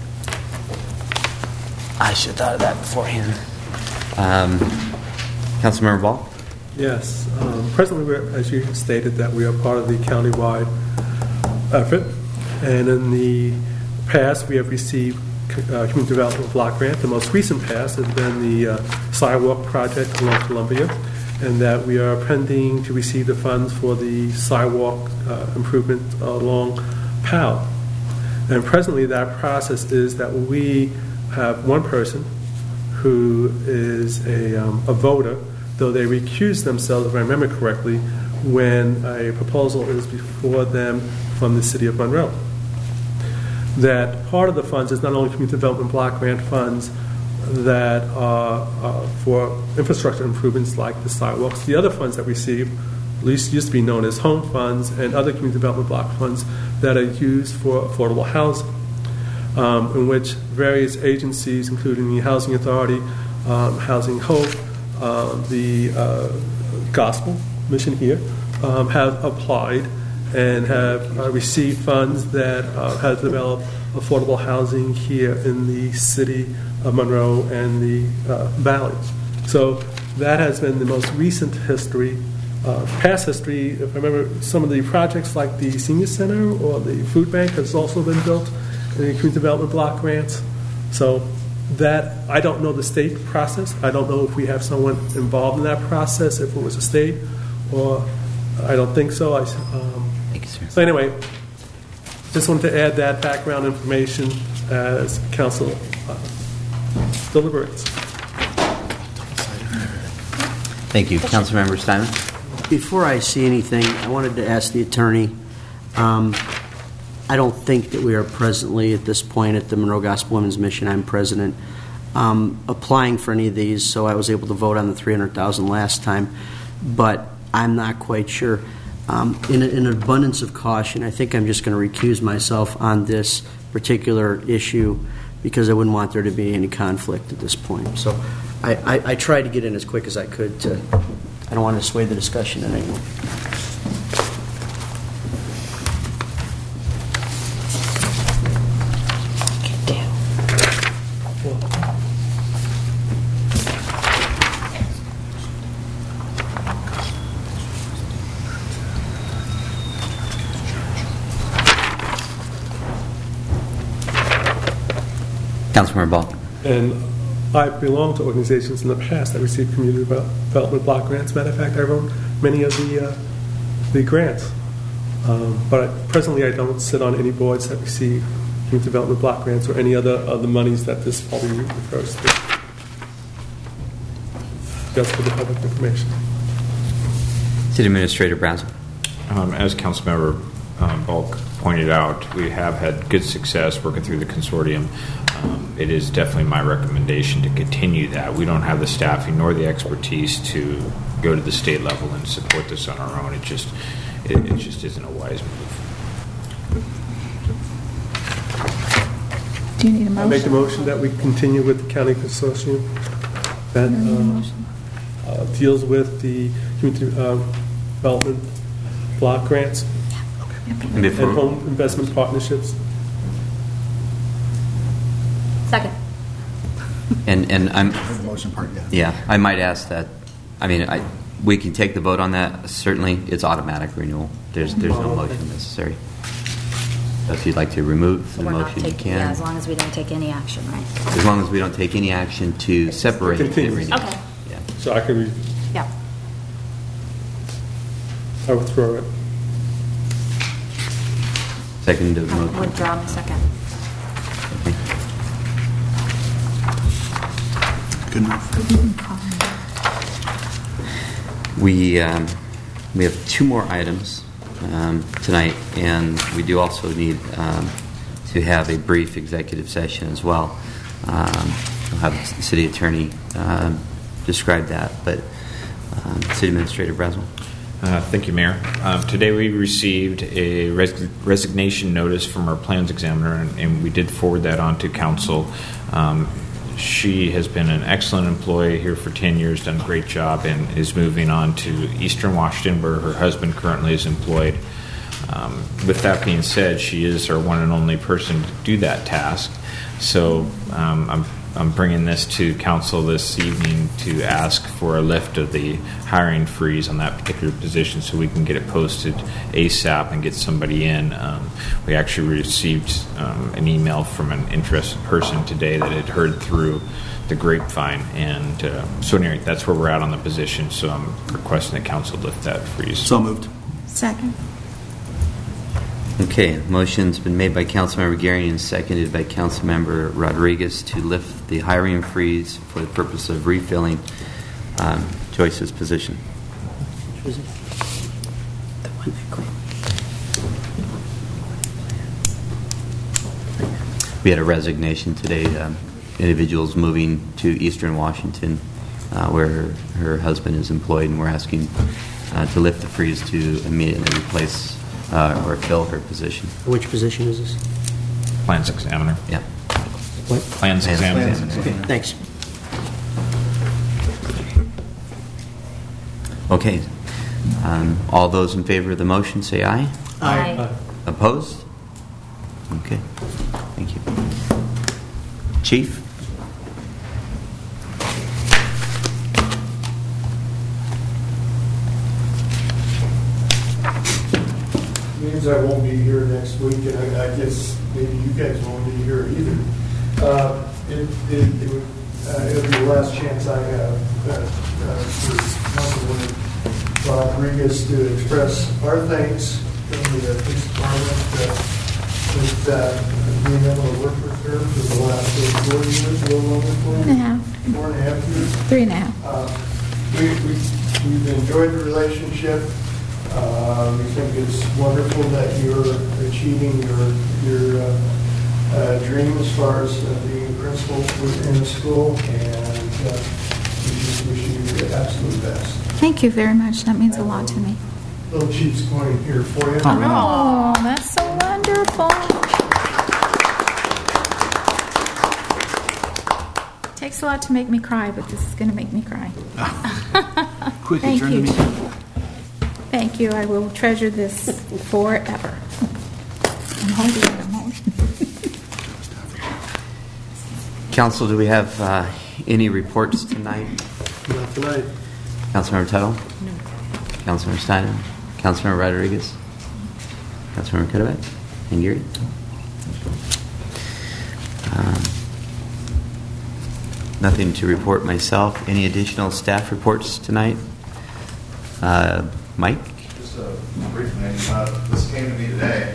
I should have thought of that beforehand. Councilmember Ball? Yes. Presently, as you stated, that we are part of the countywide effort. And in the past, we have received Community Development Block Grant. The most recent past has been the sidewalk project along Columbia. and that we are pending to receive the funds for the sidewalk improvement along Powell. And presently that process is that we have one person who is a voter, though they recuse themselves, if I remember correctly, when a proposal is before them from the City of Monroe. That part of the funds is not only community development block grant funds that are for infrastructure improvements like the sidewalks. The other funds that we receive, at least used to be known as home funds and other community development block funds that are used for affordable housing, in which various agencies, including the Housing Authority, Housing Hope, the Gospel Mission here, have applied and have received funds that have developed affordable housing here in the city of Monroe and the Valley. So that has been the most recent history. Past history, if I remember, some of the projects like the Senior Center or the Food Bank has also been built in the community development block grants. So that, I don't know the state process. I don't know if we have someone involved in that process, if it was a state, or I don't think so. Thank you, sir. So anyway, just wanted to add that background information as council deliberates. Thank you. Councilmember Steinman? Before I see anything, I wanted to ask the attorney, I don't think that we are presently at this point at the Monroe Gospel Women's Mission, I'm president, applying for any of these, so I was able to vote on the $300,000 last time, but I'm not quite sure. In an abundance of caution, I think I'm just going to recuse myself on this particular issue because I wouldn't want there to be any conflict at this point. So I tried to get in as quick as I could. I don't want to sway the discussion in any way. Councilmember Ball. And I've belonged to organizations in the past that received community development block grants. Matter of fact, I wrote many of the grants. But presently I don't sit on any boards that receive community development block grants or any other of the monies that this probably refers to. Just for the public information. City Administrator Brazel. As Councilmember Bulk pointed out, we have had good success working through the consortium. It is definitely my recommendation to continue that. We don't have the staffing nor the expertise to go to the state level and support this on our own. It just isn't a wise move. Do you need a motion? I make the motion that we continue with the county consortium that deals with the community development block grants and home investment partnerships. Second. And I'm The motion part, yeah. yeah. I might ask that. I mean, we can take the vote on that. Certainly, it's automatic renewal. There's no motion necessary. So if you'd like to remove the We're not motion, you taking, can. yeah, as long as we don't take any action, right? As long as we don't take any action to separate the Continue. renewal. Okay. Yeah. So I can Yeah. I withdraw it. Second of the I'll motion. withdraw in a second. Okay. Good enough. We have two more items tonight, and we do also need to have a brief executive session as well. We'll have the city attorney describe that, but City Administrator Brazel. Thank you, Mayor. Today we received a resignation notice from our plans examiner, and we did forward that on to council. She has been an excellent employee here for 10 years, done a great job, and is moving on to Eastern Washington, where her husband currently is employed. With that being said, she is our one and only person to do that task. So I'm I'm bringing this to council this evening to ask for a lift of the hiring freeze on that particular position so we can get it posted ASAP and get somebody in. We actually received an email from an interested person today that had heard through the grapevine, and so anyway, that's where we're at on the position, so I'm requesting that council lift that freeze. So moved. Second. Okay, motion's been made by Councilmember Gary and seconded by Councilmember Rodriguez to lift the hiring freeze for the purpose of refilling Joyce's position. Which was it? The one that quit. We had a resignation today. Individuals moving to Eastern Washington, where her husband is employed, and we're asking to lift the freeze to immediately replace or fill her position. Which position is this? Plans examiner. Yeah. What? Plans examiner. Okay, thanks. Okay. All those in favor of the motion say aye. Aye. Opposed? Okay. Thank you. Chief? Means I won't be here next week, and I guess maybe you guys won't be here either. It'll be the last chance I have for Councilwoman Rodriguez to express our thanks from the police department with being able to work with her for the last 4 years, a little longer, 4.5 years. 3.5. We've enjoyed the relationship. We think it's wonderful that you're achieving your dream as far as being a principal within the school, and we just wish you the absolute best. Thank you very much. That means a lot to me. Little Chief's coin here for you. Oh, that's so wonderful. Takes a lot to make me cry, but this is going to make me cry. Quick, Thank adjourn you. the meeting. Thank you. I will treasure this forever. I'm holding it. Council, do we have any reports tonight? Not tonight. Councilmember Tuttle? No. Councilmember Steiner? Councilmember Rodriguez? Councilmember Kudovic? And Geary? Nothing to report myself. Any additional staff reports tonight? Mike? Just a brief thing. This came to me today.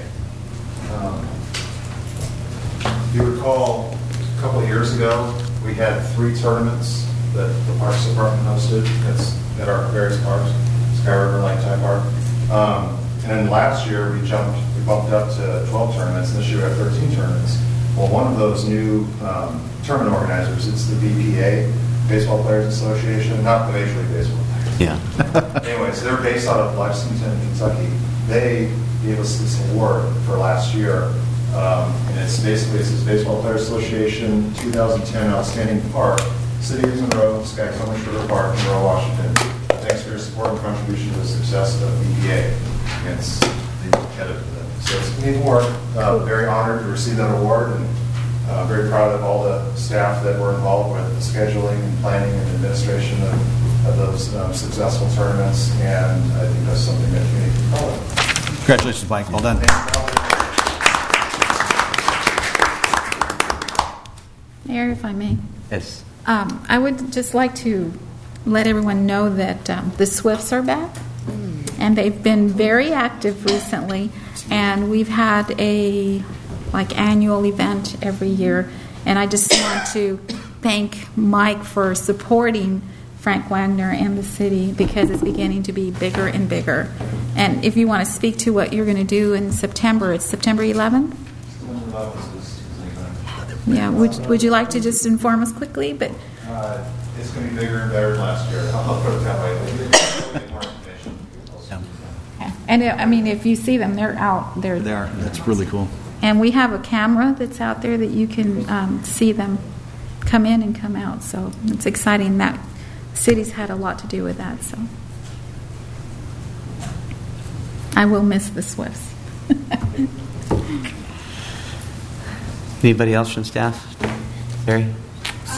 If you recall, a couple of years ago, we had 3 tournaments that the Parks Department hosted at our various parks, Sky River, Lake Park. And then last year, we bumped up to 12 tournaments, and this year we have 13 tournaments. Well, one of those new tournament organizers, it's the BPA, Baseball Players Association, not the Major League Baseball. Yeah. Anyways, they're based out of Lexington, Kentucky. They gave us this award for last year, and it says Baseball Players Association 2010 Outstanding Park, City of Monroe, Skycombe River Park, Monroe, Washington. Thanks for your support and contribution to the success of BPA. And it's the head of the. So it's a neat award. Very honored to receive that award, and very proud of all the staff that were involved with the scheduling and planning and administration of those successful tournaments, and I think that's something that community can follow. Congratulations, Mike. Well done. Mayor, if I may. Yes. I would just like to let everyone know that the Swifts are back, and they've been very active recently, and we've had a annual event every year, and I just want to thank Mike for supporting Frank Wagner and the city, because it's beginning to be bigger and bigger. And if you want to speak to what you're going to do in September, it's September 11th? Yeah, would you like to just inform us quickly? But it's going to be bigger and better than last year. I'll put it that way. We'll get more information. And I mean, if you see them, they're out there. They are. That's really cool. And we have a camera that's out there that you can see them come in and come out. So it's exciting. That city's had a lot to do with that. So I will miss the Swifts. Anybody else from staff? Barry?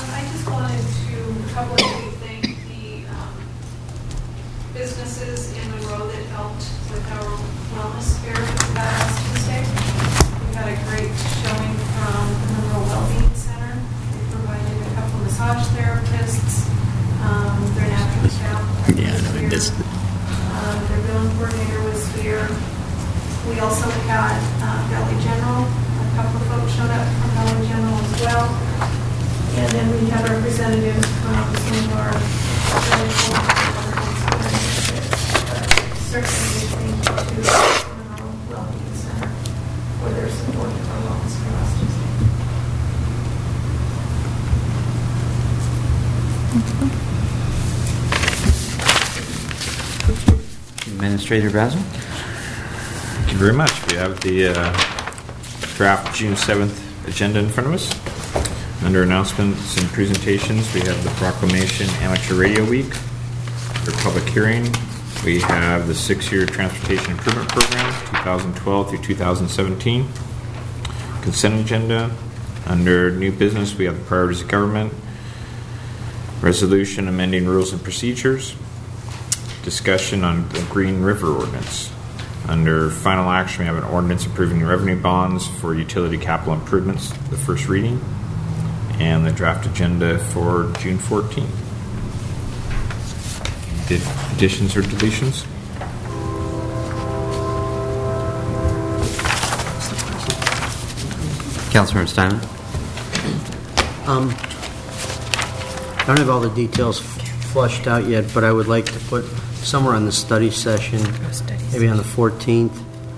couple of you thank the businesses in Monroe that helped with our wellness fair last Tuesday. We had a great showing from the Monroe Wellbeing Center. They provided a couple of massage therapists. Their natural staff was here. Their billing coordinator was here. We also had Valley General. A couple of folks showed up from Valley General as well. And then we had representatives from some of our certainly thank you to the Monroe Wellbeing Center for their support of our wellness for last Tuesday. Administrator Brazel. Thank you very much. We have the draft June 7th agenda in front of us. Under announcements and presentations, we have the proclamation Amateur Radio Week. For public hearing, we have the 6-year Transportation Improvement Program, 2012 through 2017. Consent agenda. Under new business, we have the priorities of government. Resolution amending rules and procedures. Discussion on the Green River Ordinance. Under final action, we have an ordinance approving revenue bonds for utility capital improvements, the first reading, and the draft agenda for June 14th. Additions or deletions? Councilmember Steinman. I don't have all the details flushed out yet, but I would like to put somewhere on the study session, maybe on the 14th.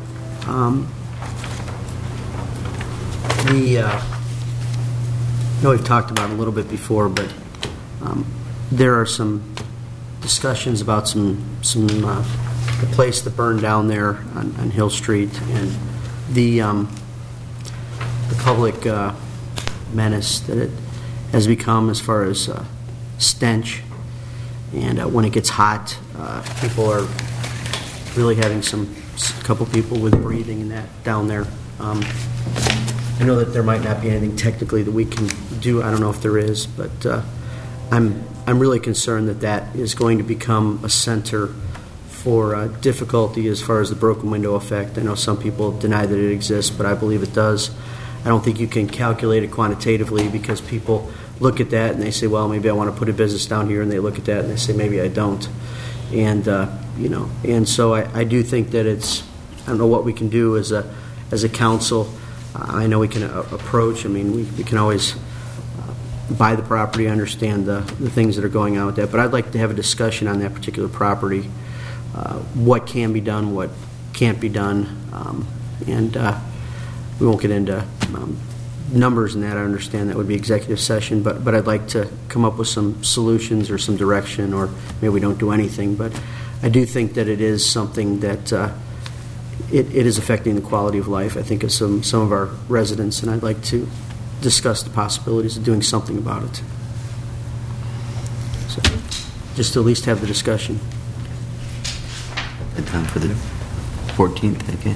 I know we've talked about it a little bit before, but there are some discussions about the place that burned down there on Hill Street and the public menace that it has become as far as stench. And when it gets hot, people are really having a couple people with breathing and that down there. I know that there might not be anything technically that we can do. I don't know if there is, but I'm really concerned that is going to become a center for difficulty as far as the broken window effect. I know some people deny that it exists, but I believe it does. I don't think you can calculate it quantitatively because people look at that and they say, well, maybe I want to put a business down here, and they look at that and they say, maybe I don't. And and so I do think that I don't know what we can do as a council. I know we can approach. I mean, we can always buy the property, understand the things that are going on with that. But I'd like to have a discussion on that particular property, what can be done, what can't be done, and we won't get into numbers and that. I understand that would be executive session, but I'd like to come up with some solutions or some direction, or maybe we don't do anything. But I do think that it is something that it is affecting the quality of life, I think, of some of our residents, and I'd like to discuss the possibilities of doing something about it. So, just to at least have the discussion. Good time for the 14th, okay.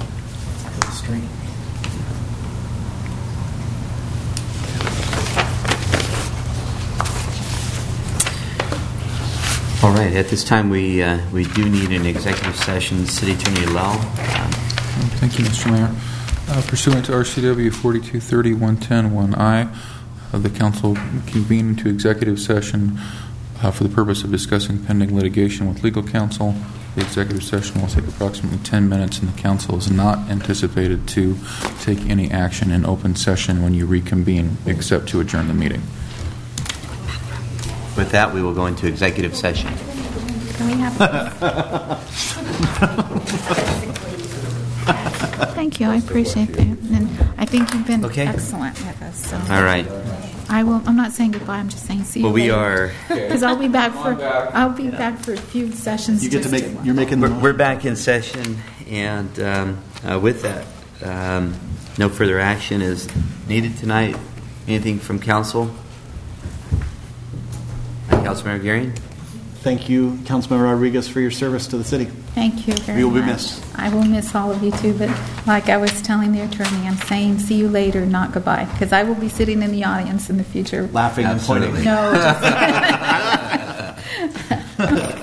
All right. At this time, we do need an executive session. City Attorney Lau. Thank you, Mr. Mayor. Pursuant to RCW 4230-110-1I, the council convened into executive session for the purpose of discussing pending litigation with legal counsel. The executive session will take approximately 10 minutes, and the council is not anticipated to take any action in open session when you reconvene, except to adjourn the meeting. With that, we will go into executive session. Can we have Thank you. I appreciate that. And I think you've been excellent with us. So. All right. I'm not saying goodbye. I'm just saying see you. Well, we are. Because I'll be back for a few sessions. You get to make. You're making. We're back in session, and with that, no further action is needed tonight. Anything from council? Councilmember Garion. Thank you, Councilmember Rodriguez, for your service to the city. Thank you very much. You will be missed. I will miss all of you too, but like I was telling the attorney, I'm saying see you later, not goodbye, because I will be sitting in the audience in the future. Laughing and pointing. No.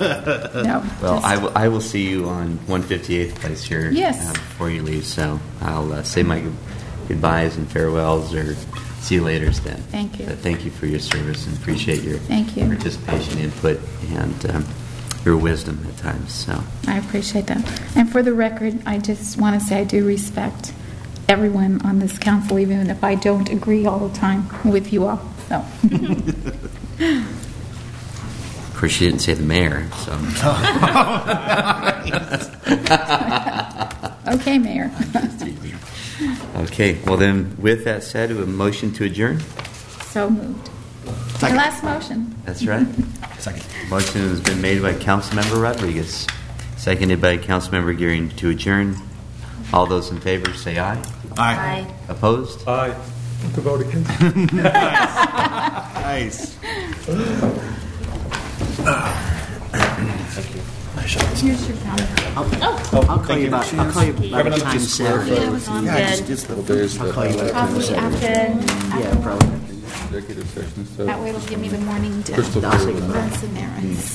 No. Well, just- I will see you on 158th Place here Yes. before you leave, so I'll say my goodbyes and farewells or see you later then. Thank you. But thank you for your service and appreciate your Thank you. participation, input, and your wisdom at times. So I appreciate that. And for the record, I just want to say I do respect everyone on this council, even if I don't agree all the time with you all. So. of course, you didn't say the mayor, so. Okay, Mayor. Okay, well then, with that said, a motion to adjourn? So moved. My last motion. That's right. Second. Motion has been made by Councilmember Rodriguez, seconded by Councilmember Gearing to adjourn. All those in favor say aye. Aye. Opposed? Aye. To vote against. Nice. Here's your calendar. I'll call you about. I'll call you about a time Saturday. Yeah, it was on good. I'll call you about a time Probably Saturday. after. Yeah, probably. Executive session. That way it'll give me the morning to Crystal I'll say goodbye. run some errands.